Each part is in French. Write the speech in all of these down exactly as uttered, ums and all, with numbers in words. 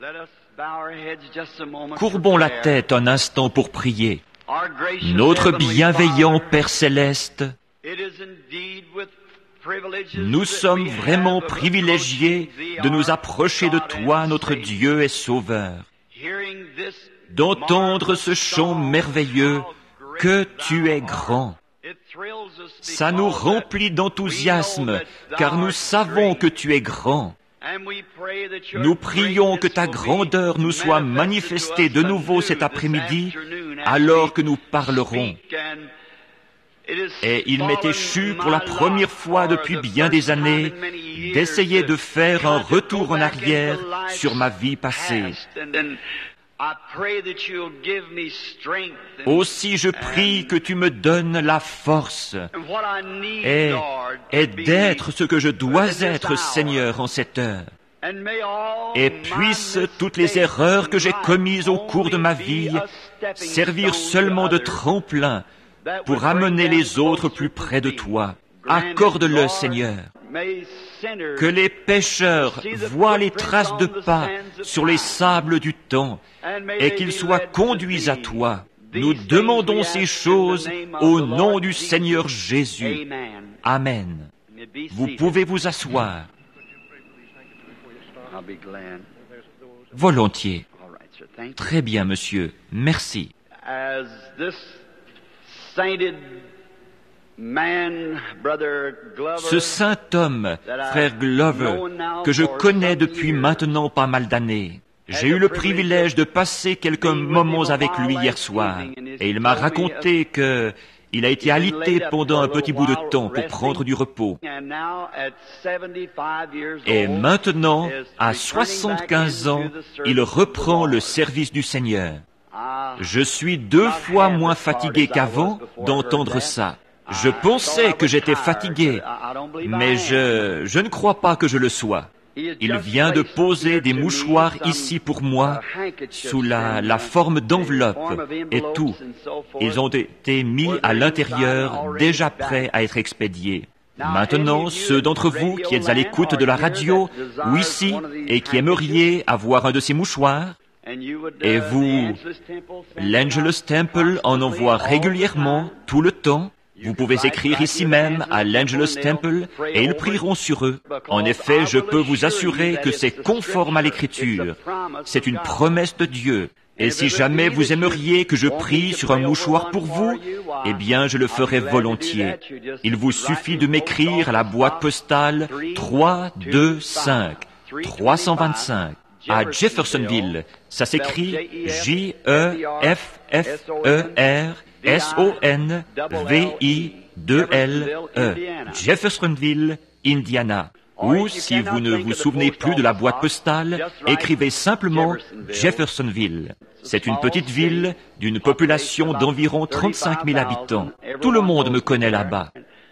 Courbons la tête un instant pour prier. Notre bienveillant Père Céleste, nous sommes vraiment privilégiés de nous approcher de toi, notre Dieu et Sauveur, d'entendre ce chant merveilleux que tu es grand. Ça nous remplit d'enthousiasme, car nous savons que tu es grand. Nous prions que ta grandeur nous soit manifestée de nouveau cet après-midi, alors que nous parlerons. Et il m'est échu pour la première fois depuis bien des années d'essayer de faire un retour en arrière sur ma vie passée. Aussi je prie que tu me donnes la force et, et d'être ce que je dois être, Seigneur, en cette heure. Et puissent toutes les erreurs que j'ai commises au cours de ma vie servir seulement de tremplin pour amener les autres plus près de toi. Accorde-le, Seigneur. Que les pécheurs voient les traces de pas sur les sables du temps et qu'ils soient conduits à toi. Nous demandons ces choses au nom du Seigneur Jésus. Amen. Vous pouvez vous asseoir. Volontiers. Très bien, monsieur. Merci. Ce saint homme, frère Glover, que je connais depuis maintenant pas mal d'années, j'ai eu le privilège de passer quelques moments avec lui hier soir, et il m'a raconté que il a été alité pendant un petit bout de temps pour prendre du repos. Et maintenant, à soixante-quinze ans, il reprend le service du Seigneur. Je suis deux fois moins fatigué qu'avant d'entendre ça. Je pensais que j'étais fatigué, mais je, je ne crois pas que je le sois. Il vient de poser des mouchoirs ici pour moi, sous la, la forme d'enveloppes et tout. Ils ont été mis à l'intérieur, déjà prêts à être expédiés. Maintenant, ceux d'entre vous qui êtes à l'écoute de la radio, ou ici, et qui aimeriez avoir un de ces mouchoirs, et vous, l'Angelus Temple en envoie régulièrement, tout le temps. Vous pouvez écrire ici même à l'Angelus Temple et ils prieront sur eux. En effet, je peux vous assurer que c'est conforme à l'Écriture. C'est une promesse de Dieu. Et si jamais vous aimeriez que je prie sur un mouchoir pour vous, eh bien, je le ferai volontiers. Il vous suffit de m'écrire à la boîte postale trois deux cinq trois cent vingt-cinq à Jeffersonville. Ça s'écrit J E F F E R S O N V I deux L E, Jeffersonville, Indiana. Ou, si vous ne vous souvenez plus de la boîte postale, écrivez simplement Jeffersonville. C'est une petite ville d'une population d'environ trente-cinq mille habitants. Tout le monde me connaît là-bas.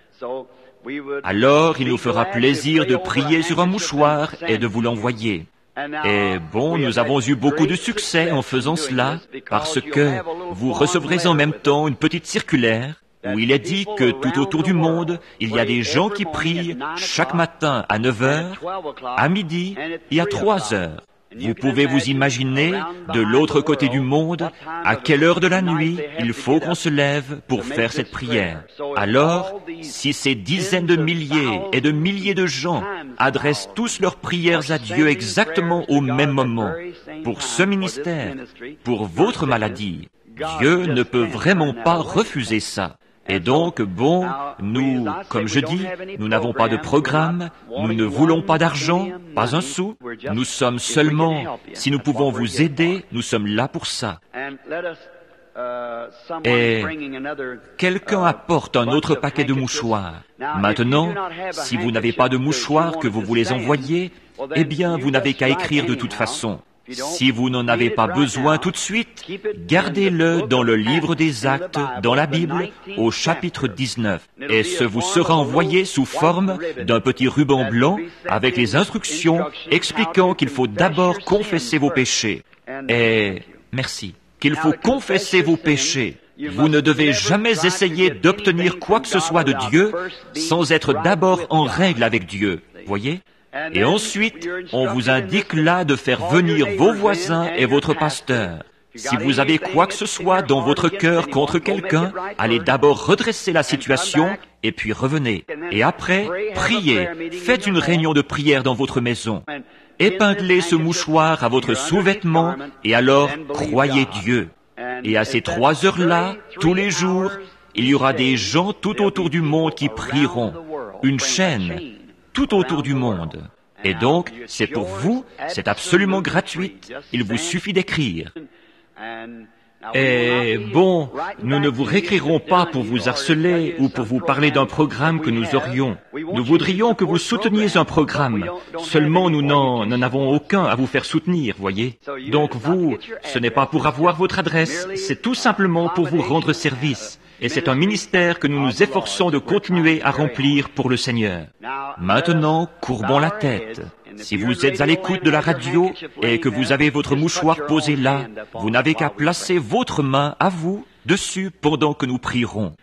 Alors, il nous fera plaisir de prier sur un mouchoir et de vous l'envoyer. Et bon, nous avons eu beaucoup de succès en faisant cela, parce que vous recevrez en même temps une petite circulaire où il est dit que tout autour du monde, il y a des gens qui prient chaque matin à neuf heures, à midi et à trois heures. Vous pouvez vous imaginer, de l'autre côté du monde, à quelle heure de la nuit il faut qu'on se lève pour faire cette prière. Alors, si ces dizaines de milliers et de milliers de gens adressent tous leurs prières à Dieu exactement au même moment, pour ce ministère, pour votre maladie, Dieu ne peut vraiment pas refuser ça. Et donc, bon, nous, comme je dis, nous n'avons pas de programme, nous ne voulons pas d'argent, pas un sou. Nous sommes seulement, si nous pouvons vous aider, nous sommes là pour ça. Et quelqu'un apporte un autre paquet de mouchoirs. Maintenant, si vous n'avez pas de mouchoirs que vous voulez envoyer, eh bien, vous n'avez qu'à écrire de toute façon. Si vous n'en avez pas besoin tout de suite, gardez-le dans le livre des Actes, dans la Bible, au chapitre dix-neuf. Et ce vous sera envoyé sous forme d'un petit ruban blanc avec les instructions expliquant qu'il faut d'abord confesser vos péchés. Et, merci, qu'il faut confesser vos péchés. Vous ne devez jamais essayer d'obtenir quoi que ce soit de Dieu sans être d'abord en règle avec Dieu. Voyez? Et ensuite, on vous indique là de faire venir vos voisins et votre pasteur. Si vous avez quoi que ce soit dans votre cœur contre quelqu'un, allez d'abord redresser la situation et puis revenez. Et après, priez, faites une réunion de prière dans votre maison. Épinglez ce mouchoir à votre sous-vêtement et alors croyez Dieu. Et à ces trois heures-là, tous les jours, il y aura des gens tout autour du monde qui prieront. Une chaîne tout autour du monde. Et donc, c'est pour vous, c'est absolument gratuit. Il vous suffit d'écrire. Et bon, nous ne vous réécrirons pas pour vous harceler ou pour vous parler d'un programme que nous aurions. Nous voudrions que vous souteniez un programme. Seulement, nous n'en, n'en avons aucun à vous faire soutenir, voyez. Donc vous, ce n'est pas pour avoir votre adresse, c'est tout simplement pour vous rendre service. Et c'est un ministère que nous nous efforçons de continuer à remplir pour le Seigneur. Maintenant, courbons la tête. Si vous êtes à l'écoute de la radio et que vous avez votre mouchoir posé là, vous n'avez qu'à placer votre main à vous dessus pendant que nous prierons.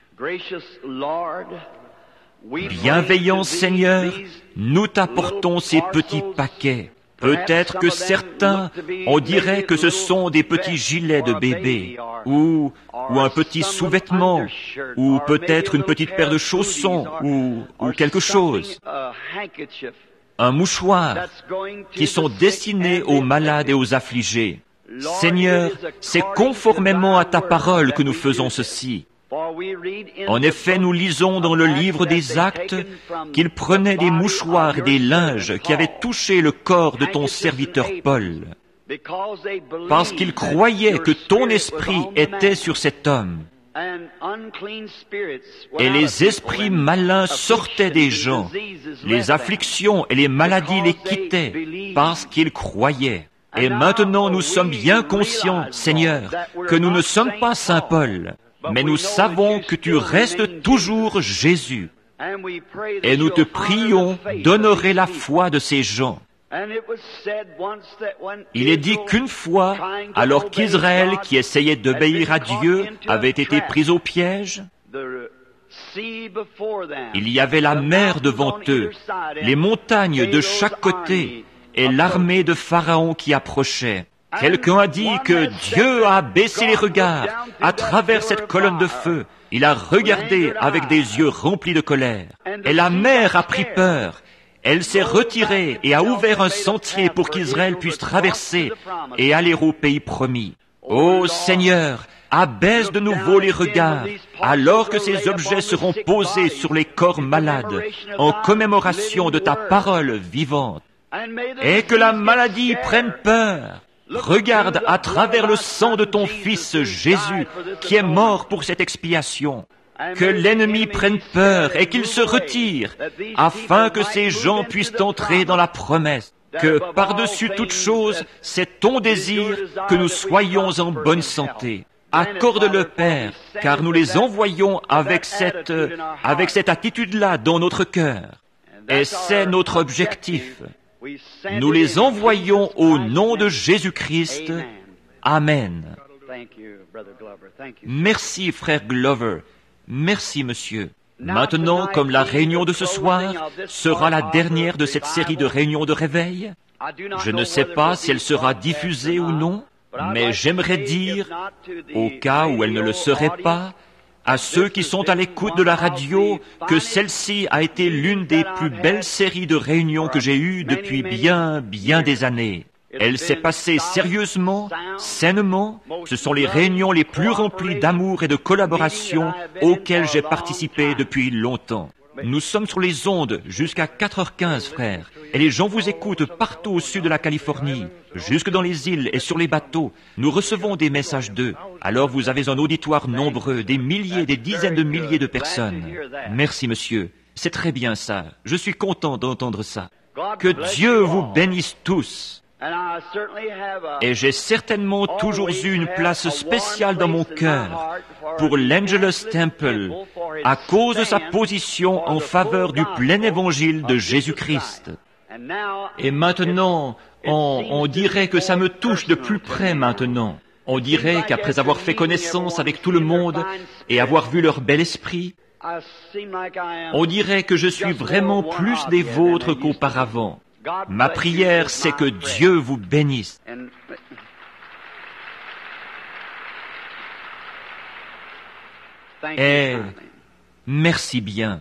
Bienveillant Seigneur, nous t'apportons ces petits paquets. Peut-être que certains, on dirait que ce sont des petits gilets de bébé, ou, ou un petit sous-vêtement, ou peut-être une petite paire de chaussons, ou, ou quelque chose. Un mouchoir, qui sont destinés aux malades et aux affligés. Seigneur, c'est conformément à ta parole que nous faisons ceci. En effet, nous lisons dans le livre des Actes qu'il prenait des mouchoirs et des linges qui avaient touché le corps de ton serviteur Paul, parce qu'il croyait que ton esprit était sur cet homme. Et les esprits malins sortaient des gens, les afflictions et les maladies les quittaient, parce qu'ils croyaient. Et maintenant nous sommes bien conscients, Seigneur, que nous ne sommes pas Saint Paul, mais nous savons que tu restes toujours Jésus. Et nous te prions d'honorer la foi de ces gens. Il est dit qu'une fois, alors qu'Israël, qui essayait d'obéir à Dieu, avait été pris au piège, il y avait la mer devant eux, les montagnes de chaque côté, et l'armée de Pharaon qui approchait. Quelqu'un a dit que Dieu a baissé les regards à travers cette colonne de feu. Il a regardé avec des yeux remplis de colère. Et la mer a pris peur. Elle s'est retirée et a ouvert un sentier pour qu'Israël puisse traverser et aller au pays promis. Ô Seigneur, abaisse de nouveau les regards, alors que ces objets seront posés sur les corps malades, en commémoration de ta parole vivante. Et que la maladie prenne peur. Regarde à travers le sang de ton Fils Jésus, qui est mort pour cette expiation. Que l'ennemi prenne peur et qu'il se retire, afin que ces gens puissent entrer dans la promesse. Que par-dessus toute chose, c'est ton désir que nous soyons en bonne santé. Accorde-le, Père, car nous les envoyons avec cette, avec cette attitude-là dans notre cœur. Et c'est notre objectif. Nous les envoyons au nom de Jésus-Christ. Amen. Merci, frère Glover. Merci, monsieur. Maintenant, comme la réunion de ce soir sera la dernière de cette série de réunions de réveil, je ne sais pas si elle sera diffusée ou non, mais j'aimerais dire, au cas où elle ne le serait pas, à ceux qui sont à l'écoute de la radio, que celle-ci a été l'une des plus belles séries de réunions que j'ai eues depuis bien, bien des années. Elle s'est passée sérieusement, sainement. Ce sont les réunions les plus remplies d'amour et de collaboration auxquelles j'ai participé depuis longtemps. Nous sommes sur les ondes jusqu'à quatre heures quinze, frères, et les gens vous écoutent partout au sud de la Californie, jusque dans les îles et sur les bateaux. Nous recevons des messages d'eux. Alors vous avez un auditoire nombreux, des milliers, des dizaines de milliers de personnes. Merci, monsieur. C'est très bien ça. Je suis content d'entendre ça. Que Dieu vous bénisse tous. Et j'ai certainement toujours eu une place spéciale dans mon cœur pour l'Angelus Temple à cause de sa position en faveur du plein évangile de Jésus-Christ. Et maintenant, on, on dirait que ça me touche de plus près maintenant. On dirait qu'après avoir fait connaissance avec tout le monde et avoir vu leur bel esprit, on dirait que je suis vraiment plus des vôtres qu'auparavant. Ma prière, c'est que Dieu vous bénisse. Et merci bien.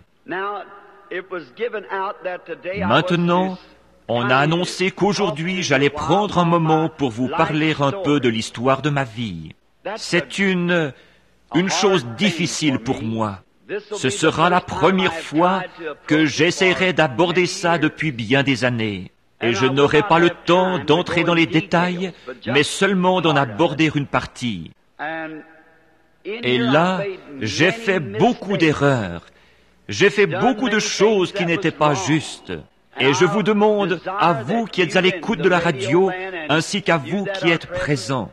Maintenant, on a annoncé qu'aujourd'hui, j'allais prendre un moment pour vous parler un peu de l'histoire de ma vie. C'est une, une chose difficile pour moi. Ce sera la première fois que j'essaierai d'aborder ça depuis bien des années. Et je n'aurai pas le temps d'entrer dans les détails, mais seulement d'en aborder une partie. Et là, j'ai fait beaucoup d'erreurs. J'ai fait beaucoup de choses qui n'étaient pas justes. Et je vous demande, à vous qui êtes à l'écoute de la radio, ainsi qu'à vous qui êtes présents,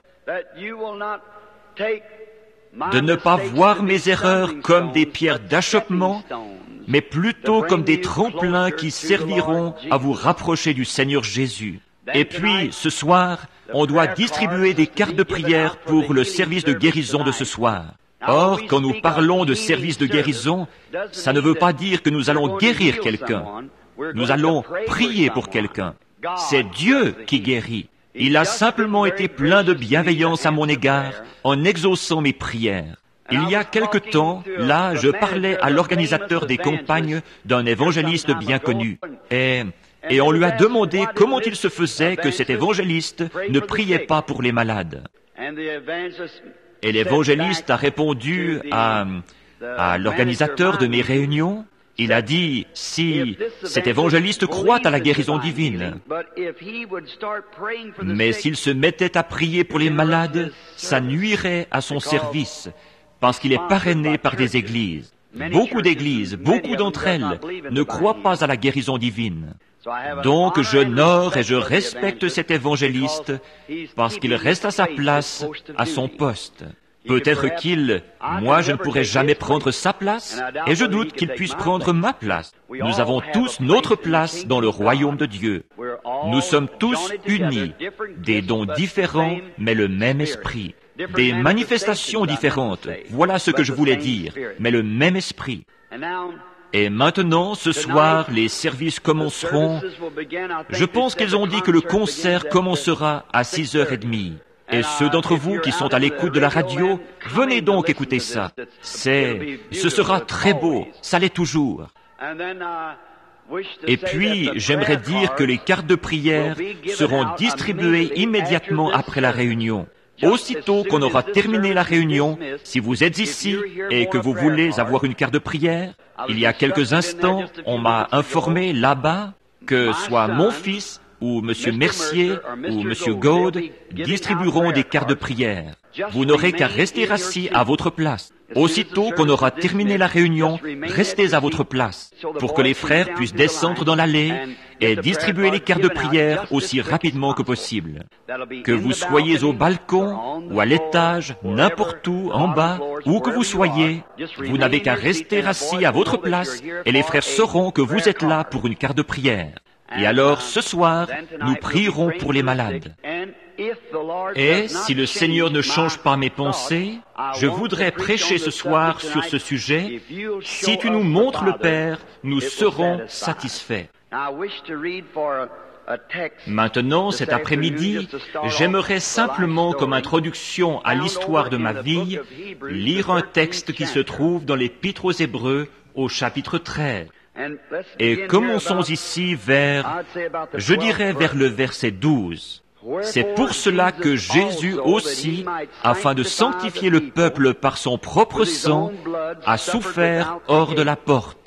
de ne pas voir mes erreurs comme des pierres d'achoppement, mais plutôt comme des tremplins qui serviront à vous rapprocher du Seigneur Jésus. Et puis, ce soir, on doit distribuer des cartes de prière pour le service de guérison de ce soir. Or, quand nous parlons de service de guérison, ça ne veut pas dire que nous allons guérir quelqu'un. Nous allons prier pour quelqu'un. C'est Dieu qui guérit. Il a simplement été plein de bienveillance à mon égard en exaucant mes prières. Il y a quelque temps, là, je parlais à l'organisateur des campagnes d'un évangéliste bien connu. Et, et on lui a demandé comment il se faisait que cet évangéliste ne priait pas pour les malades. Et l'évangéliste a répondu à, à l'organisateur de mes réunions. Il a dit, si cet évangéliste croit à la guérison divine, mais s'il se mettait à prier pour les malades, ça nuirait à son service, parce qu'il est parrainé par des églises. Beaucoup d'églises, beaucoup d'entre elles, ne croient pas à la guérison divine. Donc j'honore et je respecte cet évangéliste, parce qu'il reste à sa place, à son poste. Peut-être qu'il, moi je ne pourrai jamais prendre sa place, et je doute qu'il puisse prendre ma place. Nous avons tous notre place dans le royaume de Dieu. Nous sommes tous unis, des dons différents, mais le même esprit. Des manifestations différentes, voilà ce que je voulais dire, mais le même esprit. Et maintenant, ce soir, les services commenceront. Je pense qu'ils ont dit que le concert commencera à six heures trente. Et ceux d'entre vous qui sont à l'écoute de la radio, venez donc écouter ça. C'est, ce sera très beau, ça l'est toujours. Et puis, j'aimerais dire que les cartes de prière seront distribuées immédiatement après la réunion. Aussitôt qu'on aura terminé la réunion, si vous êtes ici et que vous voulez avoir une carte de prière, il y a quelques instants, on m'a informé là-bas que soit mon fils ou Monsieur Mercier ou Monsieur Gaude distribueront des cartes de prière. Vous n'aurez qu'à rester assis à votre place. Aussitôt qu'on aura terminé la réunion, restez à votre place pour que les frères puissent descendre dans l'allée et distribuer les cartes de prière aussi rapidement que possible. Que vous soyez au balcon ou à l'étage, n'importe où, en bas, où que vous soyez, vous n'avez qu'à rester assis à votre place et les frères sauront que vous êtes là pour une carte de prière. Et alors, ce soir, nous prierons pour les malades. Et si le Seigneur ne change pas mes pensées, je voudrais prêcher ce soir sur ce sujet. Si tu nous montres le Père, nous serons satisfaits. Maintenant, cet après-midi, j'aimerais simplement, comme introduction à l'histoire de ma vie, lire un texte qui se trouve dans l'Épître aux Hébreux, au chapitre treize. Et commençons ici vers, je dirais vers le verset douze. C'est pour cela que Jésus aussi, afin de sanctifier le peuple par son propre sang, a souffert hors de la porte.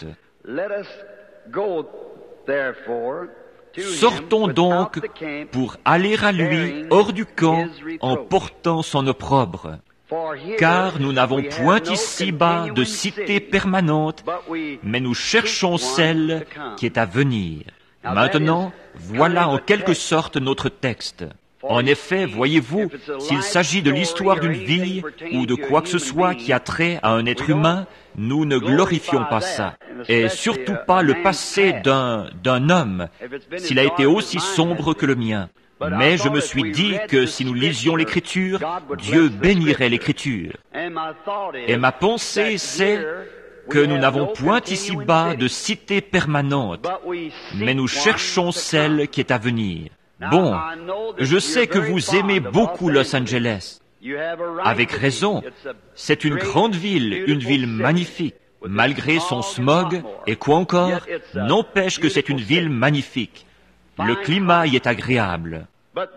Sortons donc pour aller à lui hors du camp en portant son opprobre. Car nous n'avons point ici-bas de cité permanente, mais nous cherchons celle qui est à venir. Maintenant, voilà en quelque sorte notre texte. En effet, voyez-vous, s'il s'agit de l'histoire d'une vie ou de quoi que ce soit qui a trait à un être humain, nous ne glorifions pas ça. Et surtout pas le passé d'un, d'un homme, s'il a été aussi sombre que le mien. Mais je me suis dit que si nous lisions l'Écriture, Dieu bénirait l'Écriture. Et ma pensée, c'est que nous n'avons point ici-bas de cité permanente, mais nous cherchons celle qui est à venir. Bon, je sais que vous aimez beaucoup Los Angeles. Avec raison, c'est une grande ville, une ville magnifique. Malgré son smog, et quoi encore, n'empêche que c'est une ville magnifique. Le climat y est agréable.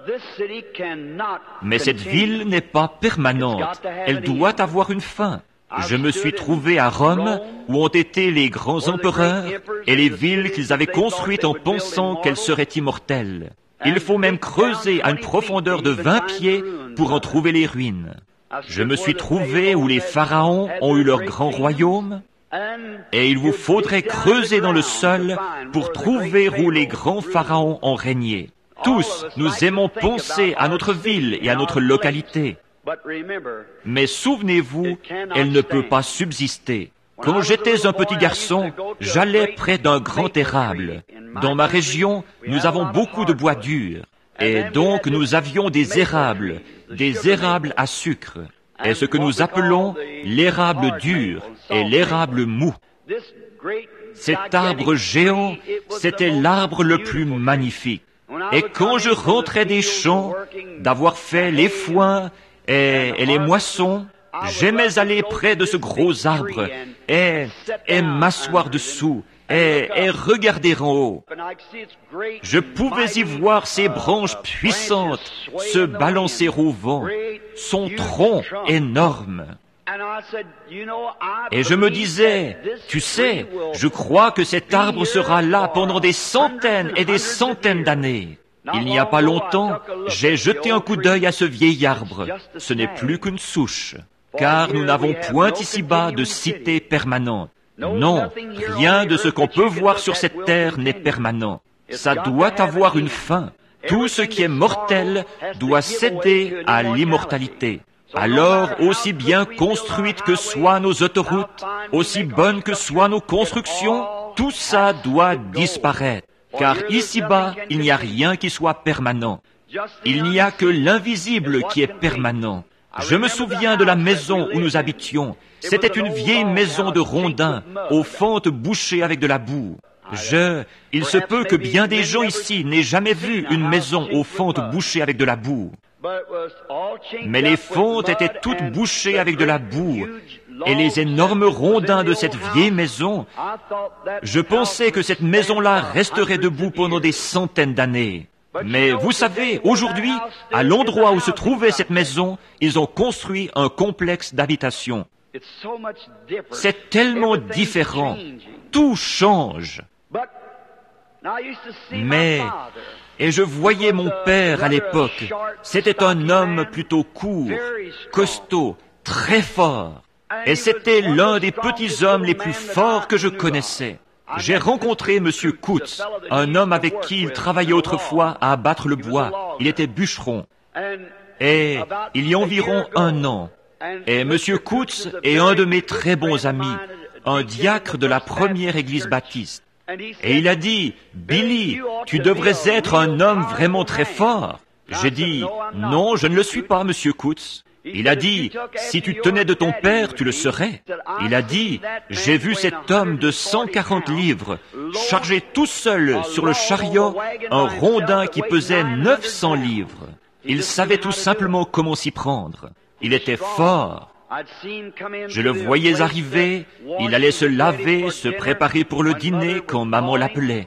Mais cette ville n'est pas permanente, elle doit avoir une fin. Je me suis trouvé à Rome, où ont été les grands empereurs et les villes qu'ils avaient construites en pensant qu'elles seraient immortelles. Il faut même creuser à une profondeur de vingt pieds pour en trouver les ruines. Je me suis trouvé où les pharaons ont eu leur grand royaume, et il vous faudrait creuser dans le sol pour trouver où les grands pharaons ont régné. Tous, nous aimons penser à notre ville et à notre localité. Mais souvenez-vous, elle ne peut pas subsister. Quand j'étais un petit garçon, j'allais près d'un grand érable. Dans ma région, nous avons beaucoup de bois dur. Et donc nous avions des érables, des érables à sucre. Et ce que nous appelons l'érable dur et l'érable mou. Cet arbre géant, c'était l'arbre le plus magnifique. Et quand je rentrais des champs, d'avoir fait les foins et, et les moissons, j'aimais aller près de ce gros arbre et, et m'asseoir dessous et, et regarder en haut. Je pouvais y voir ses branches puissantes se balancer au vent, son tronc énorme. Et je me disais, tu sais, je crois que cet arbre sera là pendant des centaines et des centaines d'années. Il n'y a pas longtemps, j'ai jeté un coup d'œil à ce vieil arbre. Ce n'est plus qu'une souche, car nous n'avons point ici-bas de cité permanente. Non, rien de ce qu'on peut voir sur cette terre n'est permanent. Ça doit avoir une fin. Tout ce qui est mortel doit céder à l'immortalité. Alors, aussi bien construites que soient nos autoroutes, aussi bonnes que soient nos constructions, tout ça doit disparaître. Car ici-bas, il n'y a rien qui soit permanent. Il n'y a que l'invisible qui est permanent. Je me souviens de la maison où nous habitions. C'était une vieille maison de rondins, aux fentes bouchées avec de la boue. Je, il se peut que bien des gens ici n'aient jamais vu une maison aux fentes bouchées avec de la boue. Mais les fentes étaient toutes bouchées avec de la boue, et les énormes rondins de cette vieille maison, je pensais que cette maison-là resterait debout pendant des centaines d'années. Mais vous savez, aujourd'hui, à l'endroit où se trouvait cette maison, ils ont construit un complexe d'habitation. C'est tellement différent. Tout change. Mais, et je voyais mon père à l'époque, c'était un homme plutôt court, costaud, très fort. Et c'était l'un des petits hommes les plus forts que je connaissais. J'ai rencontré M. Coutts, un homme avec qui il travaillait autrefois à abattre le bois. Il était bûcheron. Et il y a environ un an. Et M. Coutts est un de mes très bons amis, un diacre de la première église baptiste. Et il a dit, « Billy, tu devrais être un homme vraiment très fort. » J'ai dit, « Non, je ne le suis pas, M. Coutts. » Il a dit, « Si tu tenais de ton père, tu le serais. » Il a dit, « J'ai vu cet homme de cent quarante livres charger tout seul sur le chariot un rondin qui pesait neuf cents livres. » Il savait tout simplement comment s'y prendre. Il était fort. Je le voyais arriver, il allait se laver, se préparer pour le dîner quand maman l'appelait.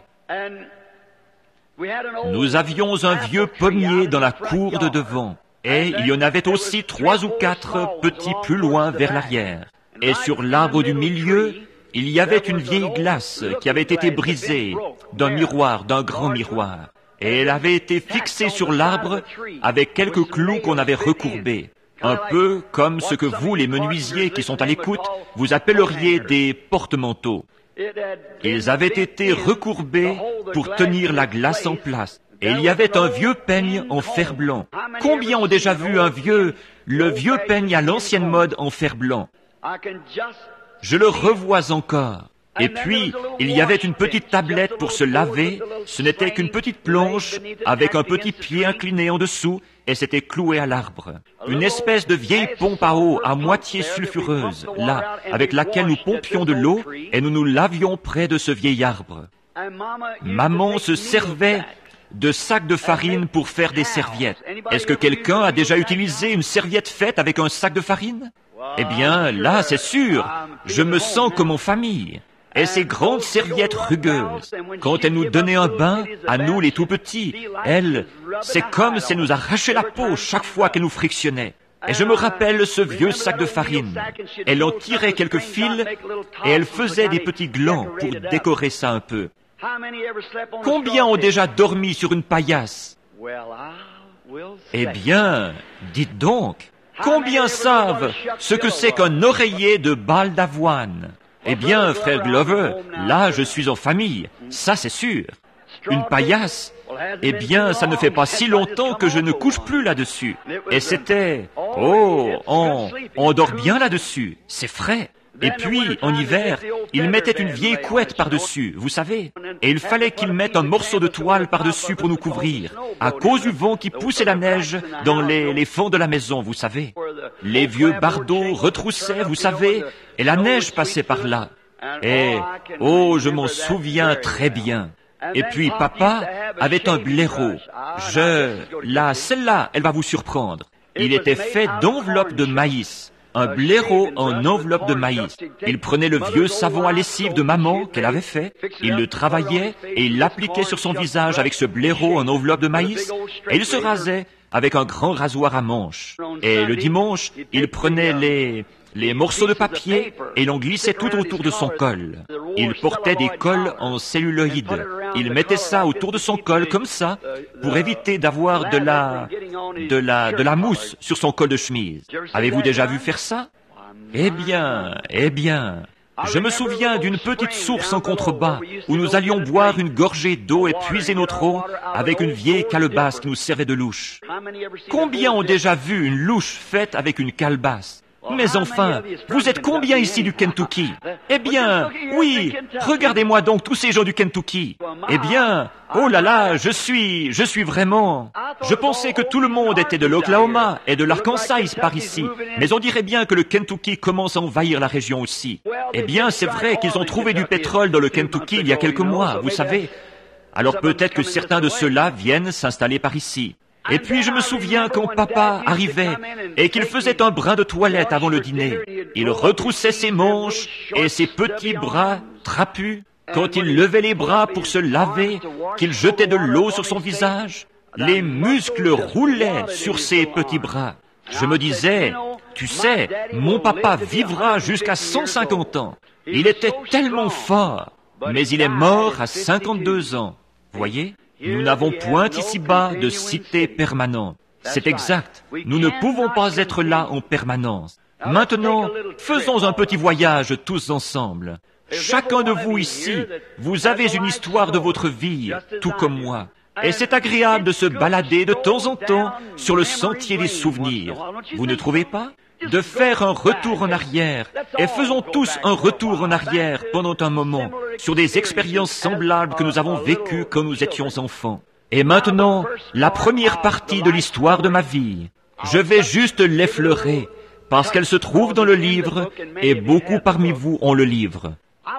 Nous avions un vieux pommier dans la cour de devant. Et il y en avait aussi trois ou quatre petits plus loin vers l'arrière. Et sur l'arbre du milieu, il y avait une vieille glace qui avait été brisée d'un miroir, d'un grand miroir. Et elle avait été fixée sur l'arbre avec quelques clous qu'on avait recourbés. Un peu comme ce que vous, les menuisiers qui sont à l'écoute, vous appelleriez des porte-manteaux. Ils avaient été recourbés pour tenir la glace en place. Et il y avait un vieux peigne en fer blanc. Combien ont déjà vu un vieux, le vieux peigne à l'ancienne mode en fer blanc? Je le revois encore. Et puis, il y avait une petite tablette pour se laver. Ce n'était qu'une petite planche avec un petit pied incliné en dessous et s'était clouée à l'arbre. Une espèce de vieille pompe à eau à moitié sulfureuse, là, avec laquelle nous pompions de l'eau et nous nous lavions près de ce vieil arbre. Maman se servait de sacs de farine pour faire des serviettes. Est-ce que quelqu'un a déjà utilisé une serviette faite avec un sac de farine? Eh bien, là, c'est sûr, je me sens comme en famille. Et ces grandes serviettes rugueuses, quand elle nous donnait un bain, à nous les tout petits, elle, c'est comme si elle nous arrachait la peau chaque fois qu'elle nous frictionnait. Et je me rappelle ce vieux sac de farine. Elle en tirait quelques fils et elle faisait des petits glands pour décorer ça un peu. Combien ont déjà dormi sur une paillasse? Eh bien, dites donc, combien savent ce que c'est qu'un oreiller de balle d'avoine? Eh bien, frère Glover, là, je suis en famille, ça c'est sûr. Une paillasse, eh bien, ça ne fait pas si longtemps que je ne couche plus là-dessus. Et c'était, oh, on, on dort bien là-dessus, c'est frais. Et puis, en hiver, ils mettaient une vieille couette par-dessus, vous savez. Et il fallait qu'ils mettent un morceau de toile par-dessus pour nous couvrir, à cause du vent qui poussait la neige dans les, les fonds de la maison, vous savez. Les vieux bardeaux retroussaient, vous savez, et la neige passait par là. Et, oh, je m'en souviens très bien. Et puis, papa avait un blaireau. Je, là, celle-là, elle va vous surprendre. Il était fait d'enveloppes de maïs. Un blaireau en enveloppe de maïs. Il prenait le vieux savon à lessive de maman qu'elle avait fait, il le travaillait et il l'appliquait sur son visage avec ce blaireau en enveloppe de maïs, et il se rasait avec un grand rasoir à manches. Et le dimanche, il prenait les, les morceaux de papier et l'en glissait tout autour de son col. Il portait des cols en celluloïde. Il mettait ça autour de son col comme ça pour éviter d'avoir de la, de la, de la mousse sur son col de chemise. Avez-vous déjà vu faire ça? Eh bien, eh bien, je me souviens d'une petite source en contrebas où nous allions boire une gorgée d'eau et puiser notre eau avec une vieille calebasse qui nous servait de louche. Combien ont déjà vu une louche faite avec une calebasse? Mais enfin, vous êtes combien ici du Kentucky? Eh bien, oui, regardez-moi donc tous ces gens du Kentucky. Eh bien, oh là là, je suis, je suis vraiment... Je pensais que tout le monde était de l'Oklahoma et de l'Arkansas par ici, mais on dirait bien que le Kentucky commence à envahir la région aussi. Eh bien, c'est vrai qu'ils ont trouvé du pétrole dans le Kentucky il y a quelques mois, vous savez. Alors peut-être que certains de ceux-là viennent s'installer par ici. Et puis je me souviens quand papa arrivait et qu'il faisait un brin de toilette avant le dîner. Il retroussait ses manches et ses petits bras trapus. Quand il levait les bras pour se laver, qu'il jetait de l'eau sur son visage, les muscles roulaient sur ses petits bras. Je me disais, tu sais, mon papa vivra jusqu'à cent cinquante ans. Il était tellement fort, mais il est mort à cinquante-deux ans. Voyez ? Nous n'avons point ici-bas de cité permanente. C'est exact. Nous ne pouvons pas être là en permanence. Maintenant, faisons un petit voyage tous ensemble. Chacun de vous ici, vous avez une histoire de votre vie, tout comme moi. Et c'est agréable de se balader de temps en temps sur le sentier des souvenirs. Vous ne trouvez pas ? De faire un retour en arrière. Et faisons tous un retour en arrière pendant un moment sur des expériences semblables que nous avons vécues quand nous étions enfants. Et maintenant, la première partie de l'histoire de ma vie. Je vais juste l'effleurer parce qu'elle se trouve dans le livre et beaucoup parmi vous ont le livre.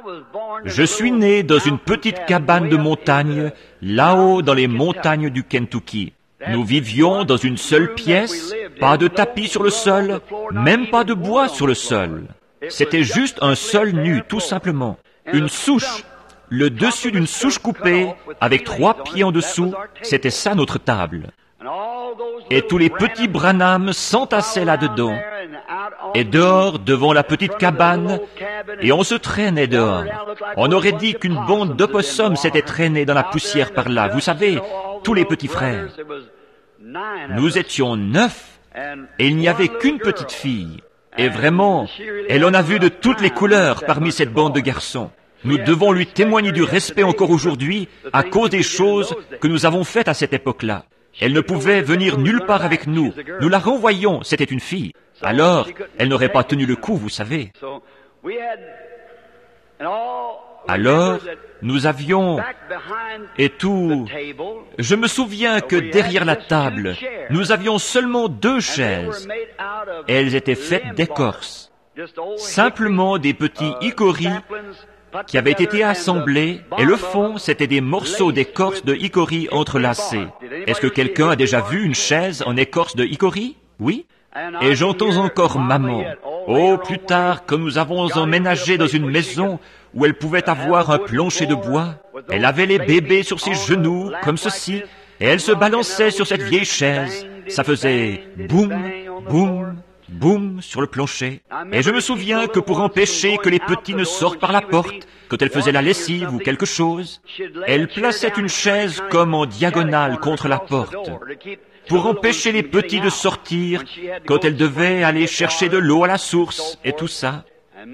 Je suis né dans une petite cabane de montagne, là-haut dans les montagnes du Kentucky. Nous vivions dans une seule pièce, pas de tapis sur le sol, même pas de bois sur le sol. C'était juste un sol nu, tout simplement. Une souche, le dessus d'une souche coupée, avec trois pieds en dessous, c'était ça notre table. Et tous les petits Branham s'entassaient là-dedans. Et dehors, devant la petite cabane, et on se traînait dehors. On aurait dit qu'une bande d'opossums s'était traînée dans la poussière par là. Vous savez, tous les petits frères. Nous étions neuf, et il n'y avait qu'une petite fille. Et vraiment, elle en a vu de toutes les couleurs parmi cette bande de garçons. Nous devons lui témoigner du respect encore aujourd'hui à cause des choses que nous avons faites à cette époque-là. Elle ne pouvait venir nulle part avec nous. Nous la renvoyions, c'était une fille. Alors, elle n'aurait pas tenu le coup, vous savez. Alors, nous avions, et tout, je me souviens que derrière la table, nous avions seulement deux chaises. Elles étaient faites d'écorce, simplement des petits hickories qui avaient été assemblés, et le fond, c'était des morceaux d'écorce de hickory entrelacés. Est-ce que quelqu'un a déjà vu une chaise en écorce de hickory? Oui. Et j'entends encore maman. Oh, plus tard, quand nous avons emménagé dans une maison où elle pouvait avoir un plancher de bois, elle avait les bébés sur ses genoux, comme ceci, et elle se balançait sur cette vieille chaise. Ça faisait boum, boum, boum sur le plancher. Et je me souviens que pour empêcher que les petits ne sortent par la porte, quand elle faisait la lessive ou quelque chose, elle plaçait une chaise comme en diagonale contre la porte, pour empêcher les petits de sortir quand elle devait aller chercher de l'eau à la source et tout ça.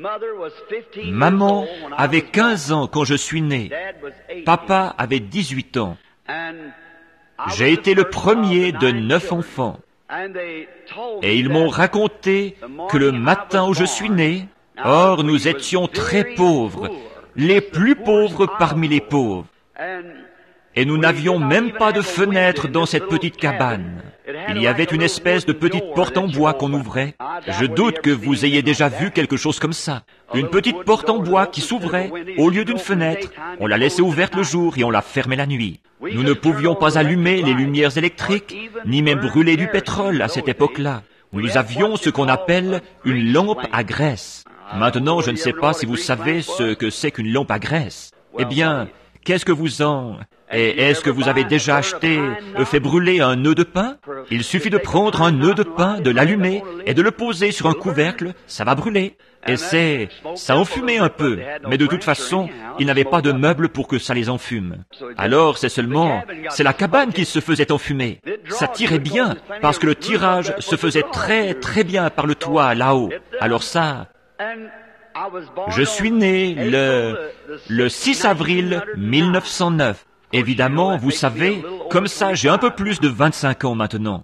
Maman avait quinze ans quand je suis né. Papa avait dix-huit ans. J'ai été le premier de neuf enfants. Et ils m'ont raconté que le matin où je suis né, or nous étions très pauvres, les plus pauvres parmi les pauvres. Et nous n'avions même pas de fenêtre dans cette petite cabane. Il y avait une espèce de petite porte en bois qu'on ouvrait. Je doute que vous ayez déjà vu quelque chose comme ça. Une petite porte en bois qui s'ouvrait au lieu d'une fenêtre. On la laissait ouverte le jour et on la fermait la nuit. Nous ne pouvions pas allumer les lumières électriques, ni même brûler du pétrole à cette époque-là. Nous avions ce qu'on appelle une lampe à graisse. Maintenant, je ne sais pas si vous savez ce que c'est qu'une lampe à graisse. Eh bien, qu'est-ce que vous en... Et est-ce que vous avez déjà acheté, euh, fait brûler un nœud de pain? Il suffit de prendre un nœud de pain, de l'allumer et de le poser sur un couvercle, ça va brûler. Et c'est... ça enfumait un peu, mais de toute façon, ils n'avaient pas de meubles pour que ça les enfume. Alors c'est seulement... c'est la cabane qui se faisait enfumer. Ça tirait bien, parce que le tirage se faisait très très bien par le toit là-haut. Alors ça... Je suis né le... le six avril mille neuf cent neuf. Évidemment, vous savez, comme ça, j'ai un peu plus de vingt-cinq ans maintenant.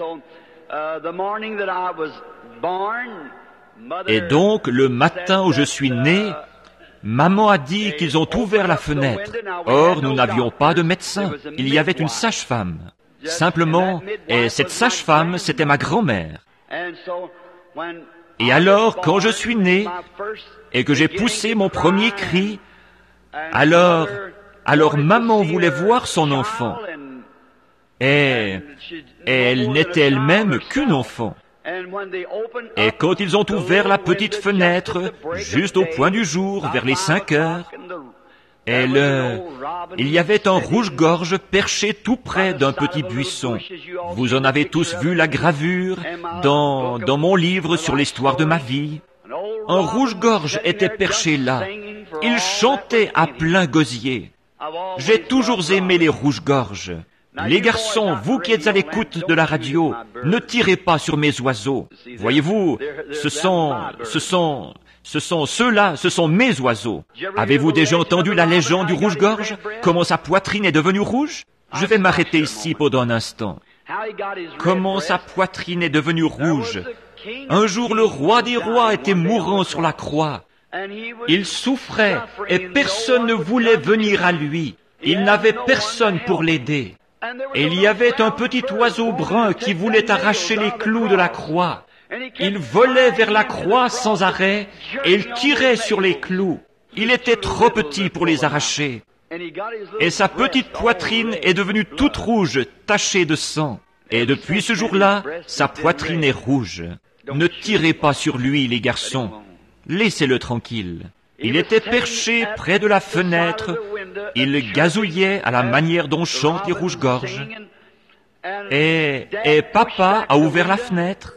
Et donc, le matin où je suis né, maman a dit qu'ils ont ouvert la fenêtre. Or, nous n'avions pas de médecin. Il y avait une sage-femme. Simplement, et cette sage-femme, c'était ma grand-mère. Et alors, quand je suis né, et que j'ai poussé mon premier cri, alors... Alors maman voulait voir son enfant, et, et elle n'était elle-même qu'une enfant. Et quand ils ont ouvert la petite fenêtre, juste au point du jour, vers les cinq heures, elle, il y avait un rouge-gorge perché tout près d'un petit buisson. Vous en avez tous vu la gravure dans, dans mon livre sur l'histoire de ma vie. Un rouge-gorge était perché là. Il chantait à plein gosier. J'ai toujours aimé les rouges-gorges. Les garçons, vous qui êtes à l'écoute de la radio, ne tirez pas sur mes oiseaux. Voyez-vous, ce sont, ce sont, ce sont ceux-là, ce sont mes oiseaux. Avez-vous déjà entendu la légende du rouge-gorge? Comment sa poitrine est devenue rouge? Je vais m'arrêter ici pendant un instant. Comment sa poitrine est devenue rouge? Un jour, le roi des rois était mourant sur la croix. Il souffrait et personne ne voulait venir à lui. Il n'avait personne pour l'aider. Et il y avait un petit oiseau brun qui voulait arracher les clous de la croix. Il volait vers la croix sans arrêt et il tirait sur les clous. Il était trop petit pour les arracher. Et sa petite poitrine est devenue toute rouge, tachée de sang. Et depuis ce jour-là, sa poitrine est rouge. Ne tirez pas sur lui, les garçons. Laissez-le tranquille. Il était perché près de la fenêtre. Il gazouillait à la manière dont chantent les rouges-gorges. Et, et papa a ouvert la fenêtre.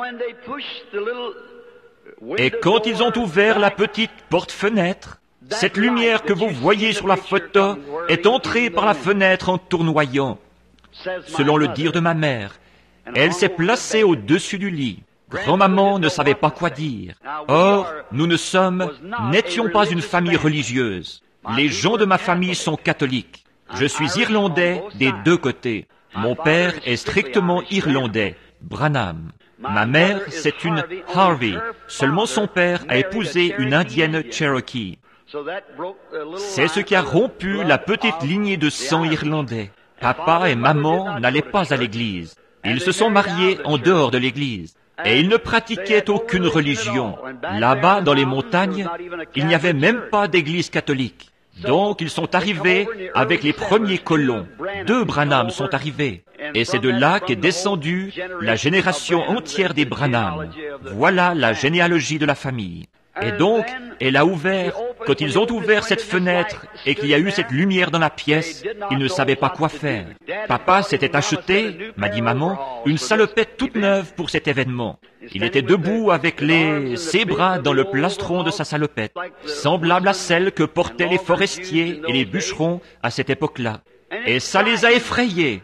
Et quand ils ont ouvert la petite porte-fenêtre, cette lumière que vous voyez sur la photo est entrée par la fenêtre en tournoyant. Selon le dire de ma mère, elle s'est placée au-dessus du lit. Grand-maman ne savait pas quoi dire. Or, nous ne sommes, n'étions pas une famille religieuse. Les gens de ma famille sont catholiques. Je suis irlandais des deux côtés. Mon père est strictement irlandais, Branham. Ma mère, c'est une Harvey. Seulement son père a épousé une indienne Cherokee. C'est ce qui a rompu la petite lignée de sang irlandais. Papa et maman n'allaient pas à l'église. Ils se sont mariés en dehors de l'église. Et ils ne pratiquaient aucune religion. Là-bas, dans les montagnes, il n'y avait même pas d'église catholique. Donc, ils sont arrivés avec les premiers colons. Deux Branham sont arrivés. Et c'est de là qu'est descendue la génération entière des Branham. Voilà la généalogie de la famille. Et donc, elle a ouvert, quand ils ont ouvert cette fenêtre et qu'il y a eu cette lumière dans la pièce, ils ne savaient pas quoi faire. Papa s'était acheté, m'a dit maman, une salopette toute neuve pour cet événement. Il était debout avec les, ses bras dans le plastron de sa salopette, semblable à celle que portaient les forestiers et les bûcherons à cette époque-là. Et ça les a effrayés.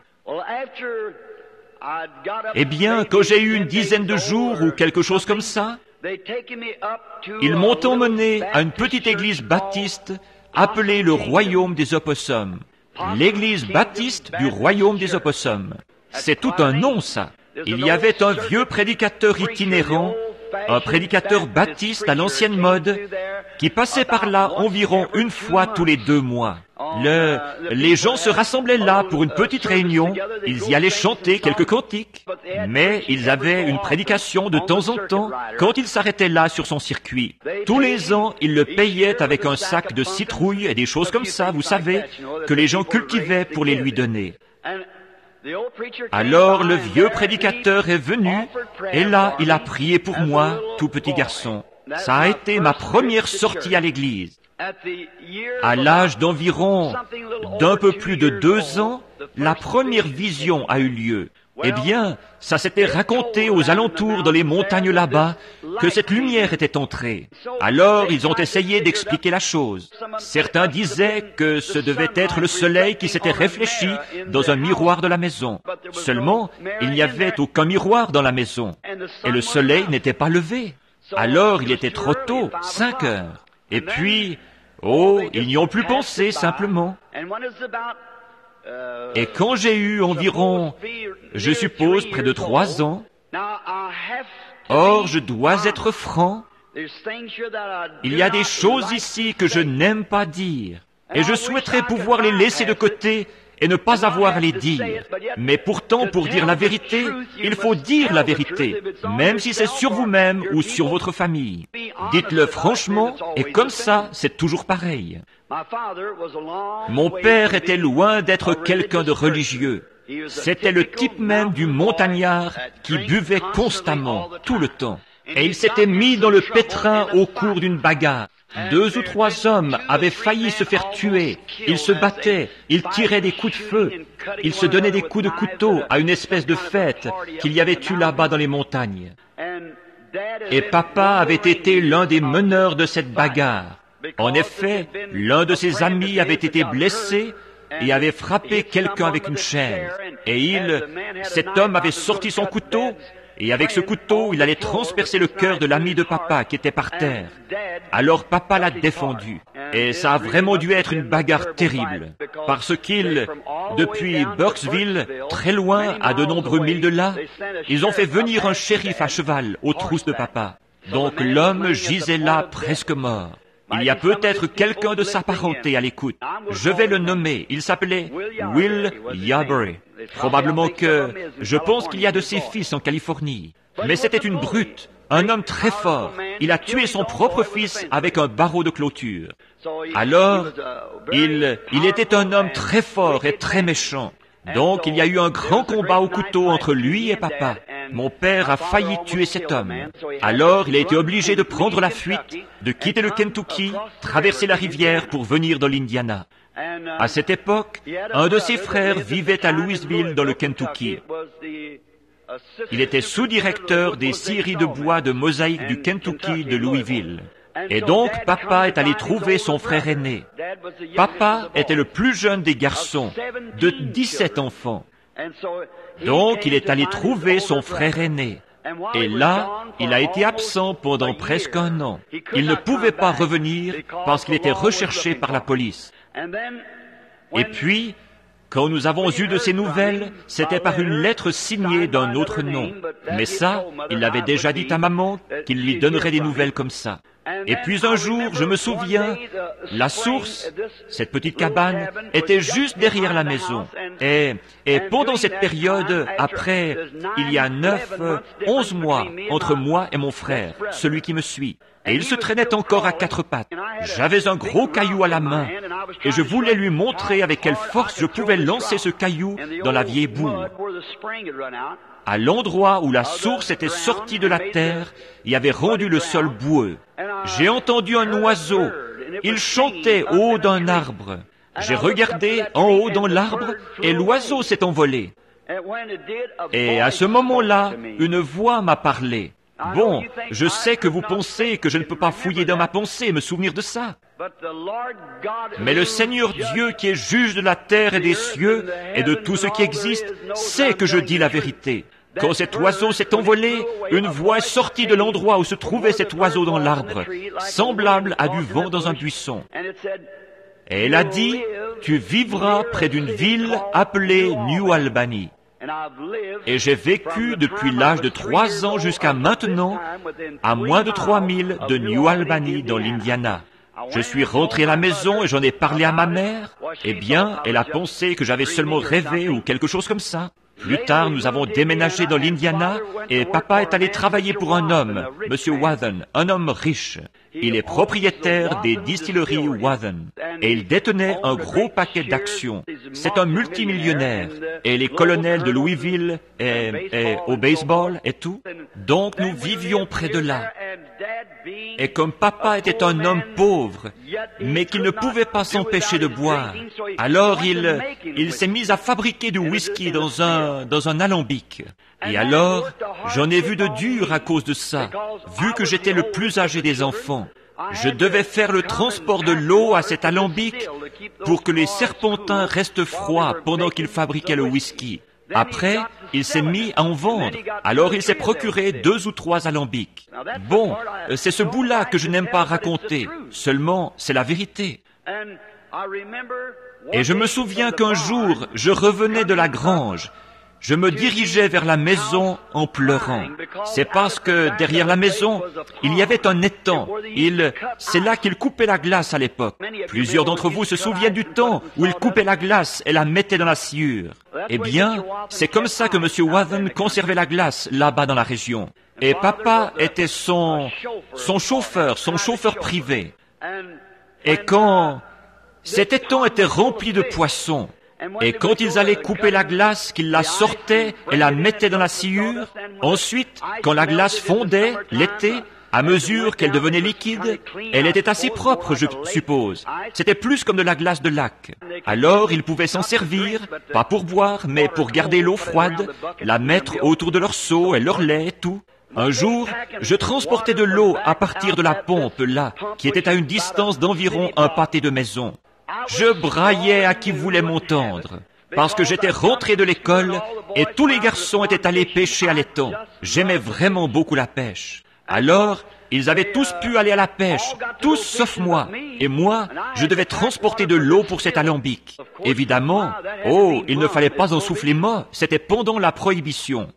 Eh bien, quand j'ai eu une dizaine de jours ou quelque chose comme ça, ils m'ont emmené à une petite église baptiste appelée le Royaume des Opossums. L'église baptiste du Royaume des Opossums. C'est tout un nom, ça. Il y avait un vieux prédicateur itinérant, un prédicateur baptiste à l'ancienne mode, qui passait par là environ une fois tous les deux mois. Le, les gens se rassemblaient là pour une petite réunion, ils y allaient chanter quelques cantiques, mais ils avaient une prédication de temps en temps quand il s'arrêtait là sur son circuit. Tous les ans, ils le payaient avec un sac de citrouilles et des choses comme ça, vous savez, que les gens cultivaient pour les lui donner. Alors le vieux prédicateur est venu, et là, il a prié pour moi, tout petit garçon. Ça a été ma première sortie à l'église. À l'âge d'environ d'un peu plus de deux ans, la première vision a eu lieu. Eh bien, ça s'était raconté aux alentours dans les montagnes là-bas que cette lumière était entrée. Alors, ils ont essayé d'expliquer la chose. Certains disaient que ce devait être le soleil qui s'était réfléchi dans un miroir de la maison. Seulement, il n'y avait aucun miroir dans la maison. Et le soleil n'était pas levé. Alors, il était trop tôt, cinq heures. Et puis, oh, ils n'y ont plus pensé simplement. Et quand j'ai eu environ, je suppose, près de trois ans, or je dois être franc, il y a des choses ici que je n'aime pas dire, et je souhaiterais pouvoir les laisser de côté et ne pas avoir à les dire. Mais pourtant, pour dire la vérité, il faut dire la vérité, même si c'est sur vous-même ou sur votre famille. Dites-le franchement, et comme ça, c'est toujours pareil. Mon père était loin d'être quelqu'un de religieux. C'était le type même du montagnard qui buvait constamment, tout le temps. Et il s'était mis dans le pétrin au cours d'une bagarre. Deux ou trois hommes avaient failli se faire tuer. Ils se battaient, ils tiraient des coups de feu, ils se donnaient des coups de couteau à une espèce de fête qu'il y avait eu là-bas dans les montagnes. Et papa avait été l'un des meneurs de cette bagarre. En effet, l'un de ses amis avait été blessé et avait frappé quelqu'un avec une chaise. Et il, cet homme avait sorti son couteau, et avec ce couteau, il allait transpercer le cœur de l'ami de papa qui était par terre. Alors papa l'a défendu. Et ça a vraiment dû être une bagarre terrible. Parce qu'il, depuis Burkesville, très loin, à de nombreux milles de là, ils ont fait venir un shérif à cheval aux trousses de papa. Donc l'homme gisait là presque mort. Il y a peut-être quelqu'un de sa parenté à l'écoute. Je vais le nommer. Il s'appelait Will Yarbury. Probablement que... Je pense qu'il y a de ses fils en Californie. Mais c'était une brute, un homme très fort. Il a tué son propre fils avec un barreau de clôture. Alors, il, il était un homme très fort et très méchant. Donc, il y a eu un grand combat au couteau entre lui et papa. Mon père a failli tuer cet homme. Alors, il a été obligé de prendre la fuite, de quitter le Kentucky, traverser la rivière pour venir dans l'Indiana. À cette époque, un de ses frères vivait à Louisville dans le Kentucky. Il était sous-directeur des scieries de bois de mosaïque du Kentucky de Louisville. Et donc, papa est allé trouver son frère aîné. Papa était le plus jeune des garçons, de dix-sept enfants. Donc, il est allé trouver son frère aîné. Et là, il a été absent pendant presque un an. Il ne pouvait pas revenir parce qu'il était recherché par la police. Et puis, quand nous avons eu de ces nouvelles, c'était par une lettre signée d'un autre nom. Mais ça, il l'avait déjà dit à maman qu'il lui donnerait des nouvelles comme ça. Et puis un jour, je me souviens, la source, cette petite cabane, était juste derrière la maison. Et, et pendant cette période, après, il y a neuf, onze mois entre moi et mon frère, celui qui me suit. Et il se traînait encore à quatre pattes. J'avais un gros caillou à la main, et je voulais lui montrer avec quelle force je pouvais lancer ce caillou dans la vieille boue. À l'endroit où la source était sortie de la terre et avait rendu le sol boueux. J'ai entendu un oiseau. Il chantait au haut d'un arbre. J'ai regardé en haut dans l'arbre et l'oiseau s'est envolé. Et à ce moment-là, une voix m'a parlé. Bon, je sais que vous pensez que je ne peux pas fouiller dans ma pensée et me souvenir de ça. Mais le Seigneur Dieu qui est juge de la terre et des cieux et de tout ce qui existe sait que je dis la vérité. Quand cet oiseau s'est envolé, une voix est sortie de l'endroit où se trouvait cet oiseau dans l'arbre, semblable à du vent dans un buisson. Et elle a dit, « Tu vivras près d'une ville appelée New Albany. » Et j'ai vécu depuis l'âge de trois ans jusqu'à maintenant, à moins de trois milles de New Albany dans l'Indiana. Je suis rentré à la maison et j'en ai parlé à ma mère. Eh bien, elle a pensé que j'avais seulement rêvé ou quelque chose comme ça. Plus tard, nous avons déménagé dans l'Indiana et papa est allé travailler pour un homme, Monsieur Wathen, un homme riche. Il est propriétaire des distilleries Wathen et il détenait un gros paquet d'actions. C'est un multimillionnaire et les colonels de Louisville et, et au baseball et tout. Donc nous vivions près de là. Et comme papa était un homme pauvre, mais qu'il ne pouvait pas s'empêcher de boire, alors il, il s'est mis à fabriquer du whisky dans un, dans un alambic. Et alors, j'en ai vu de dur à cause de ça, vu que j'étais le plus âgé des enfants. Je devais faire le transport de l'eau à cet alambic pour que les serpentins restent froids pendant qu'ils fabriquaient le whisky. Après, il s'est mis à en vendre. Alors il s'est procuré deux ou trois alambics. Bon, c'est ce bout-là que je n'aime pas raconter. Seulement, c'est la vérité. Et je me souviens qu'un jour, je revenais de la grange. Je me dirigeais vers la maison en pleurant. C'est parce que derrière la maison, il y avait un étang. Il, c'est là qu'il coupait la glace à l'époque. Plusieurs d'entre vous se souviennent du temps où il coupait la glace et la mettait dans la sciure. Eh bien, c'est comme ça que Monsieur Wathen conservait la glace là-bas dans la région. Et papa était son, son chauffeur, son chauffeur privé. Et quand cet étang était rempli de poissons, et quand ils allaient couper la glace, qu'ils la sortaient et la mettaient dans la sciure, ensuite, quand la glace fondait, l'été, à mesure qu'elle devenait liquide, elle était assez propre, je suppose. C'était plus comme de la glace de lac. Alors, ils pouvaient s'en servir, pas pour boire, mais pour garder l'eau froide, la mettre autour de leur seau et leur lait et tout. Un jour, je transportais de l'eau à partir de la pompe, là, qui était à une distance d'environ un pâté de maison. Je braillais à qui voulait m'entendre, parce que j'étais rentré de l'école et tous les garçons étaient allés pêcher à l'étang. J'aimais vraiment beaucoup la pêche. Alors, ils avaient tous pu aller à la pêche, tous sauf moi. Et moi, je devais transporter de l'eau pour cet alambic. Évidemment, oh, il ne fallait pas en souffler mot, c'était pendant la prohibition.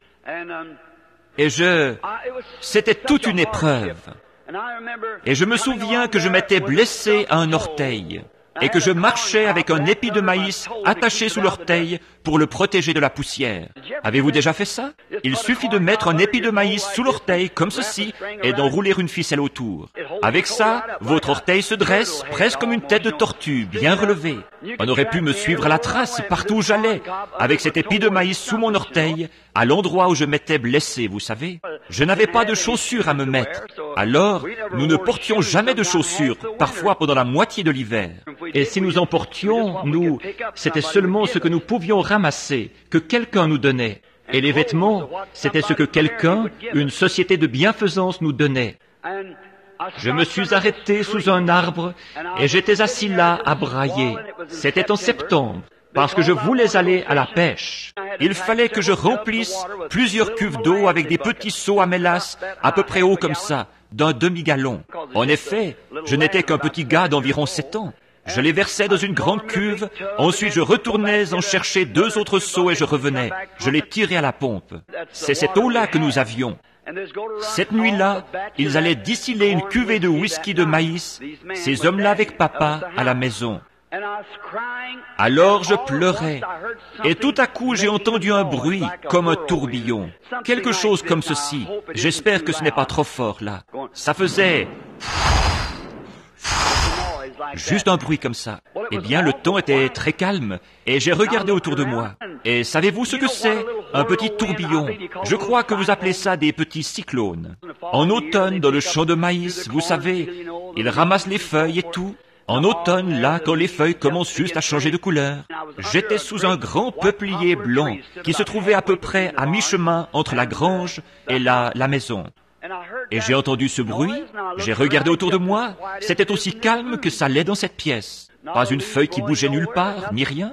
Et je... c'était toute une épreuve. Et je me souviens que je m'étais blessé à un orteil. Et que je marchais avec un épi de maïs attaché sous l'orteil pour le protéger de la poussière. Avez-vous déjà fait ça? Il suffit de mettre un épi de maïs sous l'orteil, comme ceci, et d'enrouler une ficelle autour. Avec ça, votre orteil se dresse, presque comme une tête de tortue, bien relevée. On aurait pu me suivre à la trace partout où j'allais, avec cet épi de maïs sous mon orteil, à l'endroit où je m'étais blessé, vous savez. Je n'avais pas de chaussures à me mettre. Alors, nous ne portions jamais de chaussures, parfois pendant la moitié de l'hiver. Et si nous en portions, nous, c'était seulement ce que nous pouvions ramasser, que quelqu'un nous donnait. Et les vêtements, c'était ce que quelqu'un, une société de bienfaisance nous donnait. Je me suis arrêté sous un arbre et j'étais assis là à brailler. C'était en septembre, parce que je voulais aller à la pêche. Il fallait que je remplisse plusieurs cuves d'eau avec des petits seaux à mélasse, à peu près hauts comme ça, d'un demi-gallon. En effet, je n'étais qu'un petit gars d'environ sept ans. Je les versais dans une grande cuve, ensuite je retournais en chercher deux autres seaux et je revenais. Je les tirais à la pompe. C'est cette eau-là que nous avions. Cette nuit-là, ils allaient distiller une cuvée de whisky de maïs, ces hommes-là avec papa, à la maison. Alors je pleurais, et tout à coup j'ai entendu un bruit comme un tourbillon, quelque chose comme ceci. J'espère que ce n'est pas trop fort là. Ça faisait juste un bruit comme ça. Eh bien, le temps était très calme, et j'ai regardé autour de moi. Et savez-vous ce que c'est? Un petit tourbillon. Je crois que vous appelez ça des petits cyclones. En automne, dans le champ de maïs, vous savez, ils ramassent les feuilles et tout. En automne, là, quand les feuilles commencent juste à changer de couleur, j'étais sous un grand peuplier blanc qui se trouvait à peu près à mi-chemin entre la grange et la, la maison. Et j'ai entendu ce bruit, j'ai regardé autour de moi, c'était aussi calme que ça l'est dans cette pièce. Pas une feuille qui bougeait nulle part, ni rien.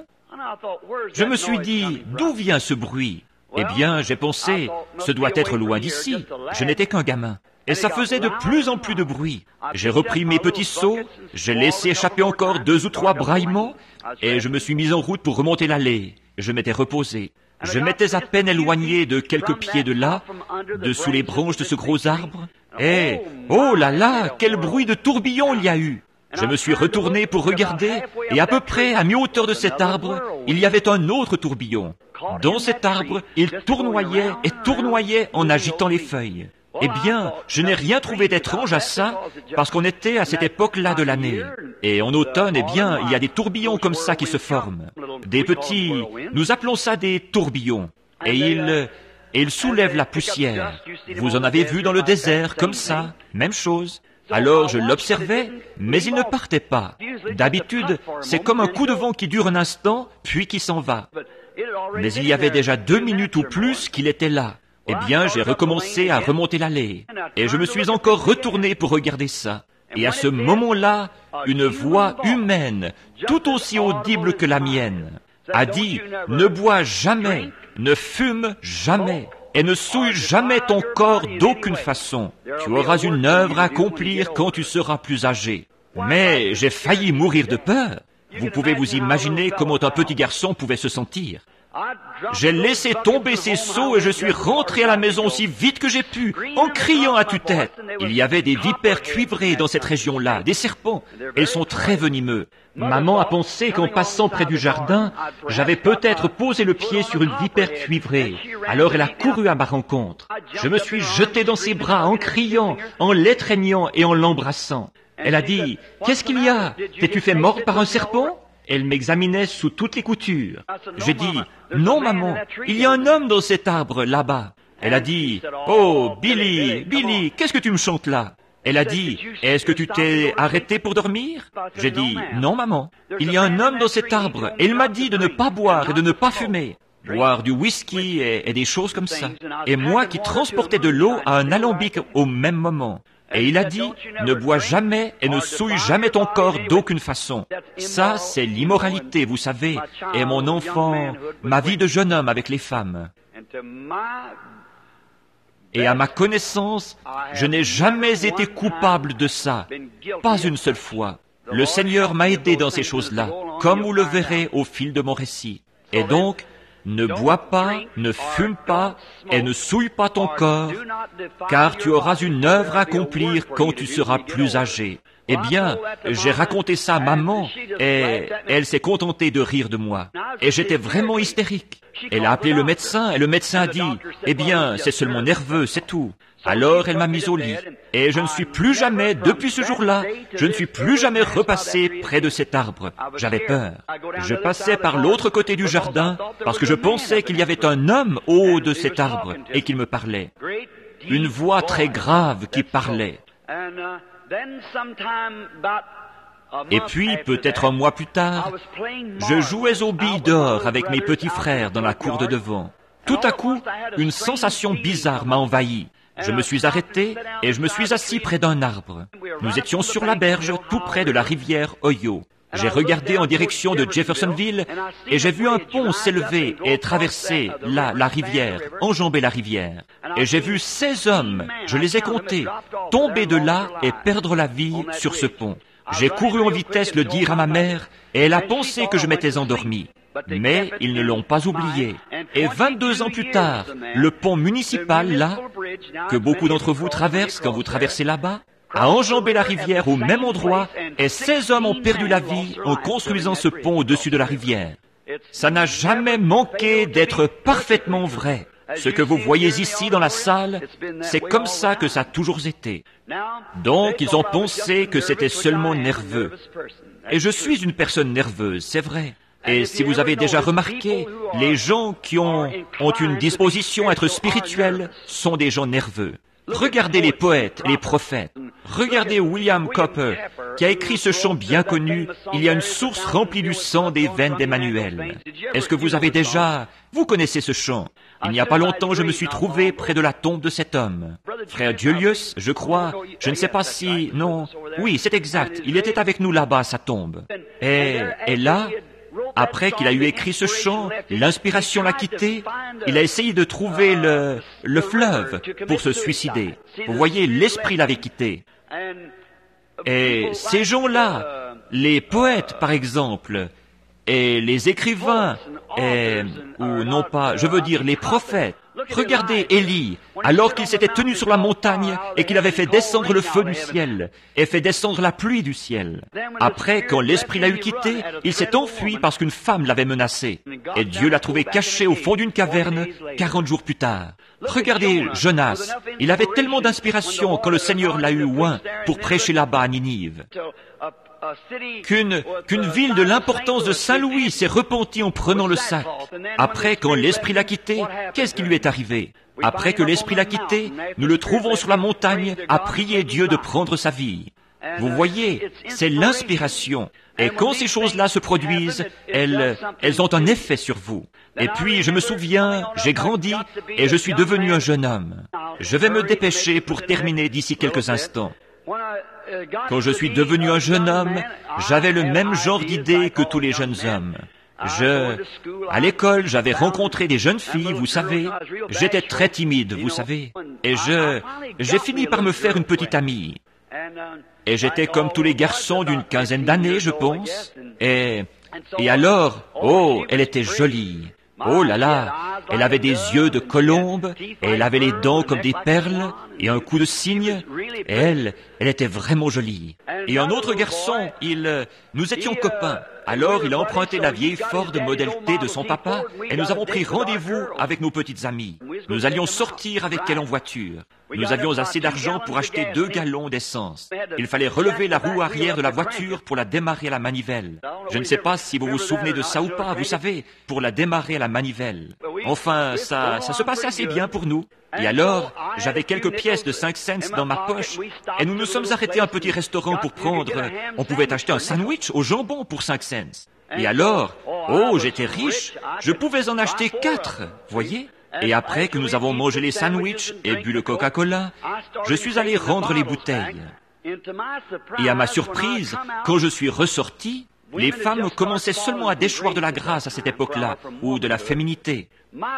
Je me suis dit, d'où vient ce bruit? Eh bien, j'ai pensé, ce doit être loin d'ici. Je n'étais qu'un gamin. Et ça faisait de plus en plus de bruit. J'ai repris mes petits seaux, j'ai laissé échapper encore deux ou trois braillements, et je me suis mis en route pour remonter l'allée. Je m'étais reposé. Je m'étais à peine éloigné de quelques pieds de là, de sous les branches de ce gros arbre. Et, oh là là, quel bruit de tourbillon il y a eu! Je me suis retourné pour regarder, et à peu près à mi-hauteur de cet arbre, il y avait un autre tourbillon. Dans cet arbre, il tournoyait et tournoyait en agitant les feuilles. Eh bien, je n'ai rien trouvé d'étrange à ça, parce qu'on était à cette époque-là de l'année. Et en automne, eh bien, il y a des tourbillons comme ça qui se forment. Des petits, nous appelons ça des tourbillons. Et ils, et ils soulèvent la poussière. Vous en avez vu dans le désert, comme ça, même chose. Alors je l'observais, mais il ne partait pas. D'habitude, c'est comme un coup de vent qui dure un instant, puis qui s'en va. Mais il y avait déjà deux minutes ou plus qu'il était là. Eh bien, j'ai recommencé à remonter l'allée, et je me suis encore retourné pour regarder ça. Et à ce moment-là, une voix humaine, tout aussi audible que la mienne, a dit « Ne bois jamais, ne fume jamais, et ne souille jamais ton corps d'aucune façon. Tu auras une œuvre à accomplir quand tu seras plus âgé. » Mais j'ai failli mourir de peur. Vous pouvez vous imaginer comment un petit garçon pouvait se sentir. J'ai laissé tomber ces seaux et je suis rentré à la maison aussi vite que j'ai pu, en criant à tue-tête. Il y avait des vipères cuivrées dans cette région-là, des serpents. Elles sont très venimeux. Maman a pensé qu'en passant près du jardin, j'avais peut-être posé le pied sur une vipère cuivrée. Alors elle a couru à ma rencontre. Je me suis jeté dans ses bras en criant, en l'étreignant et en l'embrassant. Elle a dit, « Qu'est-ce qu'il y a? T'es-tu fait mordre par un serpent ?» Elle m'examinait sous toutes les coutures. J'ai dit, « Non, maman, il y a un homme dans cet arbre, là-bas. » Elle a dit, « Oh, Billy, Billy, qu'est-ce que tu me chantes là ?» Elle a dit, « Est-ce que tu t'es arrêté pour dormir ?» J'ai dit, « Non, maman, il y a un homme dans cet arbre, et il m'a dit de ne pas boire et de ne pas fumer. Boire du whisky et, et des choses comme ça. Et moi qui transportais de l'eau à un alambic au même moment. Et il a dit, ne bois jamais et ne souille jamais ton corps d'aucune façon. Ça, c'est l'immoralité, vous savez, et mon enfant, ma vie de jeune homme avec les femmes. Et à ma connaissance, je n'ai jamais été coupable de ça, pas une seule fois. Le Seigneur m'a aidé dans ces choses-là, comme vous le verrez au fil de mon récit. Et donc, ne bois pas, ne fume pas, et ne souille pas ton corps, car tu auras une œuvre à accomplir quand tu seras plus âgé. Eh bien, j'ai raconté ça à maman, et elle s'est contentée de rire de moi. Et j'étais vraiment hystérique. Elle a appelé le médecin, et le médecin a dit, « Eh bien, c'est seulement nerveux, c'est tout. » Alors elle m'a mise au lit, et je ne suis plus jamais, depuis ce jour-là, je ne suis plus jamais repassé près de cet arbre. J'avais peur. Je passais par l'autre côté du jardin, parce que je pensais qu'il y avait un homme au haut de cet arbre, et qu'il me parlait. Une voix très grave qui parlait. Et puis, peut-être un mois plus tard, je jouais aux billes d'or avec mes petits frères dans la cour de devant. Tout à coup, une sensation bizarre m'a envahi. Je me suis arrêté et je me suis assis près d'un arbre. Nous étions sur la berge, tout près de la rivière Ohio. J'ai regardé en direction de Jeffersonville et j'ai vu un pont s'élever et traverser là la rivière, enjamber la rivière. Et j'ai vu seize hommes, je les ai comptés, tomber de là et perdre la vie sur ce pont. J'ai couru en vitesse le dire à ma mère, et elle a pensé que je m'étais endormi. Mais ils ne l'ont pas oublié. Et vingt-deux ans plus tard, le pont municipal, là, que beaucoup d'entre vous traversent quand vous traversez là-bas, a enjambé la rivière au même endroit, et seize hommes ont perdu la vie en construisant ce pont au-dessus de la rivière. Ça n'a jamais manqué d'être parfaitement vrai. Ce que vous voyez ici dans la salle, c'est comme ça que ça a toujours été. Donc, ils ont pensé que c'était seulement nerveux. Et je suis une personne nerveuse, c'est vrai. Et si vous avez déjà remarqué, les gens qui ont, ont une disposition à être spirituels sont des gens nerveux. Regardez les poètes, les prophètes. Regardez William Cowper, qui a écrit ce chant bien connu, « Il y a une source remplie du sang des veines d'Emmanuel ». Est-ce que vous avez déjà... Vous connaissez ce chant. Il n'y a pas longtemps, je me suis trouvé près de la tombe de cet homme. Frère Julius, je crois, je ne sais pas si... Non, oui, c'est exact. Il était avec nous là-bas à sa tombe. Et, et là... Après qu'il a eu écrit ce chant, l'inspiration l'a quitté, il a essayé de trouver le, le fleuve pour se suicider. Vous voyez, l'esprit l'avait quitté. Et ces gens-là, les poètes par exemple, et les écrivains, et, ou non pas, je veux dire les prophètes, regardez Élie, alors qu'il s'était tenu sur la montagne et qu'il avait fait descendre le feu du ciel et fait descendre la pluie du ciel. Après, quand l'esprit l'a eu quitté, il s'est enfui parce qu'une femme l'avait menacé. Et Dieu l'a trouvé caché au fond d'une caverne quarante jours plus tard. Regardez Jonas, il avait tellement d'inspiration quand le Seigneur l'a eu oint pour prêcher là-bas à Ninive. Qu'une, qu'une ville de l'importance de Saint-Louis s'est repentie en prenant le sac. Après, quand l'esprit l'a quitté, qu'est-ce qui lui est arrivé? Après que l'esprit l'a quitté, nous le trouvons sur la montagne à prier Dieu de prendre sa vie. Vous voyez, c'est l'inspiration. Et quand ces choses-là se produisent, elles, elles ont un effet sur vous. Et puis, je me souviens, j'ai grandi et je suis devenu un jeune homme. Je vais me dépêcher pour terminer d'ici quelques instants. Quand je suis devenu un jeune homme, j'avais le même genre d'idées que tous les jeunes hommes. Je, à l'école, j'avais rencontré des jeunes filles, vous savez. J'étais très timide, vous savez. Et je, j'ai fini par me faire une petite amie. Et j'étais comme tous les garçons d'une quinzaine d'années, je pense. Et, et alors, oh, elle était jolie. Oh là là, elle avait des yeux de colombe, et elle avait les dents comme des perles, et un cou de cygne, et elle, elle était vraiment jolie. Et un autre garçon, il, nous étions copains. Alors il a emprunté la vieille Ford Model T de son papa, et nous avons pris rendez-vous avec nos petites amies. Nous allions sortir avec elle en voiture. Nous avions assez d'argent pour acheter deux gallons d'essence. Il fallait relever la roue arrière de la voiture pour la démarrer à la manivelle. Je ne sais pas si vous vous souvenez de ça ou pas, vous savez, pour la démarrer à la manivelle. Enfin, ça, ça se passait assez bien pour nous. Et alors, j'avais quelques pièces de cinq cents dans ma poche, et nous nous sommes arrêtés à un petit restaurant pour prendre... On pouvait acheter un sandwich au jambon pour cinq cents. Et alors, oh, j'étais riche, je pouvais en acheter quatre, voyez? Et après que nous avons mangé les sandwichs et bu le Coca-Cola, je suis allé rendre les bouteilles. Et à ma surprise, quand je suis ressorti, les femmes commençaient seulement à déchoir de la grâce à cette époque-là, ou de la féminité.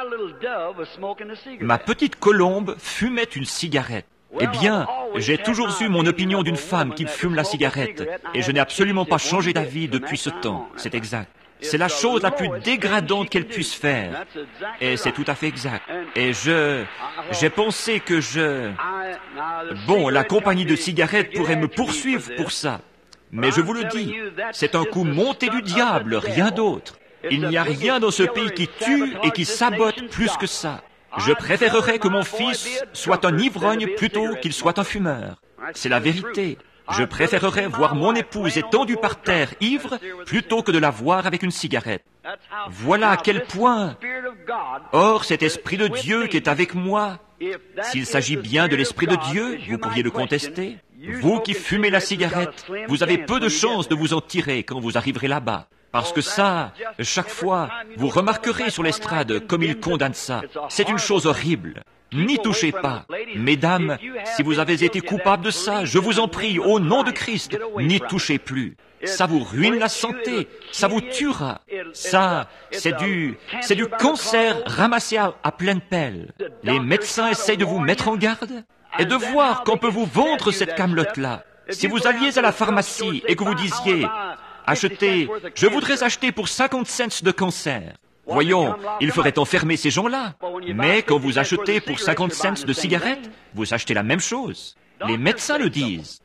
Ma petite colombe fumait une cigarette. Eh bien, j'ai toujours eu mon opinion d'une femme qui fume la cigarette, et je n'ai absolument pas changé d'avis depuis ce temps, c'est exact. C'est la chose la plus dégradante qu'elle puisse faire. Et c'est tout à fait exact. Et je... j'ai pensé que je... Bon, la compagnie de cigarettes pourrait me poursuivre pour ça. Mais je vous le dis, c'est un coup monté du diable, rien d'autre. Il n'y a rien dans ce pays qui tue et qui sabote plus que ça. Je préférerais que mon fils soit un ivrogne plutôt qu'il soit un fumeur. C'est la vérité. Je préférerais voir mon épouse étendue par terre, ivre, plutôt que de la voir avec une cigarette. Voilà à quel point. Or, cet Esprit de Dieu qui est avec moi, s'il s'agit bien de l'Esprit de Dieu, vous pourriez le contester. Vous qui fumez la cigarette, vous avez peu de chances de vous en tirer quand vous arriverez là-bas. Parce que ça, chaque fois, vous remarquerez sur l'estrade comme ils condamnent ça. C'est une chose horrible. N'y touchez pas. Mesdames, si vous avez été coupable de ça, je vous en prie, au nom de Christ, n'y touchez plus. Ça vous ruine la santé, ça vous tuera. Ça, c'est du, c'est du cancer ramassé à, à pleine pelle. Les médecins essayent de vous mettre en garde et de voir qu'on peut vous vendre cette camelote-là. Si vous alliez à la pharmacie et que vous disiez, achetez, je voudrais acheter pour cinquante cents de cancer. Voyons, il ferait enfermer ces gens-là. Mais quand vous achetez pour cinquante cents de cigarettes, vous achetez la même chose. Les médecins le disent.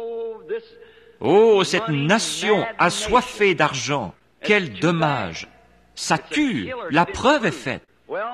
Oh, cette nation assoiffée d'argent. Quel dommage. Ça tue. La preuve est faite.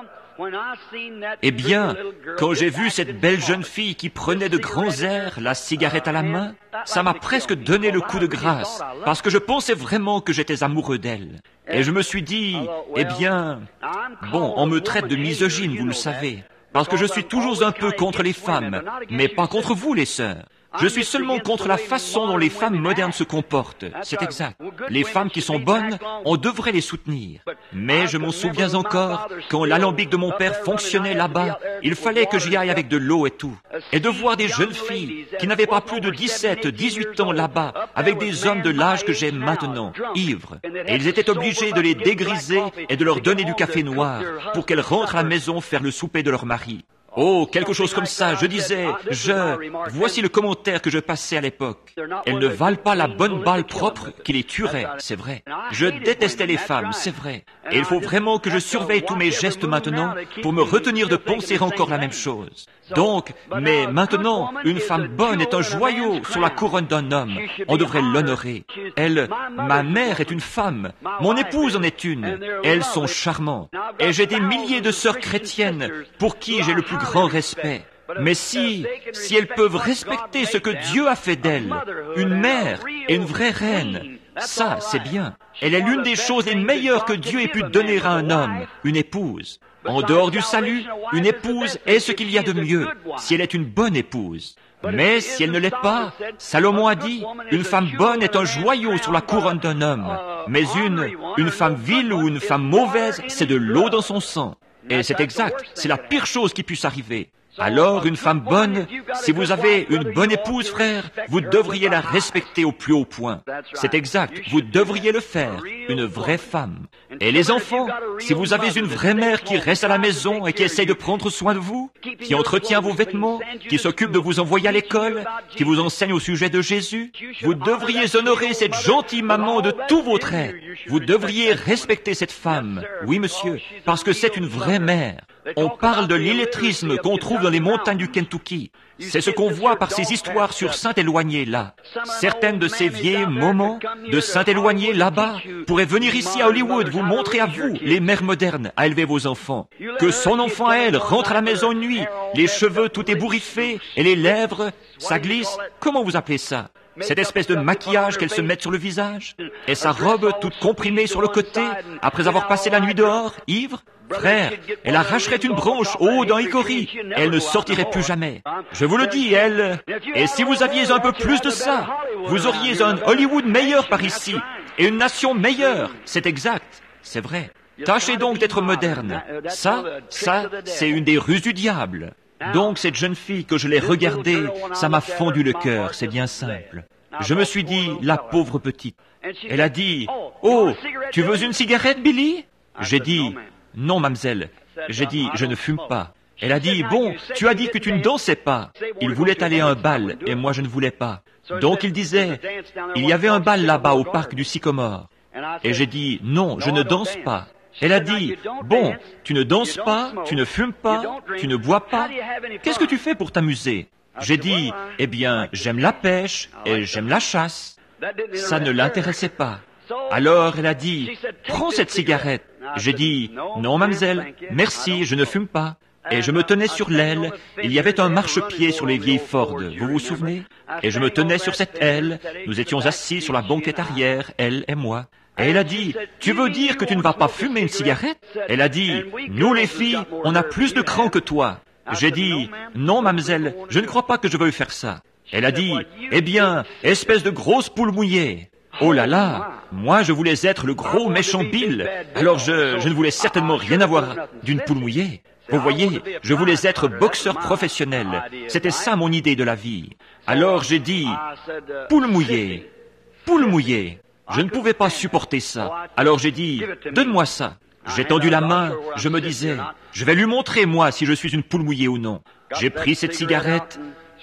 Eh bien, quand j'ai vu cette belle jeune fille qui prenait de grands airs, la cigarette à la main, ça m'a presque donné le coup de grâce, parce que je pensais vraiment que j'étais amoureux d'elle. Et je me suis dit, eh bien, bon, on me traite de misogyne, vous le savez, parce que je suis toujours un peu contre les femmes, mais pas contre vous, les sœurs. Je suis seulement contre la façon dont les femmes modernes se comportent. C'est exact. Les femmes qui sont bonnes, on devrait les soutenir. Mais je m'en souviens encore, quand l'alambic de mon père fonctionnait là-bas, il fallait que j'y aille avec de l'eau et tout. Et de voir des jeunes filles qui n'avaient pas plus de dix-sept, dix-huit ans là-bas, avec des hommes de l'âge que j'ai maintenant, ivres. Et ils étaient obligés de les dégriser et de leur donner du café noir pour qu'elles rentrent à la maison faire le souper de leur mari. Oh, quelque chose comme ça, je disais, je... Voici le commentaire que je passais à l'époque. Elles ne valent pas la bonne balle propre qui les tuerait, c'est vrai. Je détestais les femmes, c'est vrai. Et il faut vraiment que je surveille tous mes gestes maintenant pour me retenir de penser encore la même chose. Donc, mais maintenant, une femme bonne est un joyau sur la couronne d'un homme. On devrait l'honorer. Elle, ma mère est une femme. Mon épouse en est une. Elles sont charmantes. Et j'ai des milliers de sœurs chrétiennes pour qui j'ai le plus grand respect. Mais si, si elles peuvent respecter ce que Dieu a fait d'elles, une mère et une vraie reine, ça, c'est bien. Elle est l'une des choses les meilleures que Dieu ait pu donner à un homme, une épouse. En dehors du salut, une épouse est ce qu'il y a de mieux, si elle est une bonne épouse. Mais si elle ne l'est pas, Salomon a dit, une femme bonne est un joyau sur la couronne d'un homme. Mais une, une femme vile ou une femme mauvaise, c'est de l'eau dans son sang. Et c'est exact, c'est la pire chose qui puisse arriver. Alors, une femme bonne, si vous avez une bonne épouse, frère, vous devriez la respecter au plus haut point. C'est exact, vous devriez le faire, une vraie femme. Et les enfants, si vous avez une vraie mère qui reste à la maison et qui essaye de prendre soin de vous, qui entretient vos vêtements, qui s'occupe de vous envoyer à l'école, qui vous enseigne au sujet de Jésus, vous devriez honorer cette gentille maman de tout votre être. Vous devriez respecter cette femme, oui monsieur, parce que c'est une vraie mère. On parle de l'illettrisme qu'on trouve dans les montagnes du Kentucky. C'est ce qu'on voit par ces histoires sur Saint-Éloigné, là. Certaines de ces vieilles moments de Saint-Éloigné, là-bas, pourraient venir ici à Hollywood vous montrer à vous, les mères modernes, à élever vos enfants. Que son enfant à elle rentre à la maison une nuit, les cheveux tout ébouriffés, et les lèvres, ça glisse. Comment vous appelez ça? Cette espèce de maquillage qu'elle se met sur le visage, et sa robe toute comprimée sur le côté, après avoir passé la nuit dehors, ivre. Frère, elle arracherait une branche au haut d'un hickory, et elle ne sortirait plus jamais. Je vous le dis, elle... Et si vous aviez un peu plus de ça, vous auriez un Hollywood meilleur par ici, et une nation meilleure. C'est exact, c'est vrai. Tâchez donc d'être moderne. Ça, ça, c'est une des ruses du diable. Donc cette jeune fille que je l'ai regardée, ça m'a fendu le cœur, c'est bien simple. Je me suis dit, la pauvre petite. Elle a dit, « Oh, tu veux une cigarette, Billy ?» J'ai dit, « Non, mademoiselle. » J'ai dit, « Je ne fume pas. » Elle a dit, « Bon, tu as dit que tu ne dansais pas. » Il voulait aller à un bal, et moi je ne voulais pas. Donc il disait, « Il y avait un bal là-bas au parc du Sycomore. » Et j'ai dit, « Non, je ne danse pas. » Elle a dit, « Bon, tu ne danses pas, tu ne fumes pas, tu ne bois pas. Qu'est-ce que tu fais pour t'amuser ?» J'ai dit, « Eh bien, j'aime la pêche et j'aime la chasse. » Ça ne l'intéressait pas. Alors elle a dit, « Prends cette cigarette. » J'ai dit, « Non, mademoiselle, merci, je ne fume pas. » Et je me tenais sur l'aile. Il y avait un marchepied sur les vieilles Ford, vous vous souvenez? Et je me tenais sur cette aile. Nous étions assis sur la banquette arrière, elle et moi. Et elle a dit, « Tu veux dire que tu ne vas pas fumer une cigarette ?» Elle a dit, « Nous les filles, on a plus de cran que toi. » J'ai dit, « Non, mademoiselle, je ne crois pas que je veuille faire ça. » Elle a dit, « Eh bien, espèce de grosse poule mouillée. » Oh là là, moi je voulais être le gros méchant Bill, alors je, je ne voulais certainement rien avoir d'une poule mouillée. Vous voyez, je voulais être boxeur professionnel. C'était ça mon idée de la vie. Alors j'ai dit, « Poule mouillée, poule mouillée. » Je ne pouvais pas supporter ça. Alors j'ai dit, « Donne-moi ça. » J'ai tendu la main, je me disais, « Je vais lui montrer, moi, si je suis une poule mouillée ou non. » J'ai pris cette cigarette,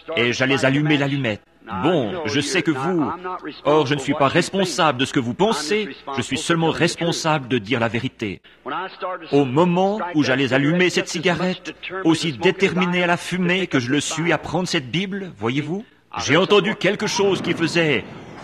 et j'allais allumer l'allumette. Bon, je sais que vous... Or, je ne suis pas responsable de ce que vous pensez, je suis seulement responsable de dire la vérité. Au moment où j'allais allumer cette cigarette, aussi déterminé à la fumer que je le suis à prendre cette Bible, voyez-vous, j'ai entendu quelque chose qui faisait...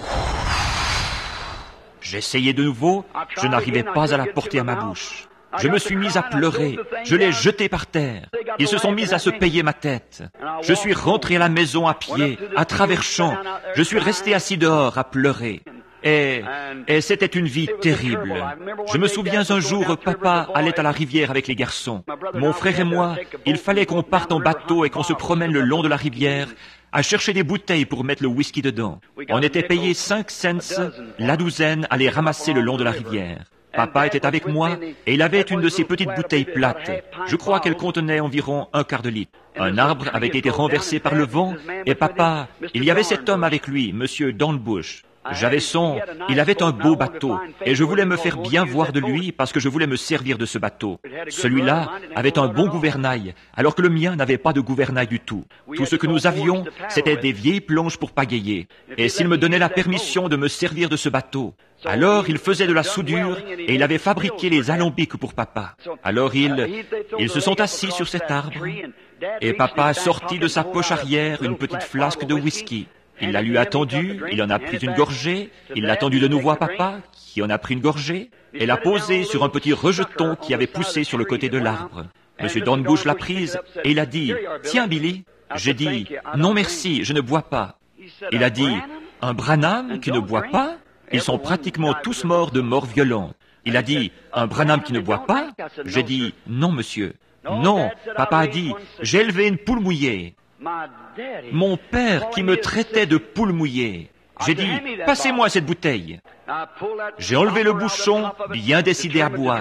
J'essayais de nouveau, je n'arrivais pas à la porter à ma bouche. Je me suis mis à pleurer, je l'ai jeté par terre. Ils se sont mis à se payer ma tête. Je suis rentré à la maison à pied, à travers champs. Je suis resté assis dehors à pleurer. Et, et c'était une vie terrible. Je me souviens un jour, papa allait à la rivière avec les garçons. Mon frère et moi, il fallait qu'on parte en bateau et qu'on se promène le long de la rivière à chercher des bouteilles pour mettre le whisky dedans. On était payé cinq cents la douzaine à les ramasser le long de la rivière. Papa était avec moi et il avait une de ces petites bouteilles plates. Je crois qu'elle contenait environ un quart de litre. Un arbre avait été renversé par le vent et papa, il y avait cet homme avec lui, Monsieur Dornbush. J'avais son, il avait un beau bateau et je voulais me faire bien voir de lui parce que je voulais me servir de ce bateau. Celui-là avait un bon gouvernail alors que le mien n'avait pas de gouvernail du tout. Tout ce que nous avions, c'était des vieilles planches pour pagayer. Et s'il me donnait la permission de me servir de ce bateau, alors il faisait de la soudure et il avait fabriqué les alambics pour papa. Alors ils, ils se sont assis sur cet arbre et papa a sorti de sa poche arrière une petite flasque de whisky. Il la lui a tendue, il en a pris une gorgée, il l'a tendue de nouveau à papa, qui en a pris une gorgée, et l'a posée sur un petit rejeton qui avait poussé sur le côté de l'arbre. Monsieur Dornbush l'a prise et il a dit, « Tiens, Billy !» J'ai dit, « Non, merci, je ne bois pas. » Il a dit, « Un Branham qui ne boit pas ? Ils sont pratiquement tous morts de mort violente. » Il a dit, « Un Branham qui ne boit pas ?» J'ai dit, « Non, monsieur. » Non, papa a dit, « J'ai élevé une poule mouillée. » Mon père qui me traitait de poule mouillée. J'ai dit, passez-moi cette bouteille. J'ai enlevé le bouchon, bien décidé à boire.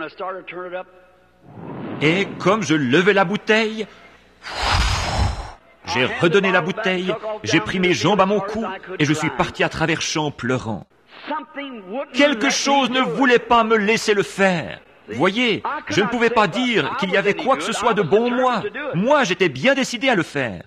Et comme je levais la bouteille, j'ai redonné la bouteille, j'ai pris mes jambes à mon cou et je suis parti à travers champs pleurant. Quelque chose ne voulait pas me laisser le faire. Voyez, je ne pouvais pas dire qu'il y avait quoi que ce soit de bon en moi. Moi, j'étais bien décidé à le faire.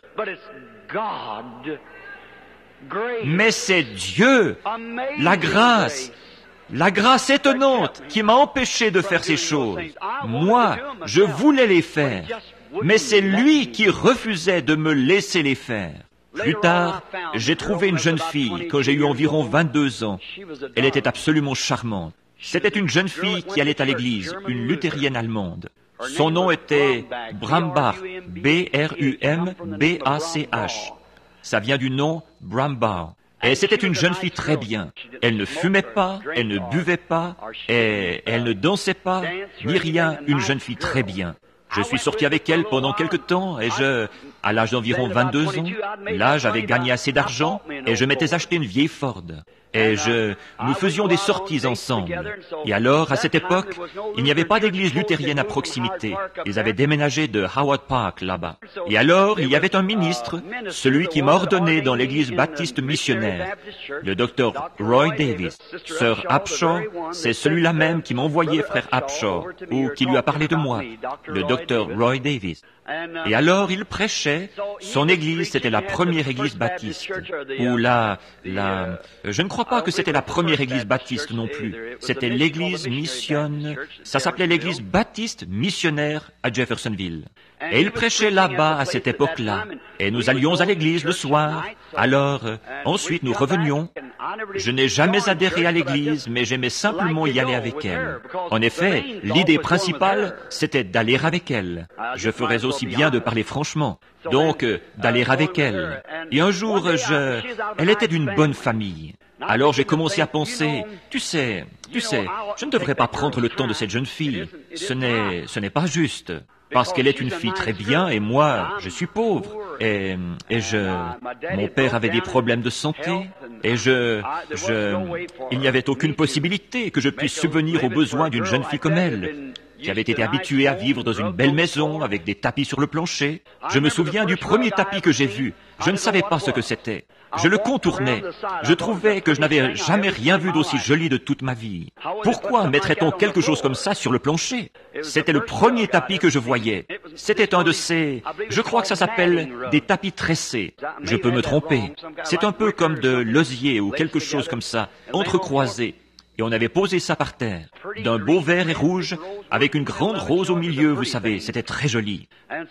Mais c'est Dieu, la grâce, la grâce étonnante qui m'a empêché de faire ces choses. Moi, je voulais les faire, mais c'est lui qui refusait de me laisser les faire. Plus tard, j'ai trouvé une jeune fille quand j'ai eu environ vingt-deux ans. Elle était absolument charmante. C'était une jeune fille qui allait à l'église, une luthérienne allemande. Son nom était Brambach, B R U M B A C H. Ça vient du nom Brambach. Et c'était une jeune fille très bien. Elle ne fumait pas, elle ne buvait pas, et elle ne dansait pas, ni rien, une jeune fille très bien. Je suis sorti avec elle pendant quelque temps et je, à l'âge d'environ vingt-deux ans, là j'avais gagné assez d'argent et je m'étais acheté une vieille Ford. Et je, nous faisions des sorties ensemble. Et alors, à cette époque, il n'y avait pas d'église luthérienne à proximité. Ils avaient déménagé de Howard Park là-bas. Et alors, il y avait un ministre, celui qui m'a ordonné dans l'église baptiste missionnaire, le docteur Roy Davis. Sœur Upshaw, c'est celui-là même qui m'a envoyé frère Upshaw, ou qui lui a parlé de moi, le docteur Roy Davis. Et alors, il prêchait, son église, c'était la première église baptiste, ou la, la, je ne crois pas que c'était la première église baptiste non plus, c'était l'église missionne, ça s'appelait l'église baptiste missionnaire à Jeffersonville. Et il prêchait là-bas à cette époque-là, et nous allions à l'église le soir, alors, euh, ensuite nous revenions. Je n'ai jamais adhéré à l'église, mais j'aimais simplement y aller avec elle. En effet, l'idée principale, c'était d'aller avec elle. Je ferais aussi bien de parler franchement. Donc, euh, d'aller avec elle. Et un jour, je... elle était d'une bonne famille. Alors j'ai commencé à penser, tu sais, tu sais, je ne devrais pas prendre le temps de cette jeune fille. Ce n'est, ce n'est pas juste. Parce qu'elle est une fille très bien et moi, je suis pauvre. Et, et je, mon père avait des problèmes de santé et je, je, il n'y avait aucune possibilité que je puisse subvenir aux besoins d'une jeune fille comme elle. qui avait été habitué à vivre dans une belle maison avec des tapis sur le plancher. Je me souviens du premier tapis que j'ai vu. Je ne savais pas ce que c'était. Je le contournais. Je trouvais que je n'avais jamais rien vu d'aussi joli de toute ma vie. Pourquoi mettrait-on quelque chose comme ça sur le plancher? C'était le premier tapis que je voyais. C'était un de ces... Je crois que ça s'appelle des tapis tressés. Je peux me tromper. C'est un peu comme de l'osier ou quelque chose comme ça, entrecroisé. Et on avait posé ça par terre, d'un beau vert et rouge, avec une grande rose au milieu, vous savez, c'était très joli.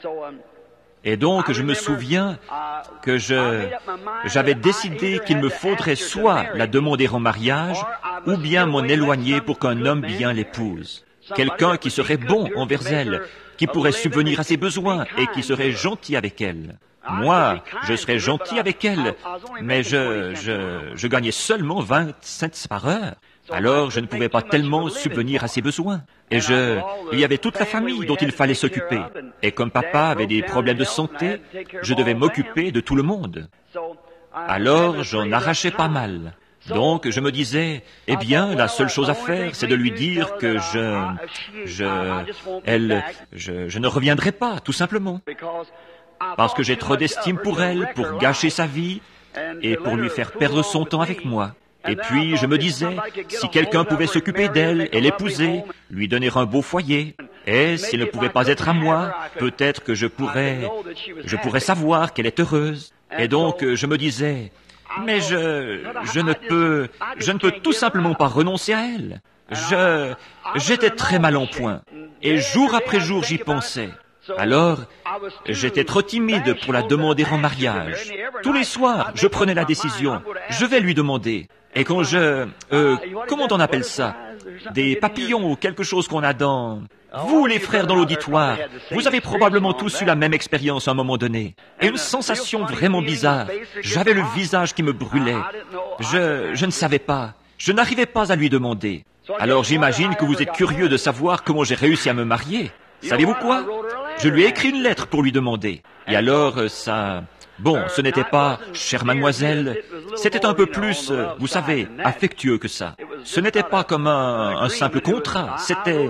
Et donc, je me souviens que je, j'avais décidé qu'il me faudrait soit la demander en mariage, ou bien m'en éloigner pour qu'un homme bien l'épouse. Quelqu'un qui serait bon envers elle, qui pourrait subvenir à ses besoins et qui serait gentil avec elle. Moi, je serais gentil avec elle, mais je, je, je gagnais seulement vingt cents par heure. Alors, je ne pouvais pas tellement subvenir à ses besoins. Et je, il y avait toute la famille dont il fallait s'occuper. Et comme papa avait des problèmes de santé, je devais m'occuper de tout le monde. Alors, j'en arrachais pas mal. Donc, je me disais, eh bien, la seule chose à faire, c'est de lui dire que je, je, elle, je, je ne reviendrai pas, tout simplement. Parce que j'ai trop d'estime pour elle, pour gâcher sa vie, et pour lui faire perdre son temps avec moi. Et puis, je me disais, si quelqu'un pouvait s'occuper d'elle et l'épouser, lui donner un beau foyer, et s'il ne pouvait pas être à moi, peut-être que je pourrais, je pourrais savoir qu'elle est heureuse. Et donc, je me disais, mais je, je ne peux, je ne peux tout simplement pas renoncer à elle. Je, j'étais très mal en point. Et jour après jour, j'y pensais. Alors, j'étais trop timide pour la demander en mariage. Tous les soirs, je prenais la décision. Je vais lui demander. Et quand je... Euh, comment on appelle ça? Des papillons ou quelque chose qu'on a dans... Vous, les frères dans l'auditoire, vous avez probablement tous eu la même expérience à un moment donné. Et une sensation vraiment bizarre. J'avais le visage qui me brûlait. Je, je ne savais pas. Je n'arrivais pas à lui demander. Alors j'imagine que vous êtes curieux de savoir comment j'ai réussi à me marier. Savez-vous quoi? Je lui ai écrit une lettre pour lui demander. Et alors, ça... Bon, ce n'était pas « chère mademoiselle », c'était un peu plus, vous savez, affectueux que ça. Ce n'était pas comme un, un simple contrat, c'était...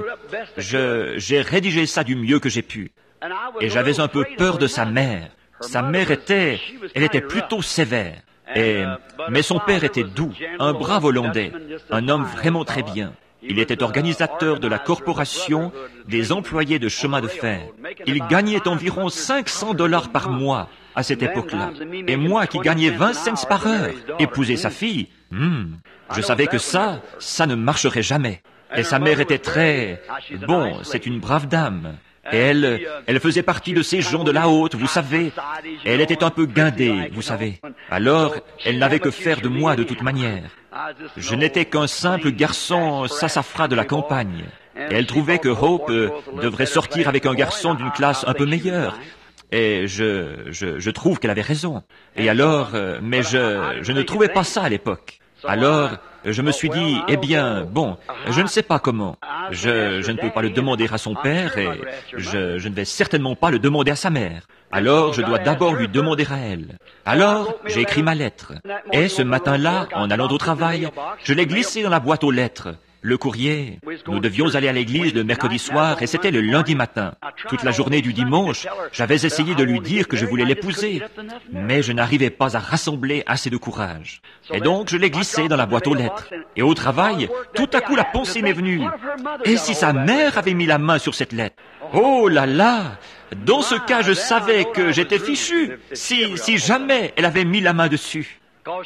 Je, j'ai rédigé ça du mieux que j'ai pu. Et j'avais un peu peur de sa mère. Sa mère était... Elle était plutôt sévère. Et, mais son père était doux, un brave Hollandais, un homme vraiment très bien. Il était organisateur de la corporation des employés de chemin de fer. Il gagnait environ cinq cents dollars par mois à cette époque-là. Et moi qui gagnais vingt cents par heure, épouser sa fille, hmm, je savais que ça, ça ne marcherait jamais. Et sa mère était très... Bon, c'est une brave dame. Et elle, elle faisait partie de ces gens de la haute, vous savez. Et elle était un peu guindée, vous savez. Alors, elle n'avait que faire de moi de toute manière. Je n'étais qu'un simple garçon sassafras de la campagne. Et elle trouvait que Hope euh, devrait sortir avec un garçon d'une classe un peu meilleure. Et je, je, je trouve qu'elle avait raison. Et alors, euh, mais je, je ne trouvais pas ça à l'époque. Alors, je me suis dit, eh bien, bon, je ne sais pas comment. Je, je ne peux pas le demander à son père et je, je ne vais certainement pas le demander à sa mère. Alors, je dois d'abord lui demander à elle. Alors, j'ai écrit ma lettre. Et ce matin-là, en allant au travail, je l'ai glissée dans la boîte aux lettres. Le courrier, nous devions aller à l'église le mercredi soir et c'était le lundi matin. Toute la journée du dimanche, j'avais essayé de lui dire que je voulais l'épouser, mais je n'arrivais pas à rassembler assez de courage. Et donc, je l'ai glissé dans la boîte aux lettres. Et au travail, tout à coup, la pensée m'est venue. Et si sa mère avait mis la main sur cette lettre? Oh là là! Dans ce cas, je savais que j'étais fichu, si, si jamais elle avait mis la main dessus.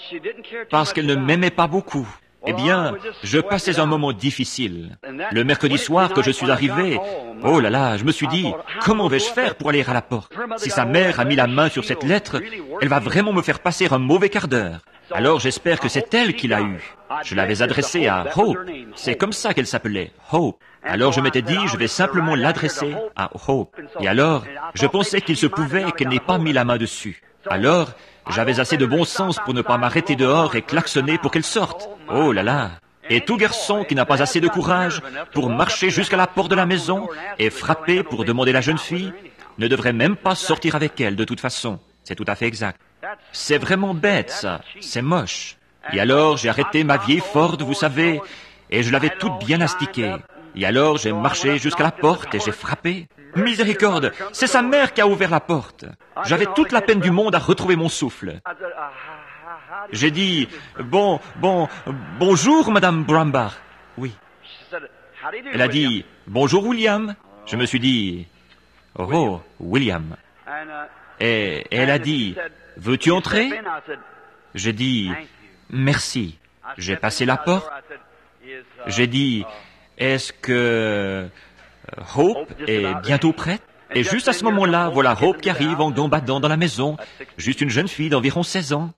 Parce qu'elle ne m'aimait pas beaucoup. Eh bien, je passais un moment difficile. Le mercredi soir que je suis arrivé, oh là là, je me suis dit, comment vais-je faire pour aller à la porte? Si sa mère a mis la main sur cette lettre, elle va vraiment me faire passer un mauvais quart d'heure. Alors j'espère que c'est elle qui l'a eu. Je l'avais adressée à Hope. C'est comme ça qu'elle s'appelait, Hope. Alors je m'étais dit, je vais simplement l'adresser à Hope. Et alors, je pensais qu'il se pouvait qu'elle n'ait pas mis la main dessus. Alors, j'avais assez de bon sens pour ne pas m'arrêter dehors et klaxonner pour qu'elle sorte. Oh là là! Et tout garçon qui n'a pas assez de courage pour marcher jusqu'à la porte de la maison et frapper pour demander la jeune fille ne devrait même pas sortir avec elle de toute façon. C'est tout à fait exact. C'est vraiment bête, ça. C'est moche. Et alors, j'ai arrêté ma vieille Ford, vous savez, et je l'avais toute bien astiquée. Et alors j'ai marché jusqu'à la porte et j'ai frappé. Miséricorde, c'est sa mère qui a ouvert la porte. J'avais toute la peine du monde à retrouver mon souffle. J'ai dit, bon, bon, bonjour, Madame Brambach. Oui. Elle a dit, bonjour, William. Je me suis dit, oh, William. Et, et elle a dit, veux-tu entrer? J'ai dit, merci. J'ai passé la porte. J'ai dit, est-ce que Hope est bientôt prête? Et juste à ce moment-là, voilà Hope qui arrive en gambadant dans la maison, juste une jeune fille d'environ seize ans.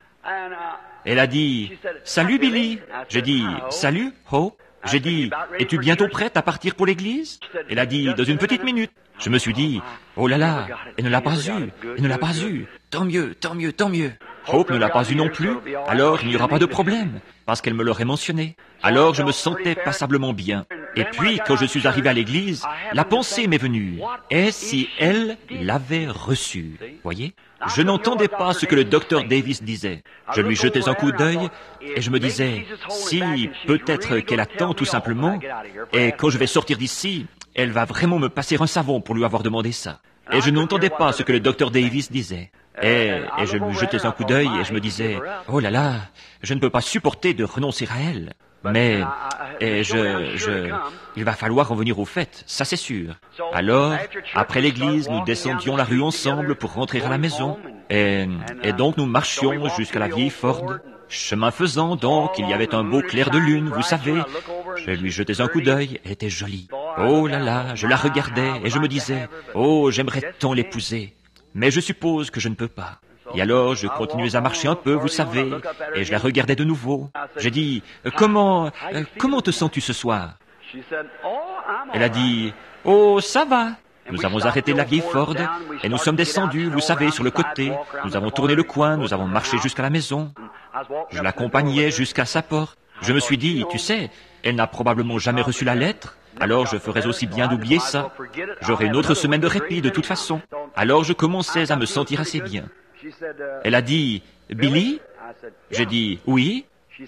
Elle a dit, salut Billy. J'ai dit, salut Hope. J'ai dit, es-tu bientôt prête à partir pour l'église? Elle a dit, dans une petite minute. Je me suis dit, oh là là, elle ne l'a pas eu, elle ne l'a pas eu. Tant mieux, tant mieux, tant mieux. Hope ne l'a pas eu non plus, alors il n'y aura pas de problème, parce qu'elle me l'aurait mentionné. Alors je me sentais passablement bien. Et puis, quand je suis arrivé à l'église, la pensée m'est venue. Et si elle l'avait reçu? Voyez? Je n'entendais pas ce que le docteur Davis disait. Je lui jetais un coup d'œil et je me disais, si peut-être qu'elle attend tout simplement, et quand je vais sortir d'ici, elle va vraiment me passer un savon pour lui avoir demandé ça. Et je n'entendais pas ce que le docteur Davis disait. Et, et je lui jetais un coup d'œil et je me disais, oh là là, je ne peux pas supporter de renoncer à elle. Mais, et je, je, il va falloir en venir au fait, ça c'est sûr. Alors, après l'église, nous descendions la rue ensemble pour rentrer à la maison. Et, et donc nous marchions jusqu'à la vieille Ford. Chemin faisant, donc, il y avait un beau clair de lune, vous savez. Je lui jetais un coup d'œil, elle était jolie. Oh là là, je la regardais et je me disais, oh, j'aimerais tant l'épouser. Mais je suppose que je ne peux pas. Et alors, je continuais à marcher un peu, vous savez, et je la regardais de nouveau. J'ai dit, comment, euh, comment te sens-tu ce soir? Elle a dit, oh, ça va. Nous avons arrêté la vieille Ford, et nous sommes descendus, vous savez, sur le côté. Nous avons tourné le coin, nous avons marché jusqu'à la maison. Je l'accompagnais jusqu'à sa porte. Je me suis dit, tu sais, elle n'a probablement jamais reçu la lettre. Alors je ferais aussi bien d'oublier ça. J'aurais une autre semaine de répit de toute façon. Alors je commençais à me sentir assez bien. Elle a dit, Billy? J'ai dit, oui.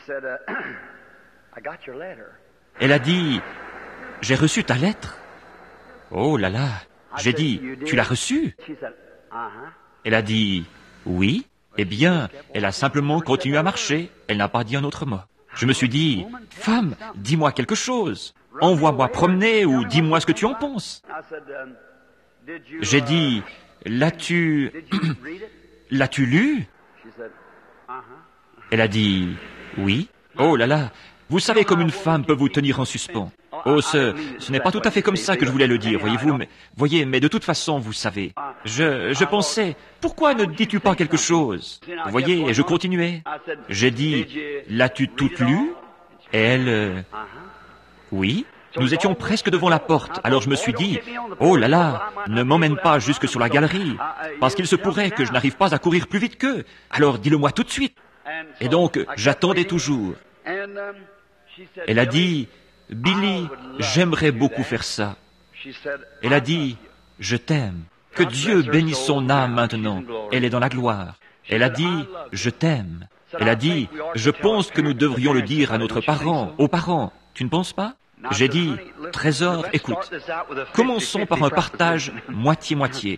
Elle a dit, j'ai reçu ta lettre. Oh là là. J'ai dit, tu l'as reçue? Elle a dit, oui. Eh bien, elle a simplement continué à marcher. Elle n'a pas dit un autre mot. Je me suis dit, femme, dis-moi quelque chose. Envoie-moi promener ou dis-moi ce que tu en penses. J'ai dit, l'as-tu... L'as-tu lu? Elle a dit, oui. Oh là là, vous savez comme une femme peut vous tenir en suspens. Oh, ce, ce n'est pas tout à fait comme ça que je voulais le dire, voyez-vous, mais, voyez, mais de toute façon, vous savez. Je, je pensais, pourquoi ne dis-tu pas quelque chose? Vous voyez, et je continuais. J'ai dit, l'as-tu toute lue? Et elle, euh, oui. Nous étions presque devant la porte, alors je me suis dit, oh là là, ne m'emmène pas jusque sur la galerie, parce qu'il se pourrait que je n'arrive pas à courir plus vite qu'eux. Alors dis-le-moi tout de suite. Et donc, j'attendais toujours. Elle a dit, Billy, j'aimerais beaucoup faire ça. Elle a dit, je t'aime. Que Dieu bénisse son âme maintenant. Elle est dans la gloire. Elle a dit, je t'aime. Elle a dit, je pense que nous devrions le dire à notre parent, aux parents. Tu ne penses pas? J'ai dit, Trésor, écoute, commençons par un partage moitié-moitié.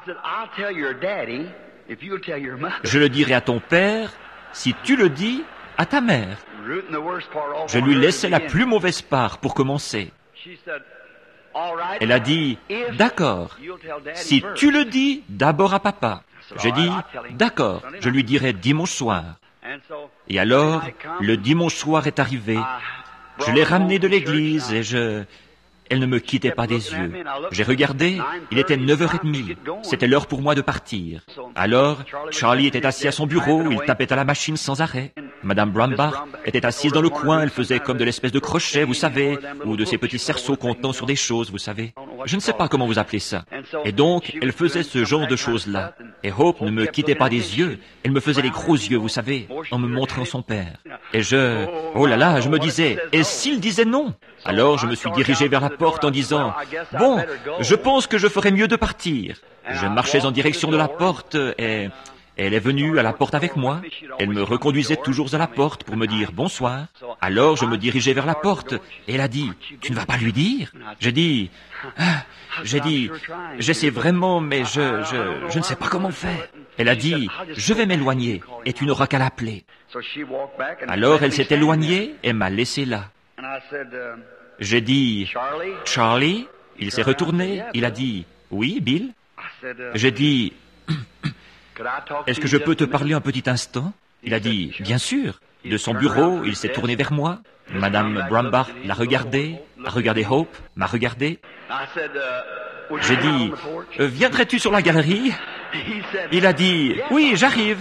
Je le dirai à ton père si tu le dis à ta mère. Je lui laissais la plus mauvaise part pour commencer. Elle a dit, d'accord, si tu le dis d'abord à papa. J'ai dit, d'accord, je lui dirai dimanche soir. Et alors, le dimanche soir est arrivé. Je l'ai ramenée de l'église et je... Elle ne me quittait pas des yeux. J'ai regardé, il était neuf heures trente. C'était l'heure pour moi de partir. Alors, Charlie était assis à son bureau, il tapait à la machine sans arrêt. Madame Brambach était assise dans le coin, elle faisait comme de l'espèce de crochet, vous savez, ou de ces petits cerceaux contenant sur des choses, vous savez. Je ne sais pas comment vous appelez ça. Et donc, elle faisait ce genre de choses-là. Et Hope ne me quittait pas des yeux, elle me faisait les gros yeux, vous savez, en me montrant son père. Et je... Oh là là, je me disais, et s'il disait non? Alors je me suis dirigé vers la porte en disant, « Bon, je pense que je ferais mieux de partir. » Je marchais en direction de la porte et, Elle est venue à la porte avec moi. Elle me reconduisait toujours à la porte pour me dire bonsoir. Alors je me dirigeais vers la porte. Et elle a dit, tu ne vas pas lui dire? J'ai dit, ah, j'ai dit, j'essaie vraiment, mais je, je, je ne sais pas comment faire. Elle a dit, je vais m'éloigner et tu n'auras qu'à l'appeler. Alors elle s'est éloignée et m'a laissé là. J'ai dit, Charlie? Il s'est retourné, il a dit, oui, Bill? J'ai dit, est-ce que je peux te parler un petit instant? Il a dit, bien sûr. De son bureau, il s'est tourné vers moi. Madame Brambach l'a regardé, a regardé Hope, m'a regardé. J'ai dit, euh, viendrais-tu sur la galerie? Il a dit, oui, j'arrive.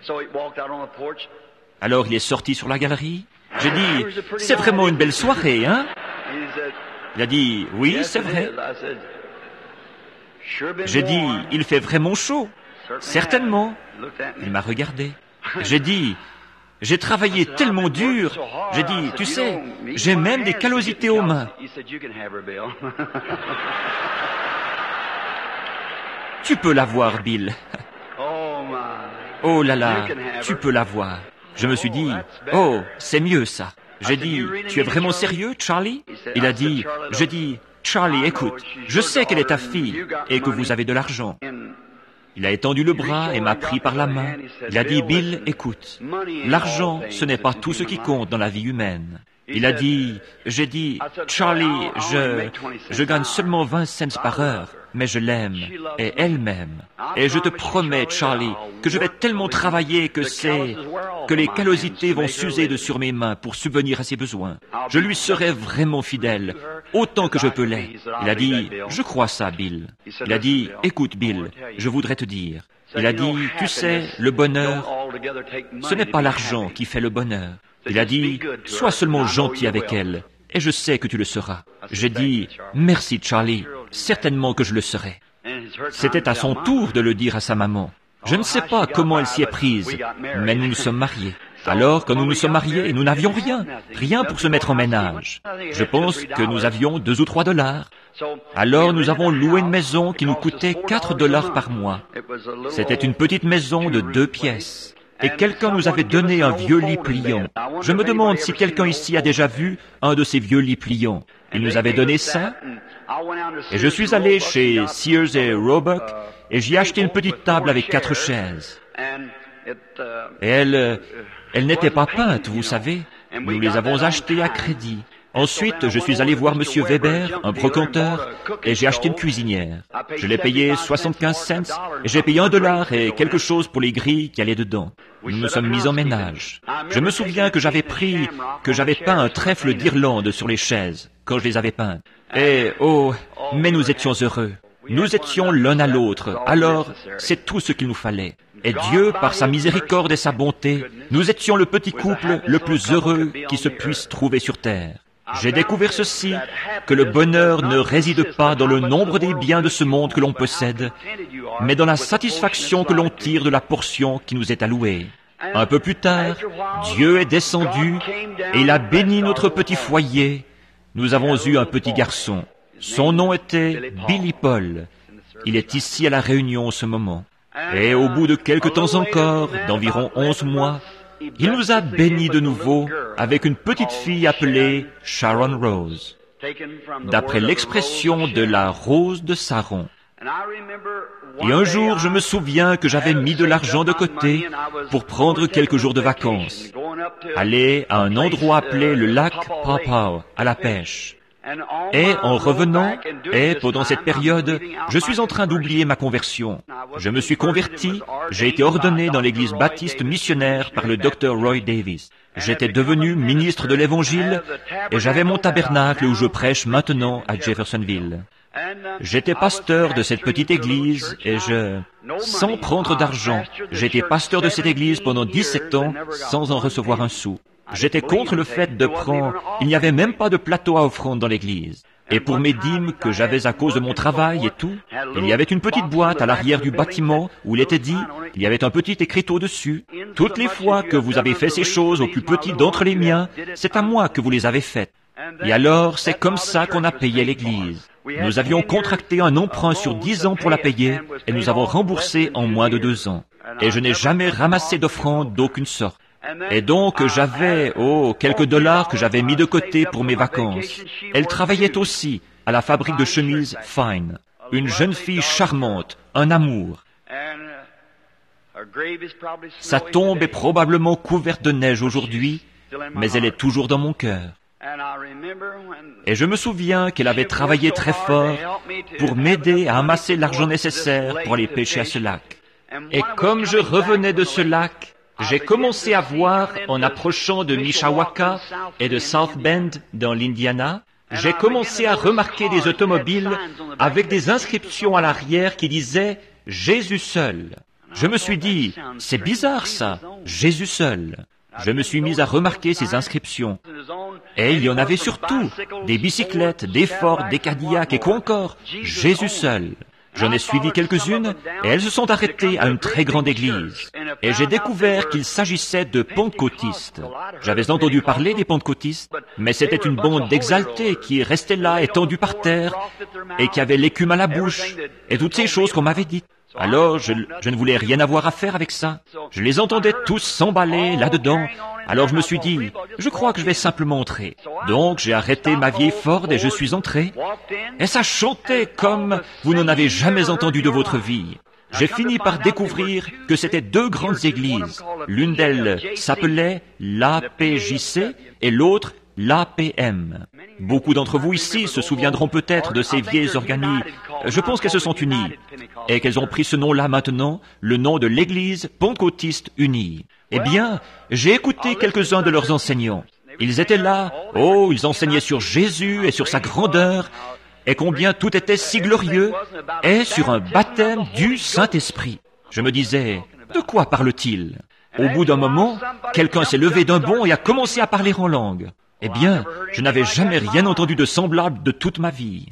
Alors il est sorti sur la galerie. J'ai dit, c'est vraiment une belle soirée, hein? Il a dit, oui, c'est vrai. J'ai dit, il fait vraiment chaud. Certainement. Il m'a regardé. J'ai dit, j'ai travaillé tellement dur. J'ai dit, tu sais, j'ai même des callosités aux mains. Tu peux l'avoir, Bill. Oh là là, tu peux l'avoir. Je me suis dit, oh, c'est mieux ça. J'ai dit, tu es vraiment sérieux, Charlie? Il a dit, j'ai dit, Charlie, écoute, je sais qu'elle est ta fille et que vous avez de l'argent. Il a étendu le bras et m'a pris par la main. Il a dit, Bill, écoute, l'argent, ce n'est pas tout ce qui compte dans la vie humaine. Il a dit, j'ai dit, Charlie, je, je gagne seulement vingt cents par heure, mais je l'aime, et elle m'aime. Et je te promets, Charlie, que je vais tellement travailler que c'est, que les callosités vont s'user de sur mes mains pour subvenir à ses besoins. Je lui serai vraiment fidèle, autant que je peux l'être. Il a dit, je crois ça, Bill. Il a dit, écoute, Bill, je voudrais te dire. Il a dit, tu sais, le bonheur, ce n'est pas l'argent qui fait le bonheur. Il a dit, sois seulement gentil avec elle, et je sais que tu le seras. J'ai dit, merci Charlie, certainement que je le serai. C'était à son tour de le dire à sa maman. Je ne sais pas comment elle s'y est prise, mais nous nous sommes mariés. Alors, quand nous nous sommes mariés, nous n'avions rien, rien pour se mettre en ménage. Je pense que nous avions deux ou trois dollars. Alors, nous avons loué une maison qui nous coûtait quatre dollars par mois. C'était une petite maison de deux pièces. Et quelqu'un nous avait donné un vieux lit pliant. Je me demande si quelqu'un ici a déjà vu un de ces vieux lits pliants. Il nous avait donné ça. Et je suis allé chez Sears et Roebuck et j'y ai acheté une petite table avec quatre chaises. Et elle, elle n'était pas peinte, vous savez. Nous les avons achetées à crédit. Ensuite, je suis allé voir Monsieur Weber, un brocanteur, et j'ai acheté une cuisinière. Je l'ai payé soixante-quinze cents, et j'ai payé un dollar et quelque chose pour les grilles qui allaient dedans. Nous nous sommes mis en ménage. Je me souviens que j'avais pris, que j'avais peint un trèfle d'Irlande sur les chaises, quand je les avais peintes. Et, oh, mais nous étions heureux. Nous étions l'un à l'autre, alors c'est tout ce qu'il nous fallait. Et Dieu, par sa miséricorde et sa bonté, nous étions le petit couple le plus heureux qui se puisse trouver sur terre. J'ai découvert ceci, que le bonheur ne réside pas dans le nombre des biens de ce monde que l'on possède, mais dans la satisfaction que l'on tire de la portion qui nous est allouée. Un peu plus tard, Dieu est descendu et il a béni notre petit foyer. Nous avons eu un petit garçon. Son nom était Billy Paul. Il est ici à la Réunion en ce moment. Et au bout de quelque temps encore, d'environ onze mois, il nous a bénis de nouveau avec une petite fille appelée Sharon Rose, d'après l'expression de la rose de Saron. Et un jour, je me souviens que j'avais mis de l'argent de côté pour prendre quelques jours de vacances, aller à un endroit appelé le lac Pawpaw, à la pêche. Et en revenant, et pendant cette période, je suis en train d'oublier ma conversion. Je me suis converti, j'ai été ordonné dans l'église baptiste missionnaire par le docteur Roy Davis. J'étais devenu ministre de l'Évangile et j'avais mon tabernacle où je prêche maintenant à Jeffersonville. J'étais pasteur de cette petite église et je, sans prendre d'argent, j'étais pasteur de cette église pendant dix-sept ans sans en recevoir un sou. J'étais contre le fait de prendre... Il n'y avait même pas de plateau à offrande dans l'église. Et pour mes dîmes que j'avais à cause de mon travail et tout, il y avait une petite boîte à l'arrière du bâtiment où il était dit, il y avait un petit écriteau dessus. Toutes les fois que vous avez fait ces choses au plus petit d'entre les miens, c'est à moi que vous les avez faites. Et alors, c'est comme ça qu'on a payé l'église. Nous avions contracté un emprunt sur dix ans pour la payer et nous avons remboursé en moins de deux ans. et je n'ai jamais ramassé d'offrande d'aucune sorte. Et donc j'avais, oh, quelques dollars que j'avais mis de côté pour mes vacances. Elle travaillait aussi à la fabrique de chemises Fine. Une jeune fille charmante, un amour. Sa tombe est probablement couverte de neige aujourd'hui, mais elle est toujours dans mon cœur. Et je me souviens qu'elle avait travaillé très fort pour m'aider à amasser l'argent nécessaire pour aller pêcher à ce lac. Et comme je revenais de ce lac, j'ai commencé à voir, en approchant de Mishawaka et de South Bend dans l'Indiana, j'ai commencé à remarquer des automobiles avec des inscriptions à l'arrière qui disaient « Jésus seul ». Je me suis dit, c'est bizarre ça, Jésus seul. Je me suis mis à remarquer ces inscriptions. Et il y en avait surtout, des bicyclettes, des Ford, des Cadillacs et quoi encore, Jésus seul. J'en ai suivi quelques-unes et elles se sont arrêtées à une très grande église. Et j'ai découvert qu'il s'agissait de pentecôtistes. J'avais entendu parler des pentecôtistes, mais c'était une bande d'exaltés qui restait là, étendue par terre, et qui avait l'écume à la bouche, et toutes ces choses qu'on m'avait dites. Alors, je, je ne voulais rien avoir à faire avec ça. Je les entendais tous s'emballer là-dedans. Alors je me suis dit, je crois que je vais simplement entrer. Donc j'ai arrêté ma vieille Ford et je suis entré. Et ça chantait comme vous n'en avez jamais entendu de votre vie. J'ai fini par découvrir que c'était deux grandes églises. L'une d'elles s'appelait l'A P J C et l'autre l'A P M. Beaucoup d'entre vous ici se souviendront peut-être de ces vieilles organies. Je pense qu'elles se sont unies et qu'elles ont pris ce nom-là maintenant, le nom de l'Église pentecôtiste unie. Eh bien, j'ai écouté quelques-uns de leurs enseignants. Ils étaient là, oh, ils enseignaient sur Jésus et sur sa grandeur, et combien tout était si glorieux, et sur un baptême du Saint-Esprit. Je me disais, de quoi parle-t-il? Au bout d'un moment, quelqu'un s'est levé d'un bond et a commencé à parler en langue. Eh bien, je n'avais jamais rien entendu de semblable de toute ma vie.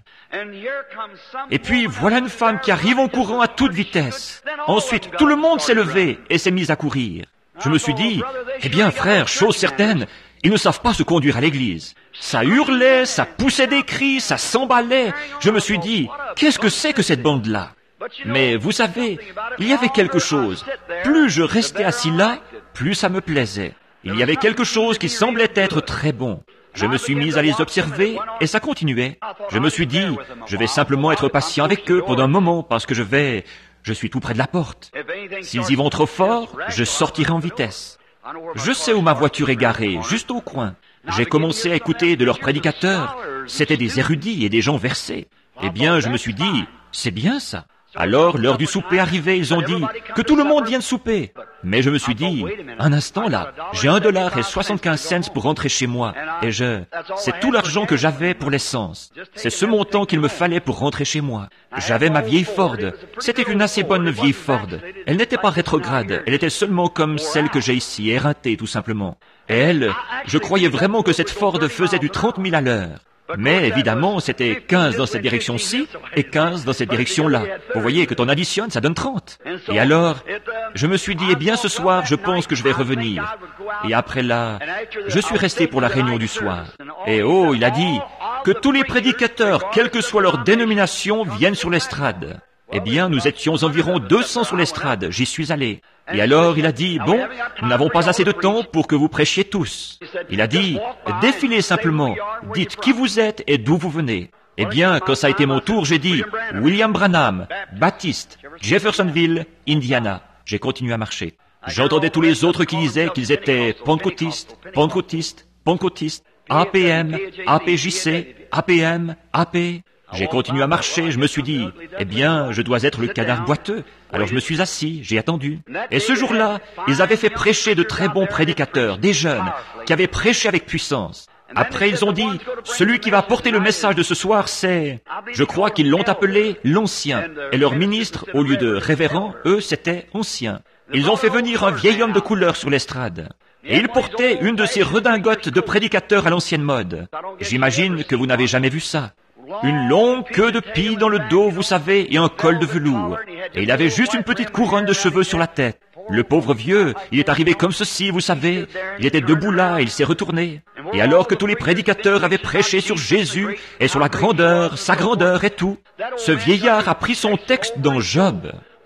Et puis, voilà une femme qui arrive en courant à toute vitesse. Ensuite, tout le monde s'est levé et s'est mis à courir. Je me suis dit, eh bien, frère, chose certaine, ils ne savent pas se conduire à l'église. Ça hurlait, ça poussait des cris, ça s'emballait. Je me suis dit, qu'est-ce que c'est que cette bande-là? Mais vous savez, il y avait quelque chose. Plus je restais assis là, plus ça me plaisait. Il y avait quelque chose qui semblait être très bon. Je me suis mis à les observer et ça continuait. Je me suis dit, je vais simplement être patient avec eux pendant un moment parce que je vais... Je suis tout près de la porte. S'ils y vont trop fort, je sortirai en vitesse. Je sais où ma voiture est garée, juste au coin. J'ai commencé à écouter de leurs prédicateurs. C'étaient des érudits et des gens versés. Eh bien, je me suis dit, c'est bien ça. Alors, l'heure du souper arrivait, ils ont dit que tout le monde vienne souper. Mais je me suis dit, un instant là, j'ai un dollar et soixante-quinze cents pour rentrer chez moi. Et je, c'est tout l'argent que j'avais pour l'essence. C'est ce montant qu'il me fallait pour rentrer chez moi. J'avais ma vieille Ford. C'était une assez bonne vieille Ford. Elle n'était pas rétrograde, elle était seulement comme celle que j'ai ici, éreintée tout simplement. Et elle, je croyais vraiment que cette Ford faisait du trente mille à l'heure. Mais évidemment, c'était quinze dans cette direction-ci et quinze dans cette direction-là. Vous voyez, quand on additionne, ça donne trente. Et alors, je me suis dit, eh bien, ce soir, je pense que je vais revenir. Et après là, je suis resté pour la réunion du soir. Et oh, il a dit que tous les prédicateurs, quelle que soit leur dénomination, viennent sur l'estrade. Eh bien, nous étions environ deux cents sur l'estrade. J'y suis allé. Et alors, il a dit, bon, nous n'avons pas assez de temps pour que vous prêchiez tous. Il a dit, défilez simplement, dites qui vous êtes et d'où vous venez. Eh bien, quand ça a été mon tour, j'ai dit, William Branham, Baptiste, Jeffersonville, Indiana. J'ai continué à marcher. J'entendais tous les autres qui disaient qu'ils étaient pentecôtistes, pentecôtistes, pentecôtistes, A P M, A P J C, A P M, A P... J'ai continué à marcher, je me suis dit, eh bien, je dois être le canard boiteux. Alors je me suis assis, j'ai attendu. Et ce jour-là, ils avaient fait prêcher de très bons prédicateurs, des jeunes, qui avaient prêché avec puissance. Après, ils ont dit, celui qui va porter le message de ce soir, c'est... Je crois qu'ils l'ont appelé l'ancien. Et leur ministre, au lieu de révérend, eux, c'était ancien. Ils ont fait venir un vieil homme de couleur sur l'estrade. Et il portait une de ces redingotes de prédicateurs à l'ancienne mode. J'imagine que vous n'avez jamais vu ça. Une longue queue de pie dans le dos, vous savez, et un col de velours. Et il avait juste une petite couronne de cheveux sur la tête. Le pauvre vieux, il est arrivé comme ceci, vous savez. Il était debout là, et il s'est retourné. Et alors que tous les prédicateurs avaient prêché sur Jésus, et sur la grandeur, sa grandeur et tout, ce vieillard a pris son texte dans Job.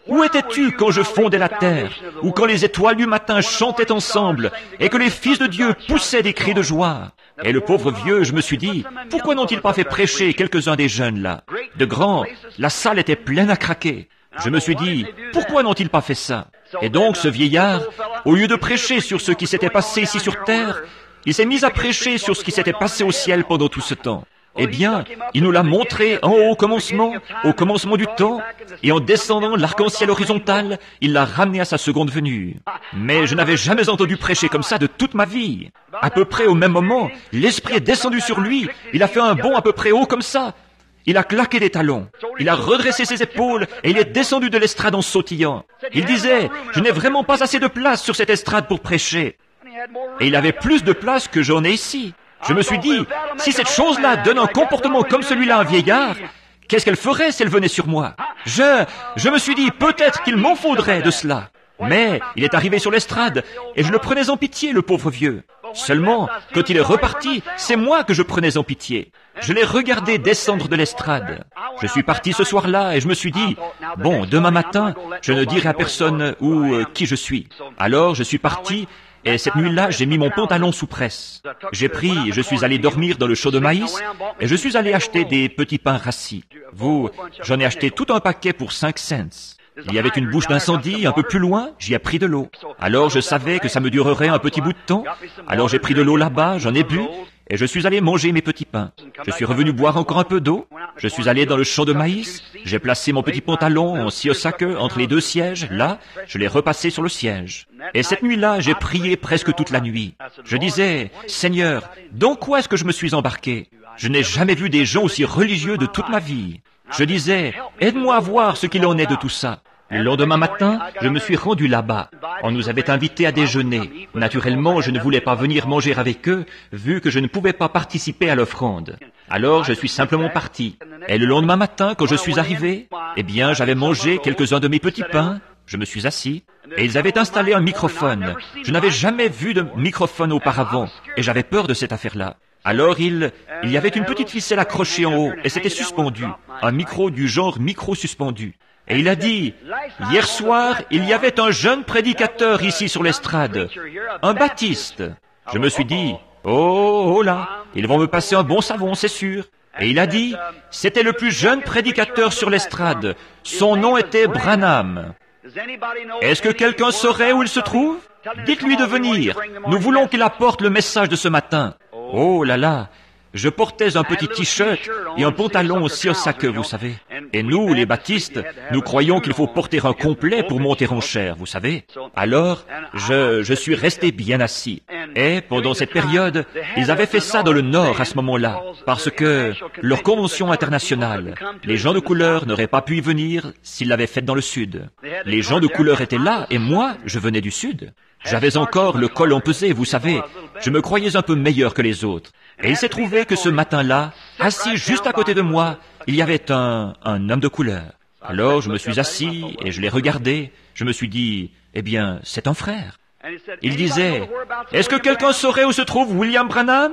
Où étais-tu quand je fondais la terre, ou quand les étoiles du matin chantaient ensemble, et que les fils de Dieu poussaient des cris de joie? Et le pauvre vieux, je me suis dit, pourquoi n'ont-ils pas fait prêcher quelques-uns des jeunes là? De grands, la salle était pleine à craquer. Je me suis dit, pourquoi n'ont-ils pas fait ça? Et donc ce vieillard, au lieu de prêcher sur ce qui s'était passé ici sur terre, il s'est mis à prêcher sur ce qui s'était passé au ciel pendant tout ce temps. Eh bien, il nous l'a montré en haut au commencement, au commencement du temps, et en descendant l'arc-en-ciel horizontal, il l'a ramené à sa seconde venue. Mais je n'avais jamais entendu prêcher comme ça de toute ma vie. À peu près au même moment, l'Esprit est descendu sur lui, il a fait un bond à peu près haut comme ça. Il a claqué des talons, il a redressé ses épaules et il est descendu de l'estrade en sautillant. Il disait, je n'ai vraiment pas assez de place sur cette estrade pour prêcher. Et il avait plus de place que j'en ai ici. Je me suis dit, si cette chose-là donne un comportement comme celui-là à un vieillard, qu'est-ce qu'elle ferait si elle venait sur moi? Je, je me suis dit, peut-être qu'il m'en faudrait de cela. Mais il est arrivé sur l'estrade, et je le prenais en pitié, le pauvre vieux. Seulement, quand il est reparti, c'est moi que je prenais en pitié. Je l'ai regardé descendre de l'estrade. Je suis parti ce soir-là, et je me suis dit, bon, demain matin, je ne dirai à personne où, euh, qui je suis. Alors, je suis parti, et cette nuit-là, j'ai mis mon pantalon sous presse. J'ai pris, je suis allé dormir dans le champ de maïs, et je suis allé acheter des petits pains rassis. Vous, j'en ai acheté tout un paquet pour cinq cents. Il y avait une bouche d'incendie un peu plus loin, j'y ai pris de l'eau. Alors je savais que ça me durerait un petit bout de temps, alors j'ai pris de l'eau là-bas, j'en ai bu, et je suis allé manger mes petits pains. Je suis revenu boire encore un peu d'eau, je suis allé dans le champ de maïs, j'ai placé mon petit pantalon en siosake entre les deux sièges, là, je l'ai repassé sur le siège. Et cette nuit-là, j'ai prié presque toute la nuit. Je disais, Seigneur, dans quoi est-ce que je me suis embarqué? Je n'ai jamais vu des gens aussi religieux de toute ma vie. Je disais, aide-moi à voir ce qu'il en est de tout ça. Le lendemain matin, je me suis rendu là-bas. On nous avait invités à déjeuner. Naturellement, je ne voulais pas venir manger avec eux, vu que je ne pouvais pas participer à l'offrande. Alors, je suis simplement parti. Et le lendemain matin, quand je suis arrivé, eh bien, j'avais mangé quelques-uns de mes petits pains. Je me suis assis. Et ils avaient installé un microphone. Je n'avais jamais vu de microphone auparavant. Et j'avais peur de cette affaire-là. Alors il, il y avait une petite ficelle accrochée en haut, et c'était suspendu, un micro du genre micro suspendu. Et il a dit, hier soir, il y avait un jeune prédicateur ici sur l'estrade, un baptiste. Je me suis dit, oh, oh là, ils vont me passer un bon savon, c'est sûr. Et il a dit, c'était le plus jeune prédicateur sur l'estrade, son nom était Branham. Est-ce que quelqu'un saurait où il se trouve? Dites-lui de venir, nous voulons qu'il apporte le message de ce matin. Oh là là, je portais un petit t-shirt et un pantalon aussi au sac, vous savez. Et nous, les baptistes, nous croyons qu'il faut porter un complet pour monter en chair, vous savez. Alors, je, je suis resté bien assis. Et pendant cette période, ils avaient fait ça dans le Nord à ce moment-là, parce que leur convention internationale, les gens de couleur n'auraient pas pu y venir s'ils l'avaient faite dans le Sud. Les gens de couleur étaient là, et moi, je venais du Sud. J'avais encore le col empesé, vous savez. Je me croyais un peu meilleur que les autres. Et il s'est trouvé que ce matin-là, assis juste à côté de moi, il y avait un, un homme de couleur. Alors je me suis assis et je l'ai regardé. Je me suis dit, eh bien, c'est un frère. Il disait, est-ce que quelqu'un saurait où se trouve William Branham?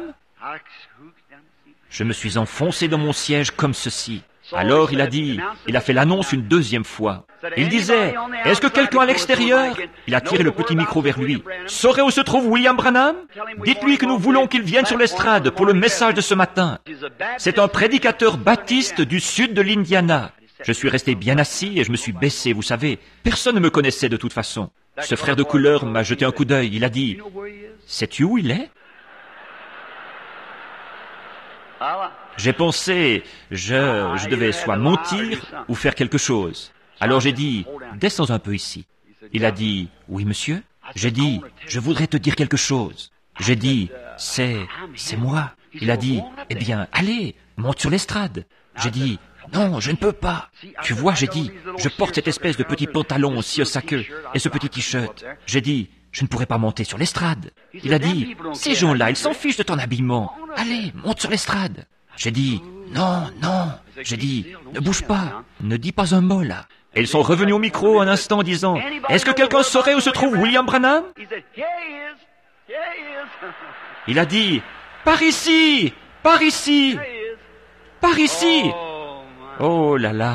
Je me suis enfoncé dans mon siège comme ceci. Alors il a dit, il a fait l'annonce une deuxième fois. Il disait, est-ce que quelqu'un à l'extérieur? Il a tiré le petit micro vers lui. Saurait où se trouve William Branham? Dites-lui que nous voulons qu'il vienne sur l'estrade pour le message de ce matin. C'est un prédicateur baptiste du sud de l'Indiana. Je suis resté bien assis et je me suis baissé, vous savez. Personne ne me connaissait de toute façon. Ce frère de couleur m'a jeté un coup d'œil. Il a dit, sais-tu où il est? J'ai pensé, je, je devais soit mentir ou faire quelque chose. Alors j'ai dit, descends un peu ici. Il a dit, oui monsieur. J'ai dit, je voudrais te dire quelque chose. J'ai dit, c'est, c'est moi. Il a dit, eh bien, allez, monte sur l'estrade. J'ai dit, non, je ne peux pas. Tu vois, j'ai dit, je porte cette espèce de petit pantalon aussi au sac et ce petit t-shirt. J'ai dit, je ne pourrais pas monter sur l'estrade. Il a dit, ces gens-là, ils s'en fichent de ton habillement. Allez, monte sur l'estrade. J'ai dit, non, non. J'ai dit, ne bouge pas, ne dis pas un mot là. Et ils sont revenus au micro un instant en disant, est-ce que quelqu'un saurait où se trouve William Branham? Il a dit, par ici, par ici, par ici. Oh là là.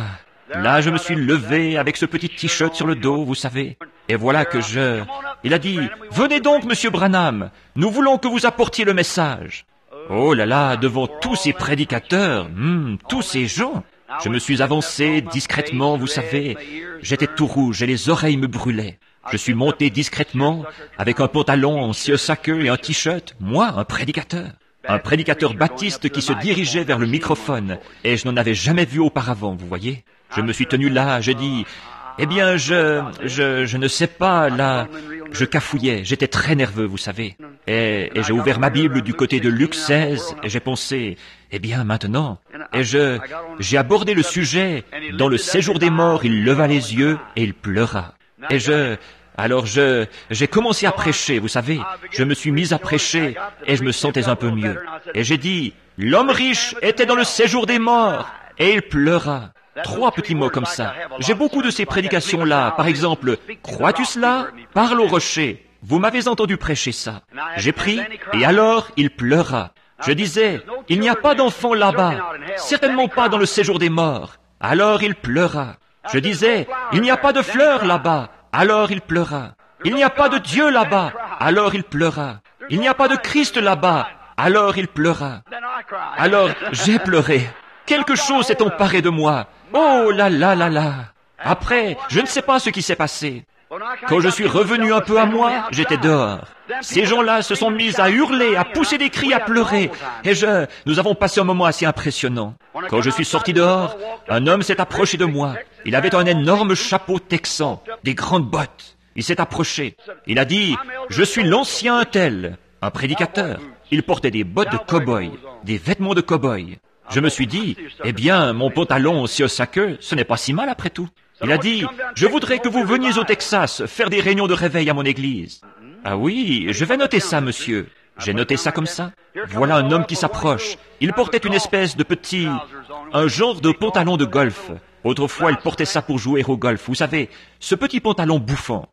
Là, je me suis levé avec ce petit t-shirt sur le dos, vous savez. Et voilà que je... Il a dit, « Venez donc, monsieur Branham, nous voulons que vous apportiez le message. » Oh là là, devant tous ces prédicateurs, hum, tous ces gens, je me suis avancé discrètement, vous savez. J'étais tout rouge et les oreilles me brûlaient. Je suis monté discrètement avec un pantalon en seersucker et un t-shirt, moi, un prédicateur. Un prédicateur baptiste qui se dirigeait vers le microphone, et je n'en avais jamais vu auparavant, vous voyez. Je me suis tenu là, j'ai dit, eh bien, je, je, je ne sais pas, là, je cafouillais, j'étais très nerveux, vous savez. Et, et j'ai ouvert ma Bible du côté de Luc seize, et j'ai pensé, eh bien, maintenant, et je, j'ai abordé le sujet, dans le séjour des morts, il leva les yeux, et il pleura. Et je, alors je, j'ai commencé à prêcher, vous savez, je me suis mis à prêcher, et je me sentais un peu mieux. Et j'ai dit, l'homme riche était dans le séjour des morts, et il pleura. Trois petits mots comme ça. J'ai beaucoup de ces prédications-là. Par exemple, crois-tu cela? Parle au rocher. Vous m'avez entendu prêcher ça. J'ai pris, et alors il pleura. Je disais, il n'y a pas d'enfant là-bas, certainement pas dans le séjour des morts. Alors il pleura. Je disais, il n'y a pas de fleurs là-bas. Alors il pleura. Il n'y a pas de Dieu là-bas. Alors il pleura. Il n'y a pas de Christ là-bas. Alors il pleura. Alors j'ai pleuré. Quelque chose s'est emparé de moi. Oh là là là là. Après, je ne sais pas ce qui s'est passé. Quand je suis revenu un peu à moi, j'étais dehors. Ces gens-là se sont mis à hurler, à pousser des cris, à pleurer. Et je, nous avons passé un moment assez impressionnant. Quand je suis sorti dehors, un homme s'est approché de moi. Il avait un énorme chapeau texan, des grandes bottes. Il s'est approché. Il a dit, je suis l'ancien tel, un prédicateur. Il portait des bottes de cow-boy, des vêtements de cow-boy. Je me suis dit, eh bien, mon pantalon au seersucker, ce n'est pas si mal après tout. Il a dit, je voudrais que vous veniez au Texas faire des réunions de réveil à mon église. Ah oui, je vais noter ça, monsieur. J'ai noté ça comme ça. Voilà un homme qui s'approche. Il portait une espèce de petit, un genre de pantalon de golf. Autrefois, il portait ça pour jouer au golf. Vous savez, ce petit pantalon bouffant.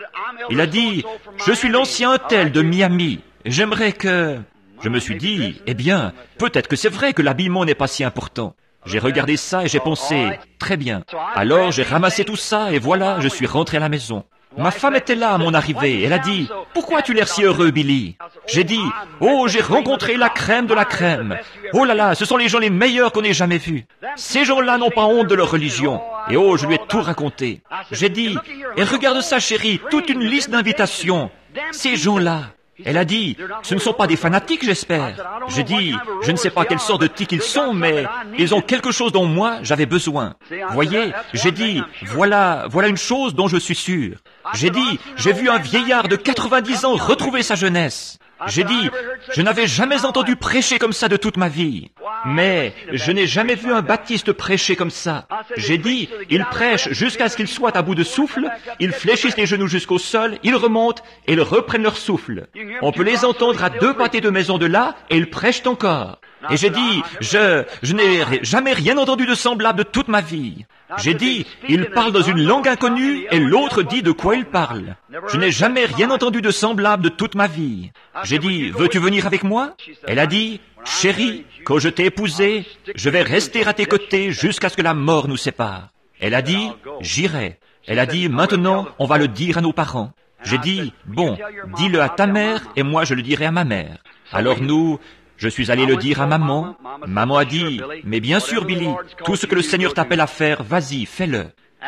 Il a dit, je suis l'ancien tel de Miami. J'aimerais que... Je me suis dit, eh bien, peut-être que c'est vrai que l'habillement n'est pas si important. J'ai regardé ça et j'ai pensé, très bien. Alors j'ai ramassé tout ça et voilà, je suis rentré à la maison. Ma femme était là à mon arrivée. Elle a dit, pourquoi as-tu l'air si heureux, Billy? J'ai dit, oh, j'ai rencontré la crème de la crème. Oh là là, ce sont les gens les meilleurs qu'on ait jamais vus. Ces gens-là n'ont pas honte de leur religion. Et oh, je lui ai tout raconté. J'ai dit, et regarde ça, chérie, toute une liste d'invitations. Ces gens-là. Elle a dit, ce ne sont pas des fanatiques, j'espère. J'ai dit, je ne sais pas quelle sorte de tic ils sont, mais ils ont quelque chose dont moi, j'avais besoin. Voyez, j'ai dit, voilà, voilà une chose dont je suis sûr. J'ai dit, j'ai vu un vieillard de quatre-vingt-dix ans retrouver sa jeunesse. J'ai dit, je n'avais jamais entendu prêcher comme ça de toute ma vie. Mais je n'ai jamais vu un baptiste prêcher comme ça. J'ai dit, ils prêchent jusqu'à ce qu'ils soient à bout de souffle, ils fléchissent les genoux jusqu'au sol, ils remontent et ils reprennent leur souffle. On peut les entendre à deux pâtés de maison de là et ils prêchent encore. Et j'ai dit, je, je n'ai jamais rien entendu de semblable de toute ma vie. J'ai dit, il parle dans une langue inconnue et l'autre dit de quoi il parle. Je n'ai jamais rien entendu de semblable de toute ma vie. J'ai dit, veux-tu venir avec moi? Elle a dit, chérie, quand je t'ai épousée, je vais rester à tes côtés jusqu'à ce que la mort nous sépare. Elle a dit, j'irai. Elle a dit, maintenant, on va le dire à nos parents. J'ai dit, bon, dis-le à ta mère et moi je le dirai à ma mère. Alors nous... Je suis allé le dire à maman. Maman a dit, mais bien sûr, Billy, tout ce que le Seigneur t'appelle à faire, vas-y, fais-le.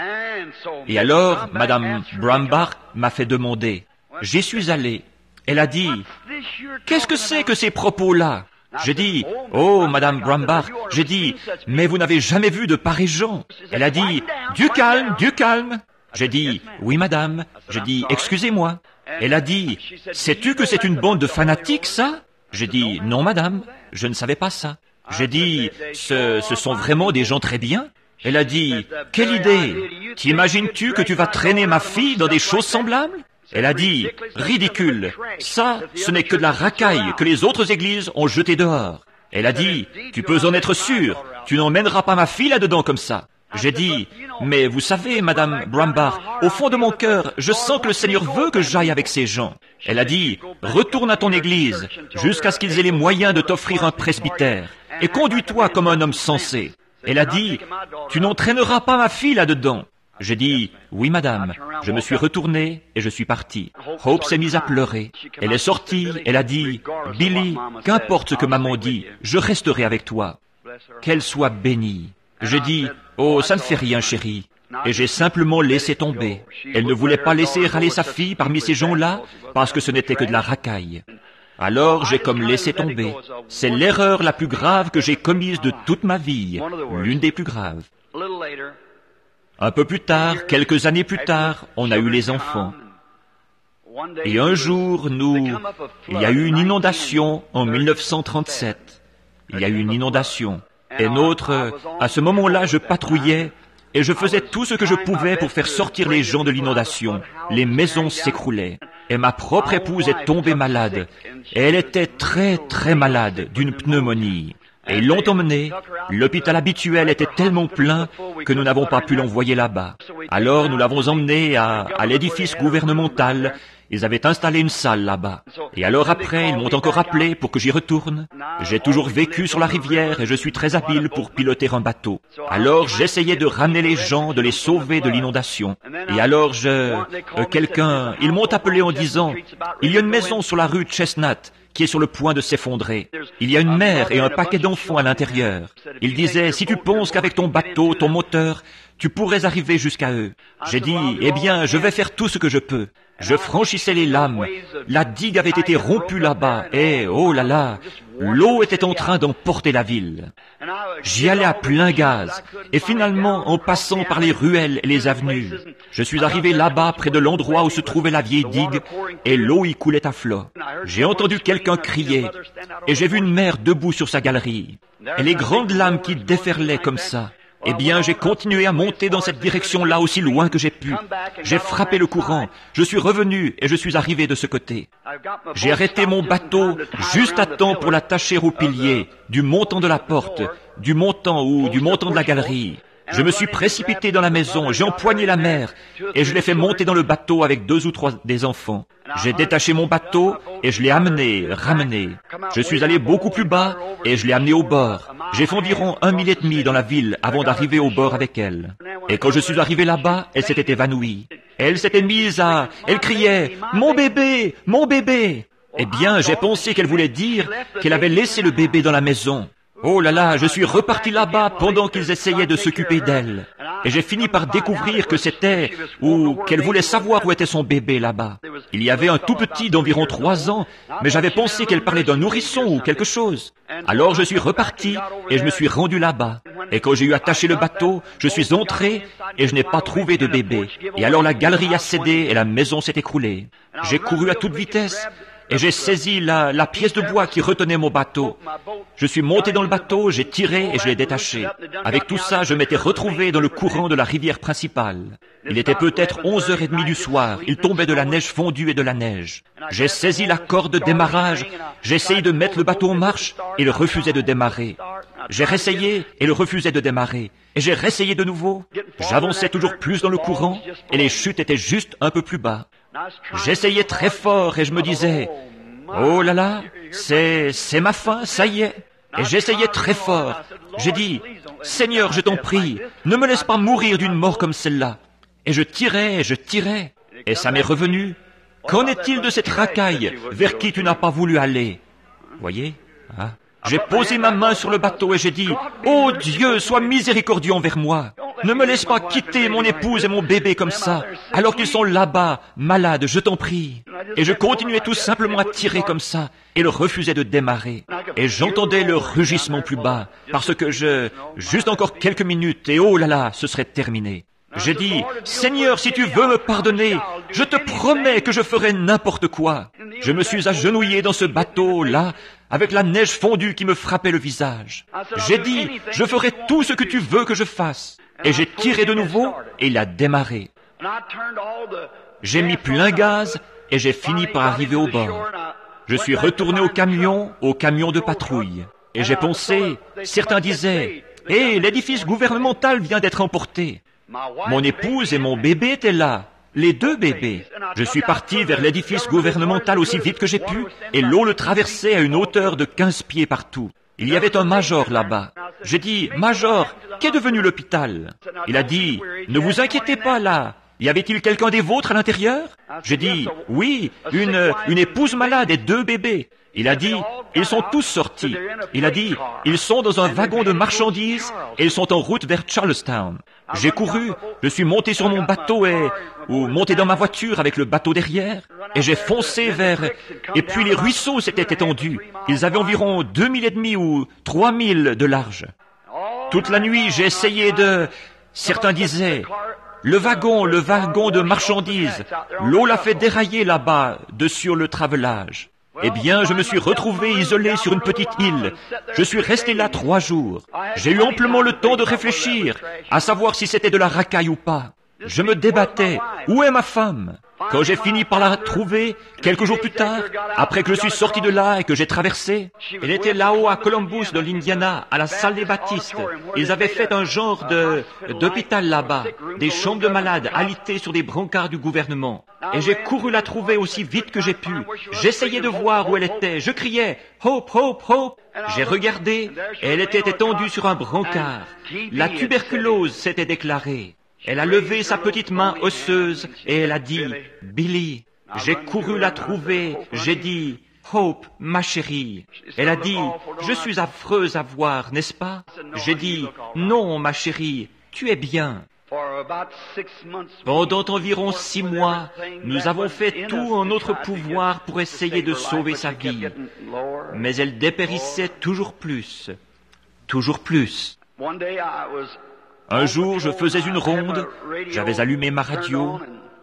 Et alors, Madame Brambach m'a fait demander. J'y suis allé. Elle a dit, qu'est-ce que c'est que ces propos-là? J'ai dit, oh, Madame Brambach, j'ai dit, mais vous n'avez jamais vu de pareils gens. Elle a dit, du calme, du calme. J'ai dit, oui, madame. J'ai dit, excusez-moi. Elle a dit, sais-tu que c'est une bande de fanatiques, ça? J'ai dit, non madame, je ne savais pas ça. J'ai dit, ce, ce sont vraiment des gens très bien. Elle a dit, quelle idée! T'imagines-tu que tu vas traîner ma fille dans des choses semblables? Elle a dit, ridicule, ça, ce n'est que de la racaille que les autres églises ont jeté dehors. Elle a dit, tu peux en être sûr, tu n'emmèneras pas ma fille là-dedans comme ça. J'ai dit, mais vous savez, Madame Brambach, au fond de mon cœur, je sens que le Seigneur veut que j'aille avec ces gens. Elle a dit, retourne à ton église, jusqu'à ce qu'ils aient les moyens de t'offrir un presbytère, et conduis-toi comme un homme sensé. Elle a dit, « Tu n'entraîneras pas ma fille là-dedans. » J'ai dit, « Oui, madame. » Je me suis retourné et je suis parti. Hope s'est mise à pleurer. Elle est sortie, elle a dit, « Billy, qu'importe ce que maman dit, je resterai avec toi. » Qu'elle soit bénie. J'ai dit, « Oh, ça ne fait rien, chérie. » Et j'ai simplement laissé tomber. Elle ne voulait pas laisser râler sa fille parmi ces gens-là, parce que ce n'était que de la racaille. Alors j'ai comme laissé tomber. C'est l'erreur la plus grave que j'ai commise de toute ma vie, l'une des plus graves. Un peu plus tard, quelques années plus tard, on a eu les enfants. Et un jour, nous, il y a eu une inondation en mille neuf cent trente-sept. Il y a eu une inondation. Et notre, à ce moment-là, je patrouillais et je faisais tout ce que je pouvais pour faire sortir les gens de l'inondation. Les maisons s'écroulaient. Et ma propre épouse est tombée malade. Et elle était très, très malade d'une pneumonie. Et ils l'ont emmenée. L'hôpital habituel était tellement plein que nous n'avons pas pu l'envoyer là-bas. Alors nous l'avons emmenée à, à l'édifice gouvernemental. Ils avaient installé une salle là-bas. Et alors après, ils m'ont encore appelé pour que j'y retourne. J'ai toujours vécu sur la rivière et je suis très habile pour piloter un bateau. Alors j'essayais de ramener les gens, de les sauver de l'inondation. Et alors je... Euh, quelqu'un... Ils m'ont appelé en disant, « Il y a une maison sur la rue de Chestnut qui est sur le point de s'effondrer. Il y a une mère et un paquet d'enfants à l'intérieur. » Il disait, « Si tu penses qu'avec ton bateau, ton moteur, tu pourrais arriver jusqu'à eux. » J'ai dit, « Eh bien, je vais faire tout ce que je peux. » Je franchissais les lames. La digue avait été rompue là-bas et, oh là là, l'eau était en train d'emporter la ville. J'y allais à plein gaz et finalement, en passant par les ruelles et les avenues, je suis arrivé là-bas près de l'endroit où se trouvait la vieille digue et l'eau y coulait à flot. J'ai entendu quelqu'un crier et j'ai vu une mère debout sur sa galerie et les grandes lames qui déferlaient comme ça. Eh bien, j'ai continué à monter dans cette direction-là aussi loin que j'ai pu. J'ai frappé le courant, je suis revenu et je suis arrivé de ce côté. J'ai arrêté mon bateau juste à temps pour l'attacher au pilier du montant de la porte, du montant ou du montant de la galerie. Je me suis précipité dans la maison, j'ai empoigné la mère et je l'ai fait monter dans le bateau avec deux ou trois des enfants. J'ai détaché mon bateau et je l'ai amené, ramené. Je suis allé beaucoup plus bas et je l'ai amené au bord. J'ai fait environ un mille et demi dans la ville avant d'arriver au bord avec elle. Et quand je suis arrivé là-bas, elle s'était évanouie. Elle s'était mise à... Elle criait « Mon bébé! Mon bébé !» Eh bien, j'ai pensé qu'elle voulait dire qu'elle avait laissé le bébé dans la maison. Oh là là, je suis reparti là-bas pendant qu'ils essayaient de s'occuper d'elle. Et j'ai fini par découvrir que c'était, ou qu'elle voulait savoir où était son bébé là-bas. Il y avait un tout petit d'environ trois ans, mais j'avais pensé qu'elle parlait d'un nourrisson ou quelque chose. Alors je suis reparti et je me suis rendu là-bas. Et quand j'ai eu attaché le bateau, je suis entré et je n'ai pas trouvé de bébé. Et alors la galerie a cédé et la maison s'est écroulée. J'ai couru à toute vitesse. Et j'ai saisi la, la pièce de bois qui retenait mon bateau. Je suis monté dans le bateau, j'ai tiré et je l'ai détaché. Avec tout ça, je m'étais retrouvé dans le courant de la rivière principale. Il était peut-être onze heures trente du soir. Il tombait de la neige fondue et de la neige. J'ai saisi la corde de démarrage. J'ai essayé de mettre le bateau en marche. Il refusait de démarrer. J'ai réessayé et il refusait de démarrer. Et j'ai réessayé de nouveau. J'avançais toujours plus dans le courant et les chutes étaient juste un peu plus bas. J'essayais très fort et je me disais, oh là là, c'est, c'est ma fin, ça y est. Et j'essayais très fort. J'ai dit, Seigneur, je t'en prie, ne me laisse pas mourir d'une mort comme celle-là. Et je tirais et je tirais. Et ça m'est revenu. Qu'en est-il de cette racaille vers qui tu n'as pas voulu aller? Voyez, hein? J'ai posé ma main sur le bateau et j'ai dit, « Oh Dieu, sois miséricordieux envers moi. Ne me laisse pas quitter mon épouse et mon bébé comme ça, alors qu'ils sont là-bas, malades, je t'en prie. » Et je continuais tout simplement à tirer comme ça, et il refusait de démarrer. Et j'entendais le rugissement plus bas, parce que je... Juste encore quelques minutes, et oh là là, ce serait terminé. J'ai dit, « Seigneur, si tu veux me pardonner, je te promets que je ferai n'importe quoi. » Je me suis agenouillé dans ce bateau-là, avec la neige fondue qui me frappait le visage. J'ai dit, « Je ferai tout ce que tu veux que je fasse. » Et j'ai tiré de nouveau, et il a démarré. J'ai mis plein gaz, et j'ai fini par arriver au bord. Je suis retourné au camion, au camion de patrouille. Et j'ai pensé, certains disaient, « Hé, l'édifice gouvernemental vient d'être emporté. » Mon épouse et mon bébé étaient là, les deux bébés. Je suis parti vers l'édifice gouvernemental aussi vite que j'ai pu, et l'eau le traversait à une hauteur de quinze pieds partout. Il y avait un major là-bas. J'ai dit, Major, qu'est devenu l'hôpital? Il a dit, ne vous inquiétez pas là. Y avait-il quelqu'un des vôtres à l'intérieur? J'ai dit, oui, une, une épouse malade et deux bébés. Il a dit, ils sont tous sortis. Il a dit, ils sont dans un wagon de marchandises et ils sont en route vers Charlestown. J'ai couru, je suis monté sur mon bateau et, ou monté dans ma voiture avec le bateau derrière, et j'ai foncé vers, et puis les ruisseaux s'étaient étendus. Ils avaient environ deux mille et demi ou trois mille de large. Toute la nuit, j'ai essayé de, certains disaient, le wagon, le wagon de marchandises, l'eau l'a fait dérailler là-bas, de sur le travelage. Eh bien, je me suis retrouvé isolé sur une petite île. Je suis resté là trois jours. J'ai eu amplement le temps de réfléchir, à savoir si c'était de la racaille ou pas. Je me débattais. Où est ma femme? Quand j'ai fini par la trouver, quelques jours plus tard, après que je suis sorti de là et que j'ai traversé, elle était là-haut à Columbus, dans l'Indiana, à la salle des baptistes. Ils avaient fait un genre de, d'hôpital là-bas, des chambres de malades alitées sur des brancards du gouvernement. Et j'ai couru la trouver aussi vite que j'ai pu. J'essayais de voir où elle était. Je criais, Hope, Hope, Hope. J'ai regardé et elle était étendue sur un brancard. La tuberculose s'était déclarée. Elle a levé sa petite main osseuse et elle a dit, Billy, j'ai couru la trouver, j'ai dit, Hope, ma chérie. Elle a dit, je suis affreuse à voir, n'est-ce pas? J'ai dit, non, ma chérie, tu es bien. Pendant environ six mois, nous avons fait tout en notre pouvoir pour essayer de sauver sa vie. Mais elle dépérissait toujours plus, toujours plus. Un jour, je faisais une ronde, j'avais allumé ma radio,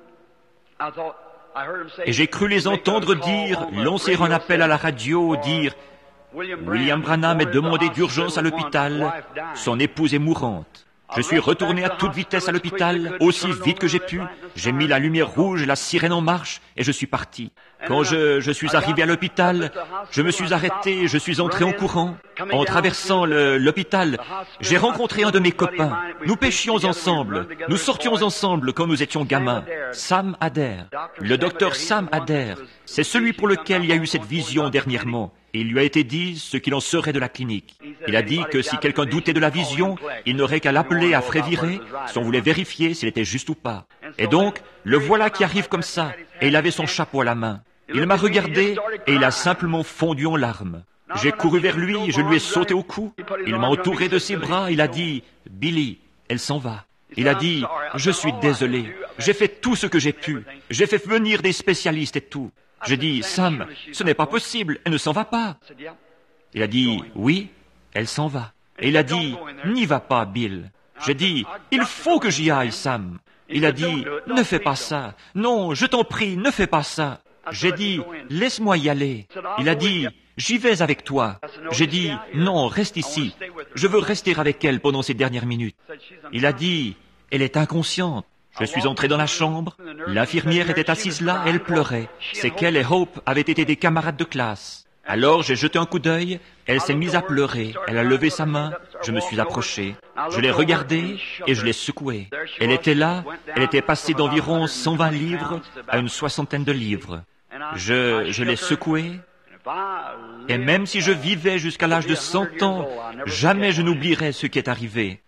et j'ai cru les entendre dire, lancer un appel à la radio, dire « William Branham est demandé d'urgence à l'hôpital, son épouse est mourante. » Je suis retourné à toute vitesse à l'hôpital, aussi vite que j'ai pu. J'ai mis la lumière rouge et la sirène en marche, et je suis parti. Quand je, je suis arrivé à l'hôpital, je me suis arrêté et je suis entré en courant. En traversant le, l'hôpital, j'ai rencontré un de mes copains. Nous pêchions ensemble, nous sortions ensemble quand nous étions gamins. Sam Adair. Le docteur Sam Adair, c'est celui pour lequel il y a eu cette vision dernièrement. Et il lui a été dit ce qu'il en serait de la clinique. Il a dit que si quelqu'un doutait de la vision, il n'aurait qu'à l'appeler à Fréviré si on voulait vérifier s'il était juste ou pas. Et donc, le voilà qui arrive comme ça, et il avait son chapeau à la main. Il m'a regardé, et il a simplement fondu en larmes. J'ai couru vers lui, je lui ai sauté au cou. Il m'a entouré de ses bras, il a dit, « Billy, elle s'en va. » Il a dit, « Je suis désolé, j'ai fait tout ce que j'ai pu. J'ai fait venir des spécialistes et tout. » J'ai dit, « Sam, ce n'est pas possible, elle ne s'en va pas. » Il a dit, « Oui, elle s'en va. » Et il a dit, « N'y va pas, Bill. » J'ai dit, « Il faut que j'y aille, Sam. » Il a dit, « Ne fais pas ça. Non, je t'en prie, ne fais pas ça. » J'ai dit, « Laisse-moi y aller. » Il a dit, « J'y vais avec toi. » J'ai dit, « Non, reste ici. Je veux rester avec elle pendant ces dernières minutes. » Il a dit, « Elle est inconsciente. » Je suis entré dans la chambre. L'infirmière était assise là, elle pleurait. C'est qu'elle et Hope avaient été des camarades de classe. Alors j'ai jeté un coup d'œil, elle s'est mise à pleurer, elle a levé sa main, je me suis approché. Je l'ai regardée et je l'ai secouée. Elle était là, elle était passée d'environ cent vingt livres à une soixantaine de livres. Je, je l'ai secouée, et même si je vivais jusqu'à l'âge de cent ans, jamais je n'oublierai ce qui est arrivé.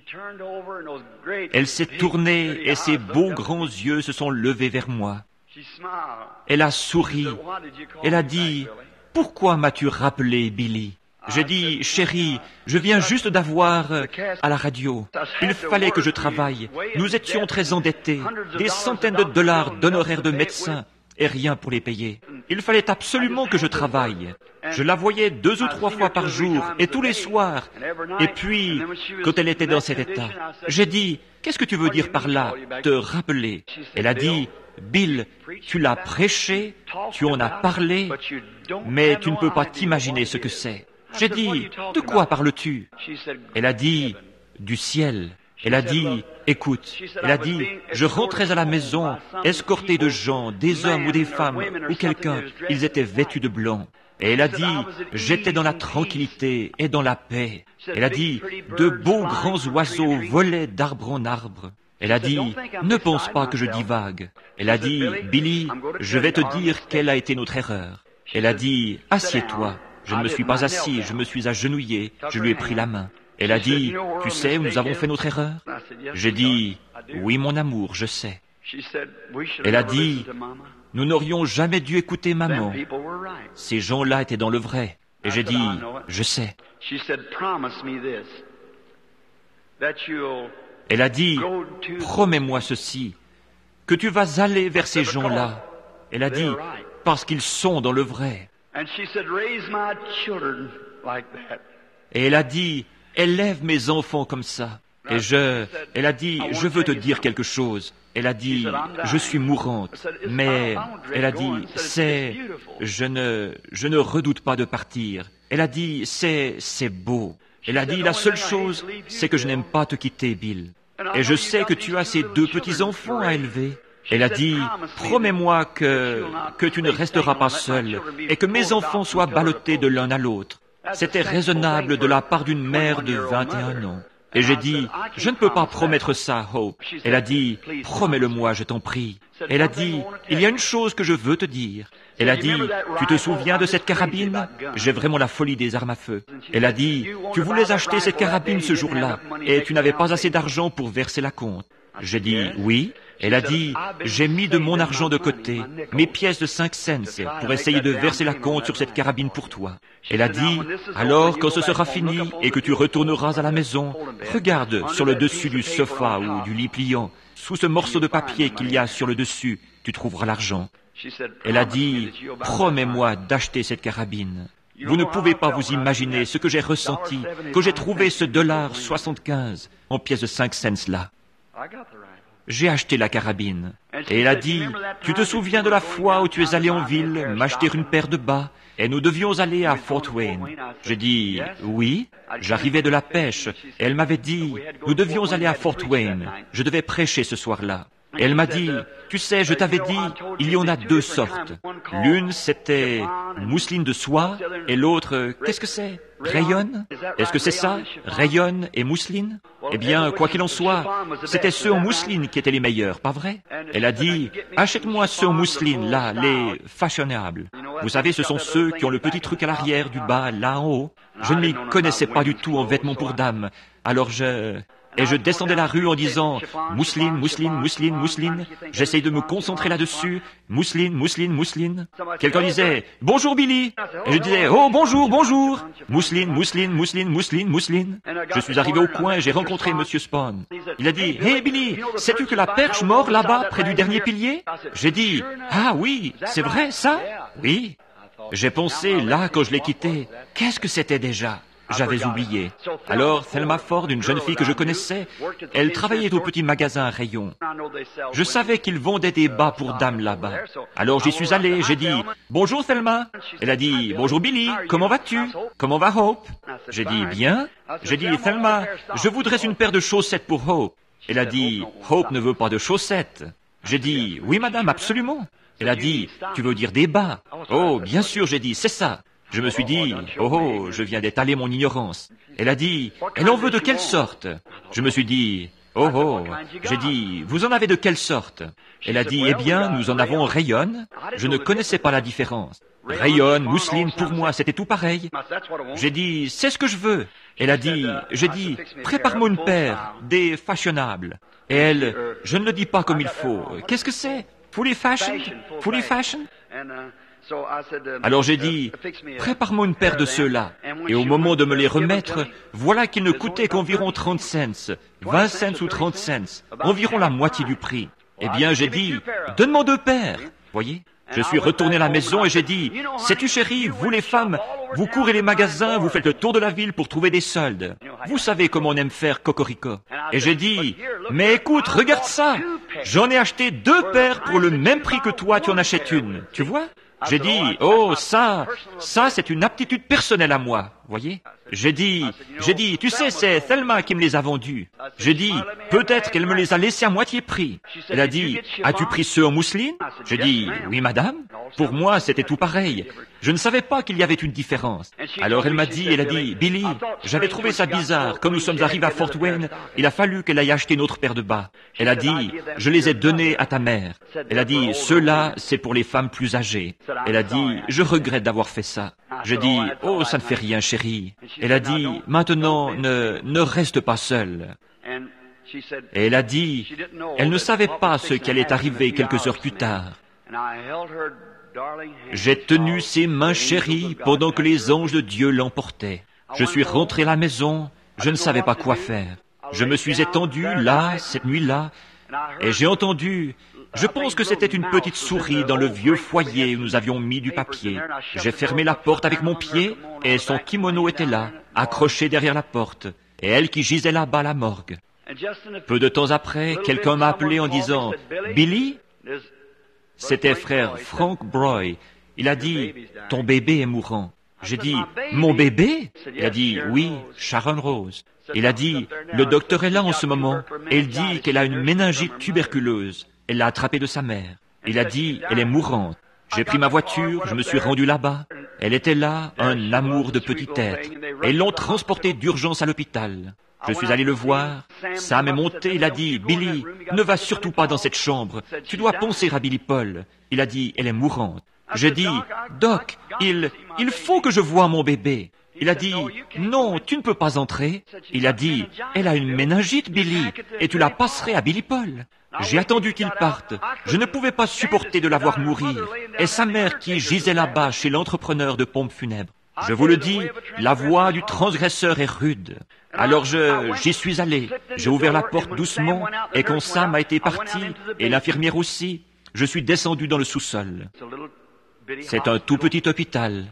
Elle s'est tournée et ses beaux grands yeux se sont levés vers moi. Elle a souri. Elle a dit, « Pourquoi m'as-tu rappelé, Billy ?» J'ai dit, « Chérie, je viens juste d'avoir euh, à la radio. Il fallait que je travaille. Nous étions très endettés. Des centaines de dollars d'honoraires de médecins et rien pour les payer. Il fallait absolument que je travaille. Je la voyais deux ou trois fois par jour et tous les soirs. Et puis, quand elle était dans cet état, j'ai dit, « Qu'est-ce que tu veux dire par là, te rappeler ?» Elle a dit, « Bill, tu l'as prêché, tu en as parlé, mais tu ne peux pas t'imaginer ce que c'est. » J'ai dit, « De quoi parles-tu » Elle a dit, « Du ciel. » Elle a dit, « Écoute, elle a dit, je rentrais à la maison, escorté de gens, des hommes ou des femmes, ou quelqu'un, ils étaient vêtus de blanc. Et elle a dit, j'étais dans la tranquillité et dans la paix. Elle a dit, de beaux grands oiseaux volaient d'arbre en arbre. Elle a dit, ne pense pas que je divague. Elle a dit, Billy, je vais te dire quelle a été notre erreur. Elle a dit, assieds-toi. Je ne me suis pas assis, je me suis agenouillé, je lui ai pris la main. Elle a dit, tu sais où nous avons fait notre erreur? J'ai dit, oui mon amour, je sais. Elle a dit, nous n'aurions jamais dû écouter maman. Ces gens-là étaient dans le vrai. Et j'ai dit, je sais. Elle a dit, promets-moi ceci, que tu vas aller vers ces gens-là. Elle a dit, parce qu'ils sont dans le vrai. Et elle a dit, élève mes enfants comme ça. Et je, elle a dit, je veux te dire quelque chose. Elle a dit, je suis mourante, mais elle a dit, c'est, je ne, je ne redoute pas de partir. Elle a dit, c'est, c'est beau. Elle a dit, la seule chose, c'est que je n'aime pas te quitter, Bill. Et je sais que tu as ces deux petits-enfants à élever. Elle a dit, promets-moi que, que tu ne resteras pas seul et que mes enfants soient ballottés de l'un à l'autre. C'était raisonnable de la part d'une mère de vingt et un ans. Et j'ai dit, je ne peux pas promettre ça, Hope. Elle a dit, promets-le-moi, je t'en prie. Elle a dit, il y a une chose que je veux te dire. Elle a dit, tu te souviens de cette carabine? J'ai vraiment la folie des armes à feu. Elle a dit, tu voulais acheter cette carabine ce jour-là et tu n'avais pas assez d'argent pour verser la compte. J'ai dit, oui. Elle a dit, j'ai mis de mon argent de côté, mes pièces de cinq cents, pour essayer de verser la compte sur cette carabine pour toi. Elle a dit, alors quand ce sera fini et que tu retourneras à la maison, regarde sur le dessus du sofa ou du lit pliant, sous ce morceau de papier qu'il y a sur le dessus, tu trouveras l'argent. Elle a dit, promets-moi d'acheter cette carabine. Vous ne pouvez pas vous imaginer ce que j'ai ressenti quand j'ai trouvé ce dollar soixante-quinze en pièces de cinq cents là. J'ai acheté la carabine. Et elle a dit, tu te souviens de la fois où tu es allé en ville m'acheter une paire de bas et nous devions aller à Fort Wayne? J'ai dit, oui. J'arrivais de la pêche et elle m'avait dit, nous devions aller à Fort Wayne. Je devais prêcher ce soir-là. Et elle m'a dit, tu sais, je t'avais dit, il y en a deux sortes. L'une, c'était mousseline de soie, et l'autre, qu'est-ce que c'est? Rayon? Est-ce que c'est ça? Rayon et mousseline? Eh bien, quoi qu'il en soit, c'était ceux en mousseline qui étaient les meilleurs, pas vrai? Elle a dit, achète-moi ceux en mousseline, là, les fashionables. Vous savez, ce sont ceux qui ont le petit truc à l'arrière du bas, là en haut. Je ne m'y connaissais pas du tout en vêtements pour dames. Alors je... Et je descendais la rue en disant, mousseline, mousseline, mousseline, mousseline. J'essaye de me concentrer là-dessus. Mousseline, mousseline, mousseline. Quelqu'un disait, bonjour Billy. Et je disais, oh bonjour, bonjour. Mousseline, mousseline, mousseline, mousseline, mousseline. Je suis arrivé au coin et j'ai rencontré Monsieur Spawn. Il a dit, hé hey Billy, sais-tu que la perche mord là-bas près du dernier pilier? J'ai dit, ah oui, c'est vrai ça? Oui. J'ai pensé là quand je l'ai quitté, qu'est-ce que c'était déjà? J'avais oublié. Alors, Thelma Ford, une jeune fille que je connaissais, elle travaillait au petit magasin à Rayon. Je savais qu'ils vendaient des bas pour dames là-bas. Alors j'y suis allé, j'ai dit, bonjour Thelma. Elle a dit, bonjour Billy, comment vas-tu? Comment va Hope? J'ai dit, bien. J'ai dit, Thelma, je voudrais une paire de chaussettes pour Hope. Elle a dit, Hope ne veut pas de chaussettes. J'ai dit, oui madame, absolument. Elle a dit, tu veux dire des bas? Oh, bien sûr, j'ai dit, c'est ça. Je me suis dit, oh oh, je viens d'étaler mon ignorance. Elle a dit, elle en veut de quelle sorte? Je me suis dit, oh oh, j'ai dit, vous en avez de quelle sorte? Elle a dit, eh bien, nous en avons Rayon. Je ne connaissais pas la différence. Rayon, mousseline, pour moi, c'était tout pareil. J'ai dit, c'est ce que je veux. Elle a dit, j'ai dit, prépare-moi une paire, des fashionables. Et elle, je ne le dis pas comme il faut. Qu'est-ce que c'est? Fully fashion? Fully fashion? Alors j'ai dit, prépare-moi une paire de ceux-là. Et au moment de me les remettre, voilà qu'ils ne coûtaient qu'environ trente cents, vingt cents ou trente cents, environ la moitié du prix. Eh bien j'ai dit, donne-moi deux paires. Voyez? Je suis retourné à la maison et j'ai dit, sais-tu chérie, vous les femmes, vous courez les magasins, vous faites le tour de la ville pour trouver des soldes. Vous savez comment on aime faire cocorico. Et j'ai dit, mais écoute, regarde ça. J'en ai acheté deux paires pour le même prix que toi, tu en achètes une. Tu vois? J'ai dit, oh, ça, ça, c'est une aptitude personnelle à moi, voyez? J'ai dit, j'ai dit, tu sais, c'est Thelma qui me les a vendus. J'ai dit, peut-être qu'elle me les a laissés à moitié prix. Elle a dit, as-tu pris ceux en mousseline? J'ai dit, oui, madame. Pour moi, c'était tout pareil. Je ne savais pas qu'il y avait une différence. Alors elle m'a dit, elle a dit, Billy, j'avais trouvé ça bizarre. Quand nous sommes arrivés à Fort Wayne, il a fallu qu'elle aille acheter une autre paire de bas. Elle a dit, je les ai donnés à ta mère. Elle a dit, ceux-là, c'est pour les femmes plus âgées. Elle a dit, je regrette d'avoir fait ça. Je dis, oh, ça ne fait rien, chérie. Elle a dit, maintenant, ne, ne reste pas seule. Et elle a dit, elle ne savait pas ce qui allait arriver quelques heures plus tard. J'ai tenu ses mains chéries pendant que les anges de Dieu l'emportaient. Je suis rentré à la maison, je ne savais pas quoi faire. Je me suis étendu là, cette nuit-là, et j'ai entendu, je pense que c'était une petite souris dans le vieux foyer où nous avions mis du papier. J'ai fermé la porte avec mon pied, et son kimono était là, accroché derrière la porte, et elle qui gisait là-bas à la morgue. Peu de temps après, quelqu'un m'a appelé en disant, « Billy ?» C'était frère Frank Broy. Il a dit, « Ton bébé est mourant. » J'ai dit, « Mon bébé ?» Il a dit, « Oui, Sharon Rose. » Il a dit, « Le docteur est là en ce moment, et il dit qu'elle a une méningite tuberculeuse. Elle l'a attrapée de sa mère. » Il a dit, « Elle est mourante. » J'ai pris ma voiture, je me suis rendu là-bas. Elle était là, un amour de petit être. Et ils l'ont transportée d'urgence à l'hôpital. Je suis allé le voir. Sam est monté, il a dit, « Billy, ne va surtout pas dans cette chambre. Tu dois penser à Billy Paul. » Il a dit, « Elle est mourante. » J'ai dit, « Doc, il, il faut que je voie mon bébé. » Il a dit, « Non, tu ne peux pas entrer. » Il a dit, « Elle a une méningite, Billy, et tu la passerais à Billy Paul. » J'ai attendu qu'il parte. Je ne pouvais pas supporter de la voir mourir. Et sa mère qui gisait là-bas chez l'entrepreneur de pompes funèbres. Je vous le dis, la voix du transgresseur est rude. Alors je, j'y suis allé. J'ai ouvert la porte doucement, et quand Sam a été parti, et l'infirmière aussi, je suis descendu dans le sous-sol. C'est un tout petit hôpital.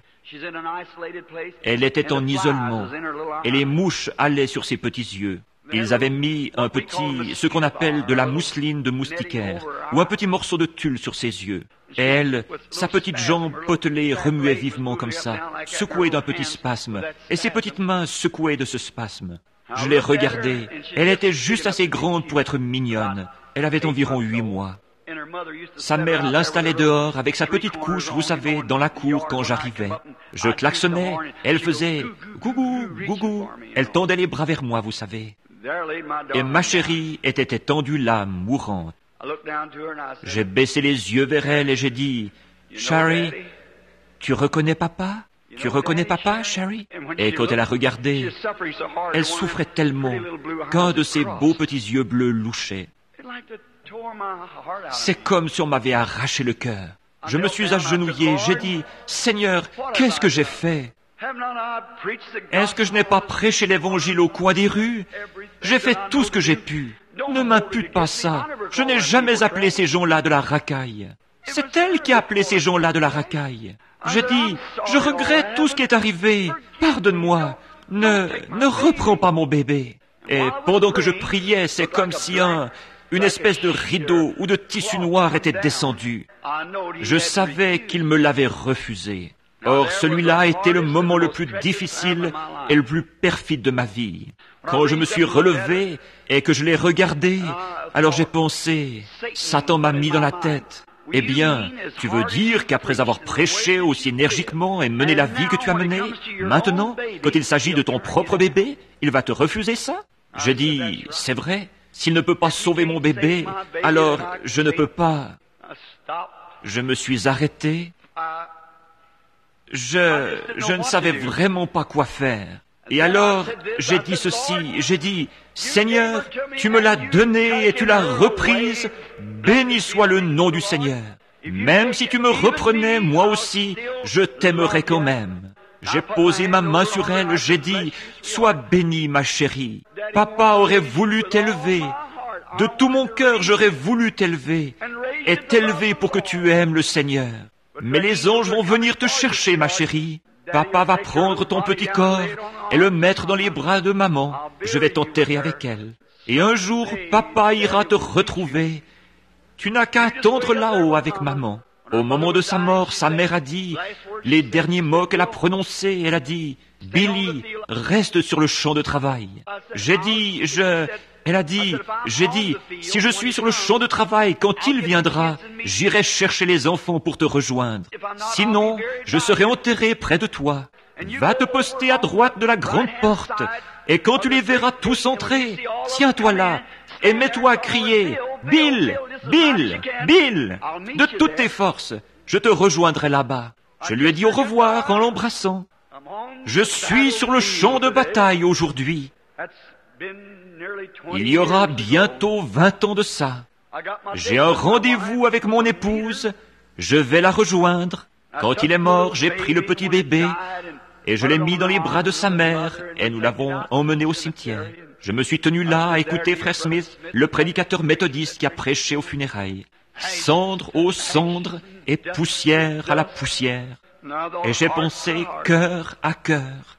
Elle était en isolement, et les mouches allaient sur ses petits yeux. Ils avaient mis un petit, ce qu'on appelle de la mousseline de moustiquaire, ou un petit morceau de tulle sur ses yeux. Et elle, sa petite jambe potelée remuait vivement comme ça, secouée d'un petit spasme, et ses petites mains secouaient de ce spasme. Je l'ai regardée, elle était juste assez grande pour être mignonne. Elle avait environ huit mois. Sa mère l'installait dehors avec sa petite couche, vous savez, dans la cour quand j'arrivais. Je klaxonnais, elle faisait « gougou, gougou ». Elle tendait les bras vers moi, vous savez. Et ma chérie était étendue là, mourante. J'ai baissé les yeux vers elle et j'ai dit « Sherry, tu reconnais papa ? Tu reconnais papa, Sherry ?» Et quand elle a regardé, elle souffrait tellement qu'un de ses beaux petits yeux bleus louchait. C'est comme si on m'avait arraché le cœur. Je me suis agenouillé, j'ai dit « Seigneur, qu'est-ce que j'ai fait ? Est-ce que je n'ai pas prêché l'évangile au coin des rues ? J'ai fait tout ce que j'ai pu. Ne m'impute pas ça. Je n'ai jamais appelé ces gens-là de la racaille. C'est elle qui a appelé ces gens-là de la racaille. J'ai dit « Je regrette tout ce qui est arrivé. Pardonne-moi. Ne, ne reprends pas mon bébé. » Et pendant que je priais, c'est comme si un... une espèce de rideau ou de tissu noir était descendu. Je savais qu'il me l'avait refusé. Or, celui-là était le moment le plus difficile et le plus perfide de ma vie. Quand je me suis relevé et que je l'ai regardé, alors j'ai pensé, Satan m'a mis dans la tête. Eh bien, tu veux dire qu'après avoir prêché aussi énergiquement et mené la vie que tu as menée, maintenant, quand il s'agit de ton propre bébé, il va te refuser ça? J'ai dit, c'est vrai. S'il ne peut pas sauver mon bébé, alors je ne peux pas. Je me suis arrêté. Je, je ne savais vraiment pas quoi faire. Et alors, j'ai dit ceci, j'ai dit, Seigneur, tu me l'as donné et tu l'as reprise, béni soit le nom du Seigneur. Même si tu me reprenais, moi aussi, je t'aimerais quand même. J'ai posé ma main sur elle, j'ai dit, sois bénie, ma chérie. Papa aurait voulu t'élever. De tout mon cœur, j'aurais voulu t'élever et t'élever pour que tu aimes le Seigneur. Mais les anges vont venir te chercher, ma chérie. Papa va prendre ton petit corps et le mettre dans les bras de maman. Je vais t'enterrer avec elle. Et un jour, papa ira te retrouver. Tu n'as qu'à attendre là-haut avec maman. Au moment de sa mort, sa mère a dit, les derniers mots qu'elle a prononcés, elle a dit, Billy, reste sur le champ de travail. J'ai dit, je... Elle a dit, j'ai dit, si je suis sur le champ de travail, quand il viendra, j'irai chercher les enfants pour te rejoindre. Sinon, je serai enterré près de toi. Va te poster à droite de la grande porte, et quand tu les verras tous entrer, tiens-toi là, et mets-toi à crier, Bill, Bill, Bill, de toutes tes forces, je te rejoindrai là-bas. Je lui ai dit au revoir en l'embrassant. Je suis sur le champ de bataille aujourd'hui. Il y aura bientôt vingt ans de ça. J'ai un rendez-vous avec mon épouse. Je vais la rejoindre. Quand il est mort, j'ai pris le petit bébé et je l'ai mis dans les bras de sa mère et nous l'avons emmené au cimetière. Je me suis tenu là à écouter Frère Smith, le prédicateur méthodiste qui a prêché aux funérailles. Cendre aux cendres et poussière à la poussière. Et j'ai pensé cœur à cœur.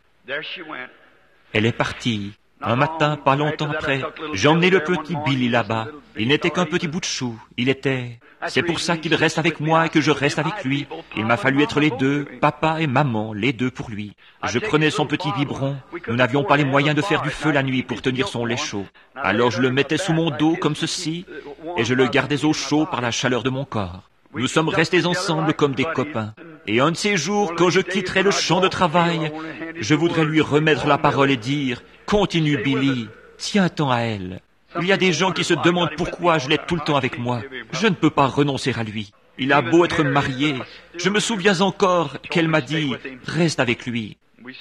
Elle est partie. Un matin, pas longtemps après, j'ai emmené le petit Billy là-bas. Il n'était qu'un petit bout de chou. Il était... C'est pour ça qu'il reste avec moi et que je reste avec lui. Il m'a fallu être les deux, papa et maman, les deux pour lui. Je prenais son petit biberon. Nous n'avions pas les moyens de faire du feu la nuit pour tenir son lait chaud. Alors je le mettais sous mon dos comme ceci et je le gardais au chaud par la chaleur de mon corps. Nous sommes restés ensemble comme des copains. Et un de ces jours, quand je quitterai le champ de travail, je voudrais lui remettre la parole et dire « Continue, Billy, tiens-t'en à elle. » Il y a des gens qui se demandent pourquoi je l'ai tout le temps avec moi. Je ne peux pas renoncer à lui. Il a beau être marié. Je me souviens encore qu'elle m'a dit « Reste avec lui. »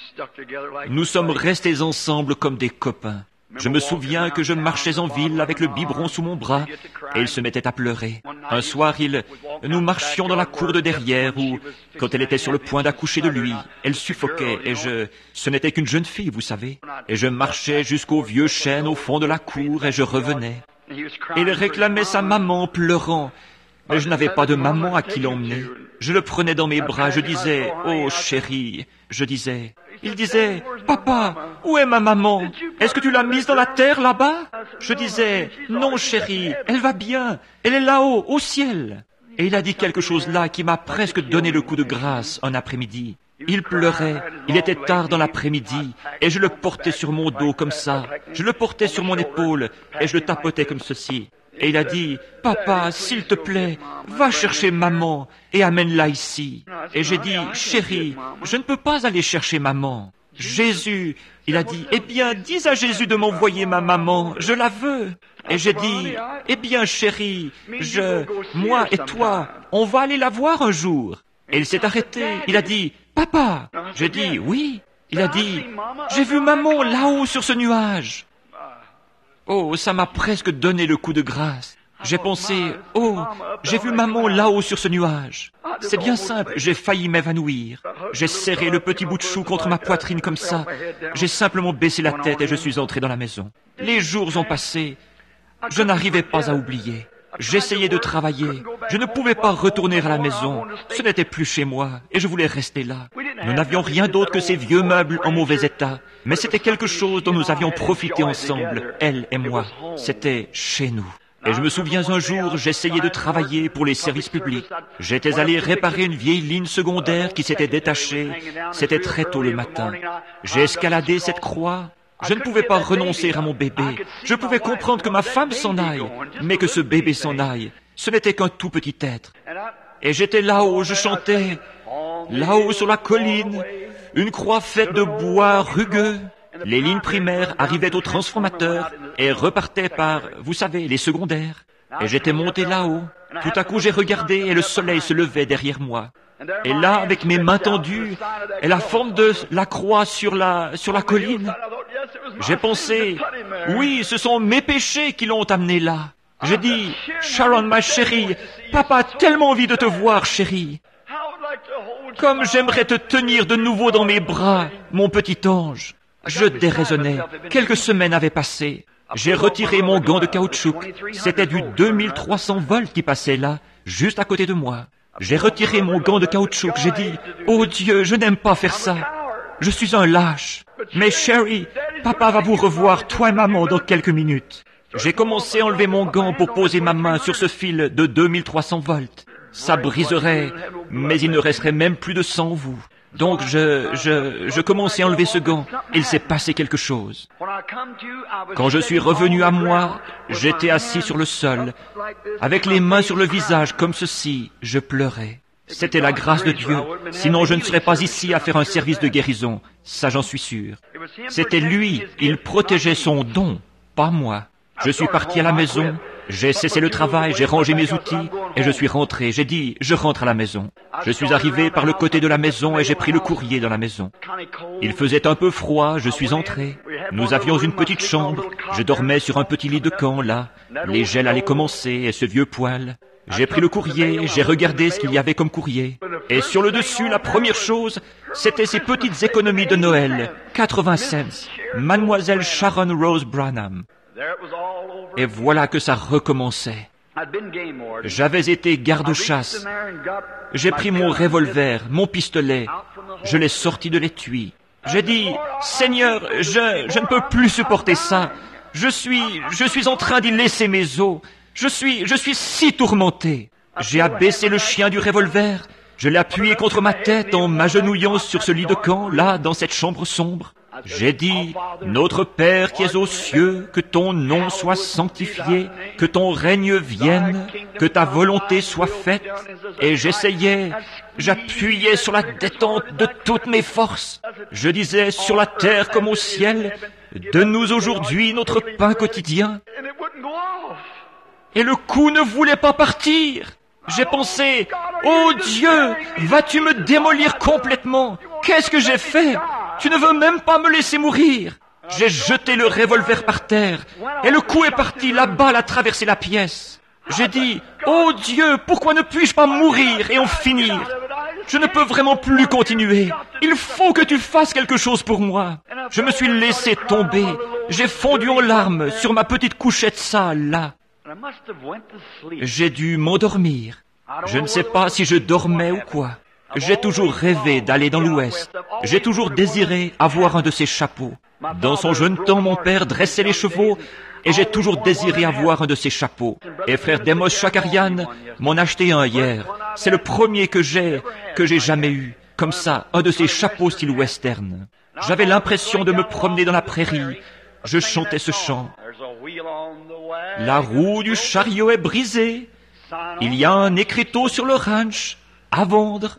Nous sommes restés ensemble comme des copains. Je me souviens que je marchais en ville avec le biberon sous mon bras et il se mettait à pleurer. Un soir, il... nous marchions dans la cour de derrière où, quand elle était sur le point d'accoucher de lui, elle suffoquait et je... Ce n'était qu'une jeune fille, vous savez. Et je marchais jusqu'au vieux chêne au fond de la cour et je revenais. Et il réclamait sa maman pleurant. Mais je n'avais pas de maman à qui l'emmener. Je le prenais dans mes bras, je disais « Oh chérie », je disais... Il disait, « Papa, où est ma maman? Est-ce que tu l'as mise dans la terre là-bas » Je disais, « Non, chérie, elle va bien. Elle est là-haut, au ciel. » Et il a dit quelque chose là qui m'a presque donné le coup de grâce un après-midi. Il pleurait, il était tard dans l'après-midi, et je le portais sur mon dos comme ça. Je le portais sur mon épaule, et je le tapotais comme ceci. Et il a dit, « Papa, s'il te plaît, va chercher maman et amène-la ici. » Et j'ai dit, « Chérie, je ne peux pas aller chercher maman. » Jésus, il a dit, « Eh bien, dis à Jésus de m'envoyer ma maman, je la veux. » Et j'ai dit, « Eh bien, chérie, je, moi et toi, on va aller la voir un jour. » Et il s'est arrêté, il a dit, « Papa !» J'ai dit, « Oui. » Il a dit, « J'ai vu maman là-haut sur ce nuage. » Oh, ça m'a presque donné le coup de grâce. J'ai pensé, oh, j'ai vu maman là-haut sur ce nuage. C'est bien simple, j'ai failli m'évanouir. J'ai serré le petit bout de chou contre ma poitrine comme ça. J'ai simplement baissé la tête et je suis entré dans la maison. Les jours ont passé. Je n'arrivais pas à oublier. J'essayais de travailler. Je ne pouvais pas retourner à la maison. Ce n'était plus chez moi et je voulais rester là. Nous n'avions rien d'autre que ces vieux meubles en mauvais état. Mais c'était quelque chose dont nous avions profité ensemble, elle et moi. C'était chez nous. Et je me souviens un jour, j'essayais de travailler pour les services publics. J'étais allé réparer une vieille ligne secondaire qui s'était détachée. C'était très tôt le matin. J'ai escaladé cette croix. Je ne pouvais pas renoncer à mon bébé. Je pouvais comprendre que ma femme s'en aille, mais que ce bébé s'en aille. Ce n'était qu'un tout petit être. Et j'étais là-haut, je chantais, là-haut sur la colline, une croix faite de bois rugueux. Les lignes primaires arrivaient au transformateur et repartaient par, vous savez, les secondaires. Et j'étais monté là-haut. Tout à coup, j'ai regardé et le soleil se levait derrière moi. Et là, avec mes mains tendues et la forme de la croix sur la, sur la colline, j'ai pensé, oui, ce sont mes péchés qui l'ont amené là. J'ai dit, Sharon, ma chérie, papa a tellement envie de te voir, chérie. Comme j'aimerais te tenir de nouveau dans mes bras, mon petit ange. Je déraisonnais. Quelques semaines avaient passé. J'ai retiré mon gant de caoutchouc. C'était du deux mille trois cents volts qui passait là, juste à côté de moi. J'ai retiré mon gant de caoutchouc. J'ai dit, oh Dieu, je n'aime pas faire ça. Je suis un lâche. Mais chérie, papa va vous revoir, toi et maman, dans quelques minutes. J'ai commencé à enlever mon gant pour poser ma main sur ce fil de deux mille trois cents volts. Ça briserait, mais il ne resterait même plus de sang en vous. Donc je, je, je commençais à enlever ce gant. Il s'est passé quelque chose. Quand je suis revenu à moi, j'étais assis sur le sol, avec les mains sur le visage comme ceci. Je pleurais. C'était la grâce de Dieu. Sinon, je ne serais pas ici à faire un service de guérison. Ça, j'en suis sûr. C'était lui. Il protégeait son don, pas moi. Je suis parti à la maison. J'ai cessé le travail, j'ai rangé mes outils et je suis rentré. J'ai dit, je rentre à la maison. Je suis arrivé par le côté de la maison et j'ai pris le courrier dans la maison. Il faisait un peu froid, je suis entré. Nous avions une petite chambre. Je dormais sur un petit lit de camp, là. Les gels allaient commencer et ce vieux poêle. J'ai pris le courrier, j'ai regardé ce qu'il y avait comme courrier. Et sur le dessus, la première chose, c'était ces petites économies de Noël. quatre-vingts cents. Mademoiselle Sharon Rose Branham. Et voilà que ça recommençait. J'avais été garde-chasse. J'ai pris mon revolver, mon pistolet. Je l'ai sorti de l'étui. J'ai dit, Seigneur, je, je ne peux plus supporter ça. Je suis, je suis en train d'y laisser mes os. Je suis, je suis si tourmenté. J'ai abaissé le chien du revolver. Je l'ai appuyé contre ma tête en m'agenouillant sur ce lit de camp, là, dans cette chambre sombre. J'ai dit, notre Père qui es aux cieux, que ton nom soit sanctifié, que ton règne vienne, que ta volonté soit faite. Et j'essayais, j'appuyais sur la détente de toutes mes forces. Je disais, sur la terre comme au ciel, donne-nous aujourd'hui notre pain quotidien. Et le coup ne voulait pas partir. J'ai pensé, oh Dieu, vas-tu me démolir complètement? Qu'est-ce que j'ai fait? Tu ne veux même pas me laisser mourir. J'ai jeté le revolver par terre, et le coup est parti, la balle a traversé la pièce. J'ai dit, oh Dieu, pourquoi ne puis-je pas mourir et en finir? Je ne peux vraiment plus continuer. Il faut que tu fasses quelque chose pour moi. Je me suis laissé tomber. J'ai fondu en larmes sur ma petite couchette sale, là. J'ai dû m'endormir. Je ne sais pas si je dormais ou quoi. J'ai toujours rêvé d'aller dans l'Ouest. J'ai toujours désiré avoir un de ces chapeaux. Dans son jeune temps, mon père dressait les chevaux et j'ai toujours désiré avoir un de ces chapeaux. Et frère Demos Shakarian m'en a acheté un hier. C'est le premier que j'ai, que j'ai jamais eu. Comme ça, un de ces chapeaux style western. J'avais l'impression de me promener dans la prairie. Je chantais ce chant. La roue du chariot est brisée. Il y a un écriteau sur le ranch à vendre.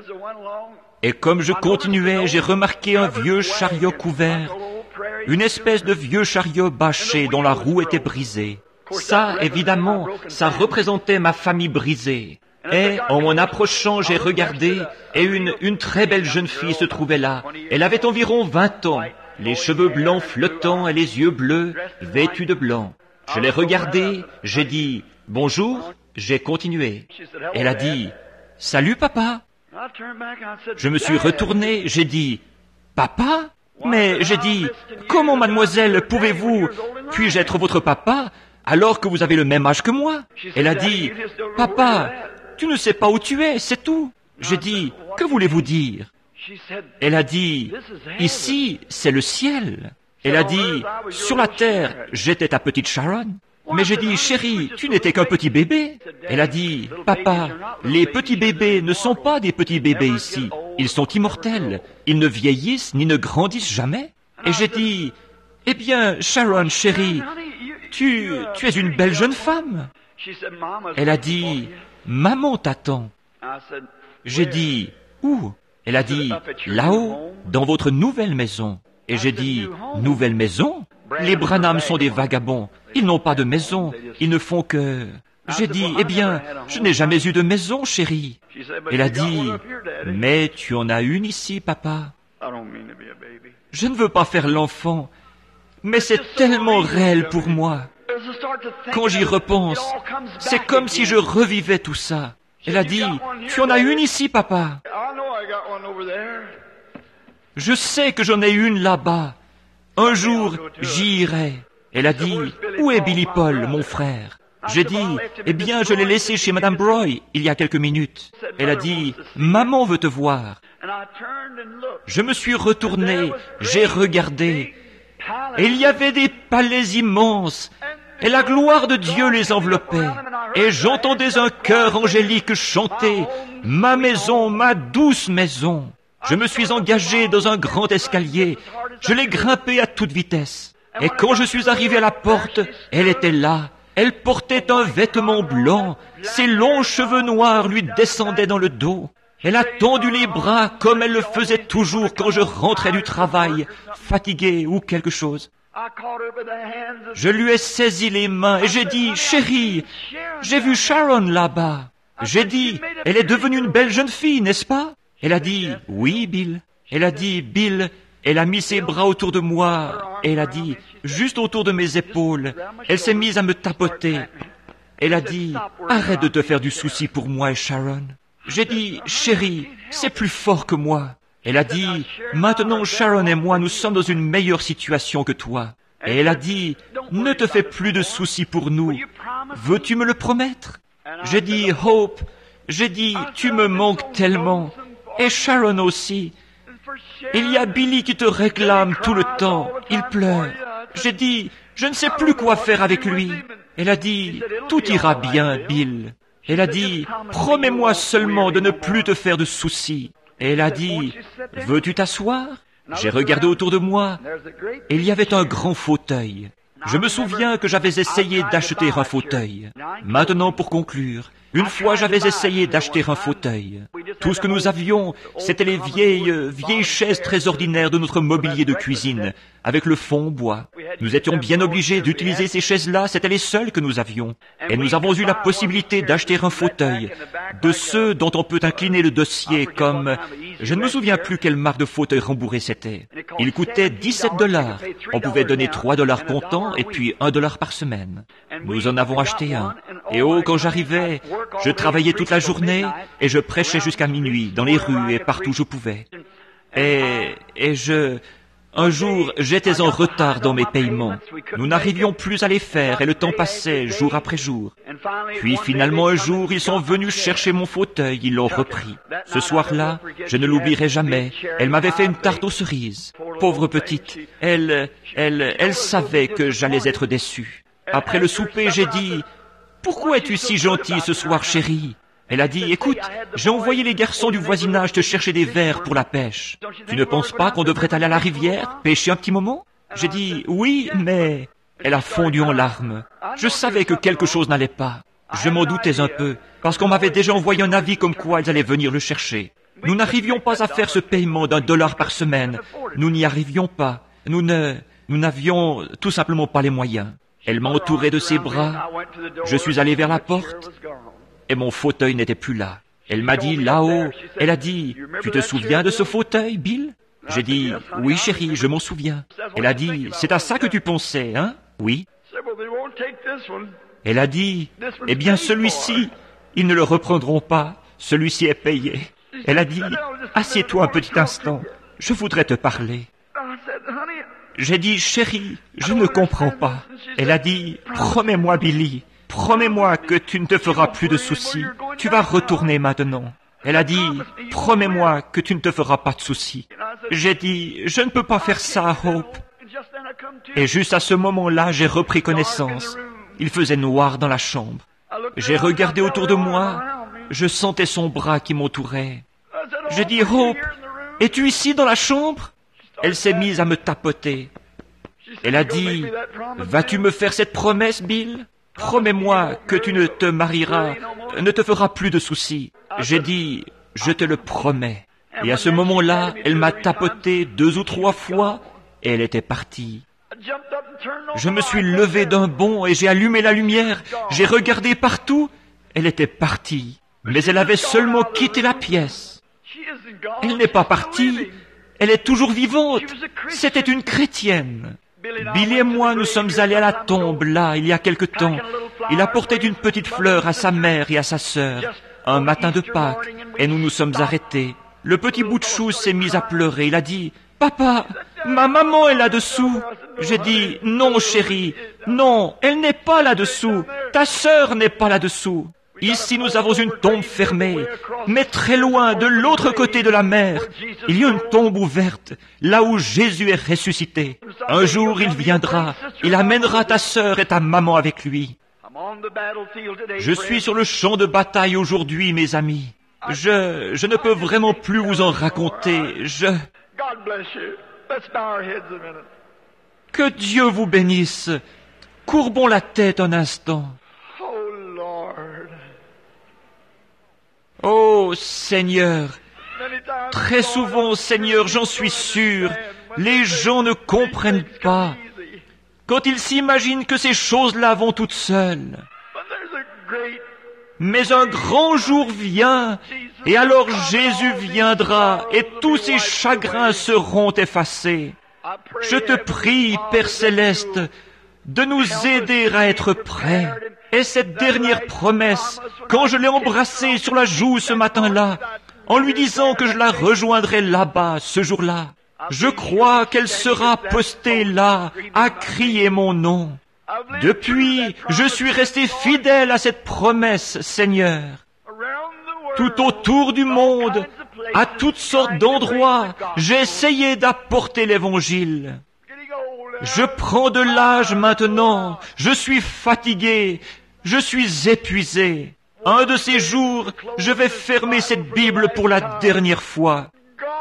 Et comme je continuais, j'ai remarqué un vieux chariot couvert, une espèce de vieux chariot bâché dont la roue était brisée. Ça, évidemment, ça représentait ma famille brisée. Et en m'en approchant, j'ai regardé, et une, une très belle jeune fille se trouvait là. Elle avait environ vingt ans, les cheveux blancs flottants et les yeux bleus, vêtus de blanc. Je l'ai regardée, j'ai dit « Bonjour », j'ai continué. Elle a dit « Salut papa ». Je me suis retourné, j'ai dit « Papa ?» Mais j'ai dit « Comment mademoiselle pouvez-vous, puis-je être votre papa, alors que vous avez le même âge que moi ?» Elle a dit « Papa, tu ne sais pas où tu es, c'est tout. » J'ai dit « Que voulez-vous dire ?» Elle a dit « Ici, c'est le ciel. » Elle a dit « Sur la terre, j'étais ta petite Sharon. » Mais j'ai dit « Chérie, tu n'étais qu'un petit bébé. » Elle a dit « Papa, les petits bébés ne sont pas des petits bébés ici. Ils sont immortels. Ils ne vieillissent ni ne grandissent jamais. » Et j'ai dit « Eh bien, Sharon, chérie, tu, tu es une belle jeune femme. » Elle a dit « Maman t'attend. » J'ai dit « Où ?» Elle a dit « Là-haut, dans votre nouvelle maison. » Et j'ai dit « Nouvelle maison ? Les Branham sont des vagabonds. Ils n'ont pas de maison. Ils ne font que... » J'ai dit « Eh bien, je n'ai jamais eu de maison, chérie. » Elle a dit « Mais tu en as une ici, papa. » Je ne veux pas faire l'enfant, mais c'est tellement réel pour moi. Quand j'y repense, c'est comme si je revivais tout ça. Elle a dit « Tu en as une ici, papa. » Je sais que j'en ai une là-bas. Un jour, j'y irai. Elle a dit, où est Billy Paul, mon frère? J'ai dit, eh bien, je l'ai laissé chez Madame Broy il y a quelques minutes. Elle a dit, maman veut te voir. Je me suis retourné, j'ai regardé, et il y avait des palais immenses, et la gloire de Dieu les enveloppait. Et j'entendais un chœur angélique chanter, ma maison, ma douce maison. Je me suis engagé dans un grand escalier. Je l'ai grimpé à toute vitesse. Et quand je suis arrivé à la porte, elle était là. Elle portait un vêtement blanc. Ses longs cheveux noirs lui descendaient dans le dos. Elle a tendu les bras comme elle le faisait toujours quand je rentrais du travail, fatigué ou quelque chose. Je lui ai saisi les mains et j'ai dit, chérie, j'ai vu Sharon là-bas. J'ai dit, elle est devenue une belle jeune fille, n'est-ce pas? Elle a dit, oui, Bill. Elle a dit, Bill, elle a mis ses bras autour de moi. Elle a dit, juste autour de mes épaules. Elle s'est mise à me tapoter. Elle a dit, arrête de te faire du souci pour moi et Sharon. J'ai dit, chérie, c'est plus fort que moi. Elle a dit, maintenant Sharon et moi, nous sommes dans une meilleure situation que toi. Et elle a dit, ne te fais plus de soucis pour nous. Veux-tu me le promettre? J'ai dit, Hope, j'ai dit, tu me manques tellement. Et Sharon aussi. Il y a Billy qui te réclame tout le temps. Il pleure. J'ai dit, je ne sais plus quoi faire avec lui. Elle a dit, tout ira bien, Bill. Elle a dit, promets-moi seulement de ne plus te faire de soucis. Et elle a dit, veux-tu t'asseoir? J'ai regardé autour de moi et il y avait un grand fauteuil. Je me souviens que j'avais essayé d'acheter un fauteuil. Maintenant, pour conclure, une fois j'avais essayé d'acheter un fauteuil. Tout ce que nous avions, c'était les vieilles, vieilles chaises très ordinaires de notre mobilier de cuisine, avec le fond en bois. Nous étions bien obligés d'utiliser ces chaises-là, c'étaient les seules que nous avions. Et nous avons eu la possibilité d'acheter un fauteuil, de ceux dont on peut incliner le dossier comme... Je ne me souviens plus quelle marque de fauteuil rembourré c'était. Il coûtait dix-sept dollars. On pouvait donner trois dollars comptant et puis un dollar par semaine. Nous en avons acheté un. Et oh, quand j'arrivais, je travaillais toute la journée et je prêchais jusqu'à minuit, dans les rues et partout où je pouvais. Et, et je... Un jour, j'étais en retard dans mes paiements. Nous n'arrivions plus à les faire et le temps passait jour après jour. Puis finalement un jour, ils sont venus chercher mon fauteuil, ils l'ont repris. Ce soir-là, je ne l'oublierai jamais. Elle m'avait fait une tarte aux cerises. Pauvre petite, elle, elle, elle savait que j'allais être déçu. Après le souper, j'ai dit, « Pourquoi es-tu si gentille ce soir, chérie ?» Elle a dit, « Écoute, j'ai envoyé les garçons du voisinage te chercher des vers pour la pêche. Tu ne penses pas qu'on devrait aller à la rivière, pêcher un petit moment ?» J'ai dit, « Oui, mais... » Elle a fondu en larmes. Je savais que quelque chose n'allait pas. Je m'en doutais un peu, parce qu'on m'avait déjà envoyé un avis comme quoi ils allaient venir le chercher. Nous n'arrivions pas à faire ce paiement d'un dollar par semaine. Nous n'y arrivions pas. Nous ne... Nous n'avions tout simplement pas les moyens. Elle m'a entouré de ses bras. Je suis allé vers la porte. Et mon fauteuil n'était plus là. Elle m'a dit, là-haut, elle a dit, « Tu te souviens de ce fauteuil, Bill ?» J'ai dit, « Oui, chérie, je m'en souviens. » Elle a dit, « C'est à ça que tu pensais, hein ?»« Oui. » Elle a dit, « Eh bien, celui-ci, ils ne le reprendront pas. Celui-ci est payé. » Elle a dit, « Assieds-toi un petit instant. Je voudrais te parler. » J'ai dit, « Chérie, je ne comprends pas. » Elle a dit, « Promets-moi, Billy. Promets-moi que tu ne te feras plus de soucis. Tu vas retourner maintenant. » Elle a dit, « Promets-moi que tu ne te feras pas de soucis. » J'ai dit, « Je ne peux pas faire ça, Hope. » Et juste à ce moment-là, j'ai repris connaissance. Il faisait noir dans la chambre. J'ai regardé autour de moi. Je sentais son bras qui m'entourait. J'ai dit, « Hope, es-tu ici dans la chambre ?» Elle s'est mise à me tapoter. Elle a dit, « Vas-tu me faire cette promesse, Bill ? Promets-moi que tu ne te marieras, ne te feras plus de soucis. » J'ai dit, « Je te le promets. » Et à ce moment-là, elle m'a tapoté deux ou trois fois et elle était partie. Je me suis levé d'un bond et j'ai allumé la lumière. J'ai regardé partout. Elle était partie. Mais elle avait seulement quitté la pièce. Elle n'est pas partie. Elle est toujours vivante. C'était une chrétienne. Billy et moi, nous sommes allés à la tombe, là, il y a quelque temps. Il apportait une petite fleur à sa mère et à sa sœur, un matin de Pâques, et nous nous sommes arrêtés. Le petit bout de chou s'est mis à pleurer. Il a dit, « Papa, ma maman est là-dessous. » J'ai dit, « Non, chérie, non, elle n'est pas là-dessous. Ta sœur n'est pas là-dessous. Ici, nous avons une tombe fermée, mais très loin, de l'autre côté de la mer, il y a une tombe ouverte, là où Jésus est ressuscité. Un jour, il viendra, il amènera ta sœur et ta maman avec lui. Je suis sur le champ de bataille aujourd'hui, mes amis. Je, je ne peux vraiment plus vous en raconter. Je... Que Dieu vous bénisse. Courbons la tête un instant. Oh Seigneur, très souvent, Seigneur, j'en suis sûr, les gens ne comprennent pas. quand ils s'imaginent que ces choses-là vont toutes seules. Mais un grand jour vient, et alors Jésus viendra, et tous ces chagrins seront effacés. Je te prie, Père Céleste, de nous aider à être prêts. Et cette dernière promesse, quand je l'ai embrassée sur la joue ce matin-là, en lui disant que je la rejoindrai là-bas, ce jour-là, je crois qu'elle sera postée là, à crier mon nom. Depuis, je suis resté fidèle à cette promesse, Seigneur. Tout autour du monde, à toutes sortes d'endroits, j'ai essayé d'apporter l'Évangile. Je prends de l'âge maintenant, je suis fatigué, je suis épuisé. Un de ces jours, je vais fermer cette Bible pour la dernière fois.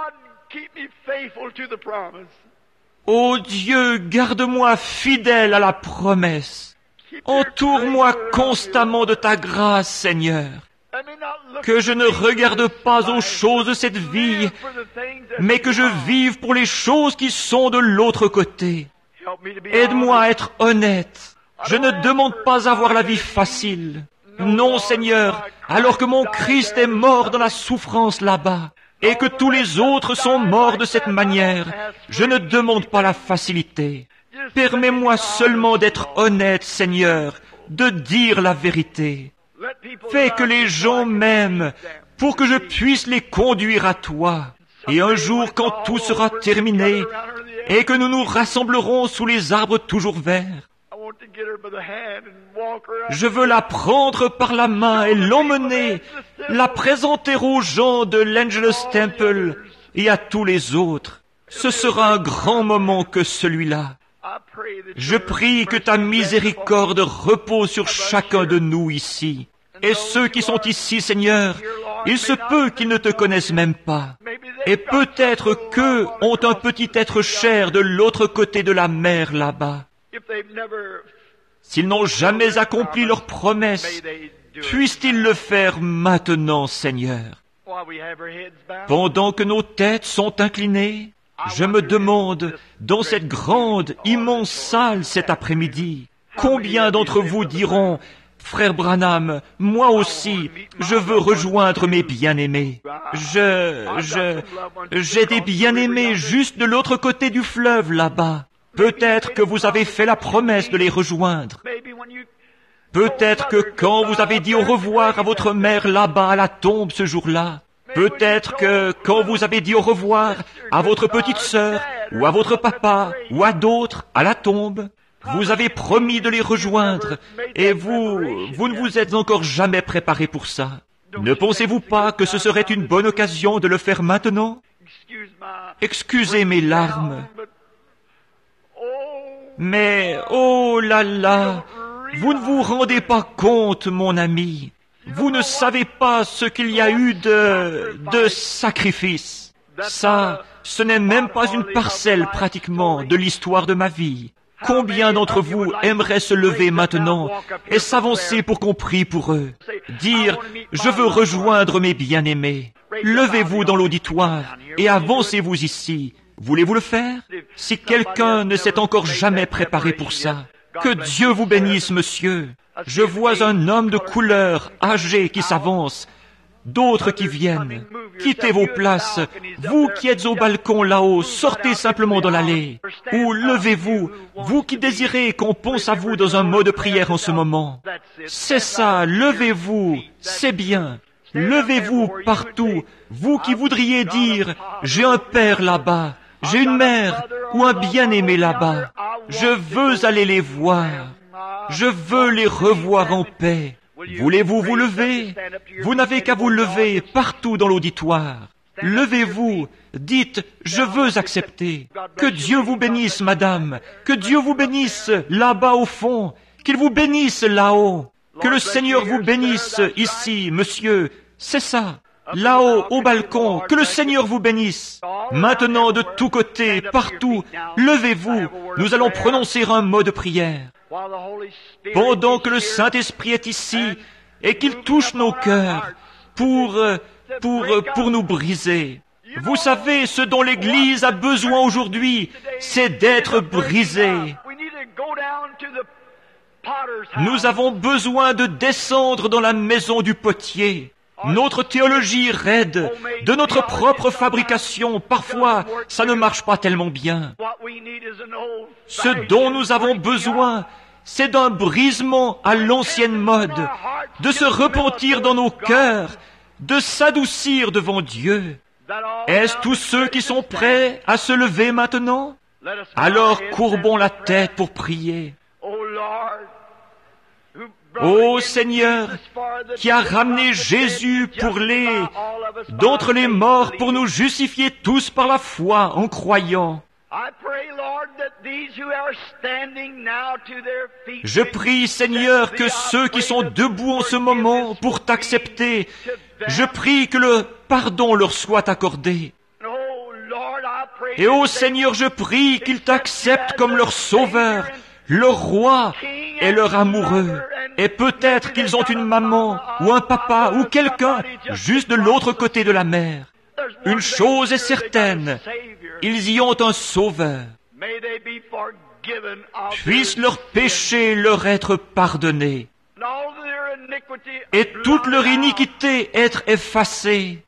Ô Dieu, garde-moi fidèle à la promesse. Entoure-moi constamment de ta grâce, Seigneur. Que je ne regarde pas aux choses de cette vie, mais que je vive pour les choses qui sont de l'autre côté. Aide-moi à être honnête. Je ne demande pas à avoir la vie facile. Non, Seigneur, alors que mon Christ est mort dans la souffrance là-bas, et que tous les autres sont morts de cette manière, je ne demande pas la facilité. Permets-moi seulement d'être honnête, Seigneur, de dire la vérité. Fais que les gens m'aiment pour que je puisse les conduire à toi. Et un jour, quand tout sera terminé et que nous nous rassemblerons sous les arbres toujours verts, je veux la prendre par la main et l'emmener, la présenter aux gens de l'Angelus Temple et à tous les autres. Ce sera un grand moment que celui-là. Je prie que ta miséricorde repose sur chacun de nous ici. Et ceux qui sont ici, Seigneur, il se peut qu'ils ne te connaissent même pas. Et peut-être qu'eux ont un petit être cher de l'autre côté de la mer là-bas. S'ils n'ont jamais accompli leur promesse, puissent-ils le faire maintenant, Seigneur? Pendant que nos têtes sont inclinées, je me demande, dans cette grande, immense salle cet après-midi, combien d'entre vous diront, « Frère Branham, moi aussi, je veux rejoindre mes bien-aimés. Je, je, j'ai des bien-aimés juste de l'autre côté du fleuve là-bas. Peut-être que vous avez fait la promesse de les rejoindre. Peut-être que quand vous avez dit au revoir à votre mère là-bas à la tombe ce jour-là, peut-être que quand vous avez dit au revoir à votre petite sœur, ou à votre papa, ou à d'autres à la tombe, vous avez promis de les rejoindre, et vous, vous ne vous êtes encore jamais préparé pour ça. Ne pensez-vous pas que ce serait une bonne occasion de le faire maintenant? Excusez mes larmes. Mais, oh là là, vous ne vous rendez pas compte, mon ami. Vous ne savez pas ce qu'il y a eu de, de sacrifice. Ça, ce n'est même pas une parcelle pratiquement de l'histoire de ma vie. Combien d'entre vous aimeraient se lever maintenant et s'avancer pour qu'on prie pour eux? Dire, je veux rejoindre mes bien-aimés. Levez-vous dans l'auditoire et avancez-vous ici. Voulez-vous le faire? Si quelqu'un ne s'est encore jamais préparé pour ça, que Dieu vous bénisse, monsieur. Je vois un homme de couleur, âgé, qui s'avance, d'autres qui viennent. Quittez vos places. Vous qui êtes au balcon là-haut, sortez simplement dans l'allée. Ou levez-vous, vous qui désirez qu'on pense à vous dans un mot de prière en ce moment. C'est ça, levez-vous, c'est bien. Levez-vous partout, vous qui voudriez dire, j'ai un père là-bas, j'ai une mère ou un bien-aimé là-bas. Je veux aller les voir. Je veux les revoir en paix. Voulez-vous vous lever? Vous n'avez qu'à vous lever partout dans l'auditoire. Levez-vous, dites, je veux accepter. Que Dieu vous bénisse, madame. Que Dieu vous bénisse là-bas au fond. Qu'il vous bénisse là-haut. Que le Seigneur vous bénisse ici, monsieur. C'est ça. Là-haut, au balcon, que le Seigneur vous bénisse. Maintenant, de tous côtés, partout, levez-vous. Nous allons prononcer un mot de prière. Pendant que le Saint-Esprit est ici et qu'il touche nos cœurs pour, pour, pour nous briser. Vous savez, ce dont l'Église a besoin aujourd'hui, c'est d'être brisée. Nous avons besoin de descendre dans la maison du potier. Notre théologie raide, de notre propre fabrication, parfois, ça ne marche pas tellement bien. Ce dont nous avons besoin, c'est d'un brisement à l'ancienne mode, de se repentir dans nos cœurs, de s'adoucir devant Dieu. Est-ce tous ceux qui sont prêts à se lever maintenant? Alors courbons la tête pour prier. Ô Seigneur, qui a ramené Jésus pour les, d'entre les morts pour nous justifier tous par la foi en croyant. Je prie, Seigneur, que ceux qui sont debout en ce moment pour t'accepter, je prie que le pardon leur soit accordé. Et ô Seigneur, je prie qu'ils t'acceptent comme leur sauveur, leur roi et leur amoureux. Et peut-être qu'ils ont une maman ou un papa ou quelqu'un juste de l'autre côté de la mer. Une chose est certaine, ils y ont un sauveur. Puisse leurs péchés leur être pardonnés et toute leur iniquité être effacée,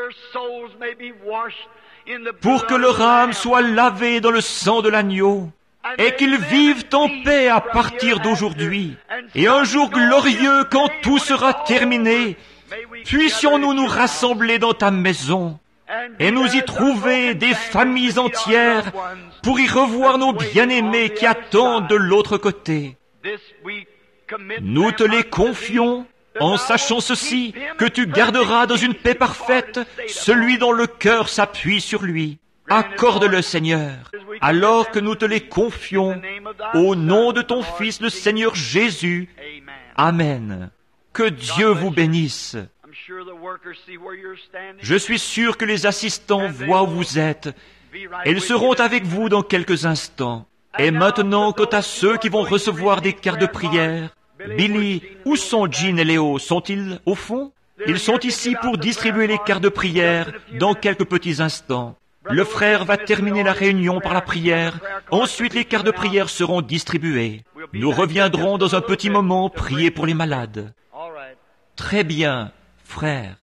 pour que leur âme soit lavée dans le sang de l'agneau, et qu'ils vivent en paix à partir d'aujourd'hui. Et un jour glorieux, quand tout sera terminé, puissions-nous nous rassembler dans ta maison et nous y trouver des familles entières pour y revoir nos bien-aimés qui attendent de l'autre côté. Nous te les confions en sachant ceci, que tu garderas dans une paix parfaite celui dont le cœur s'appuie sur lui. Accorde-le, Seigneur, alors que nous te les confions au nom de ton Fils, le Seigneur Jésus. Amen. Que Dieu vous bénisse. Je suis sûr que les assistants voient où vous êt, et ils seront avec vous dans quelques instants. Et maintenant, quant à ceux qui vont recevoir des cartes de prière, Billy, où sont Jean et Léo? Sont-ils au fond? Ils sont ici pour distribuer les cartes de prière dans quelques petits instants. Le frère va terminer la réunion par la prière. Ensuite, les cartes de prière seront distribuées. Nous reviendrons dans un petit moment prier pour les malades. Très bien, frère.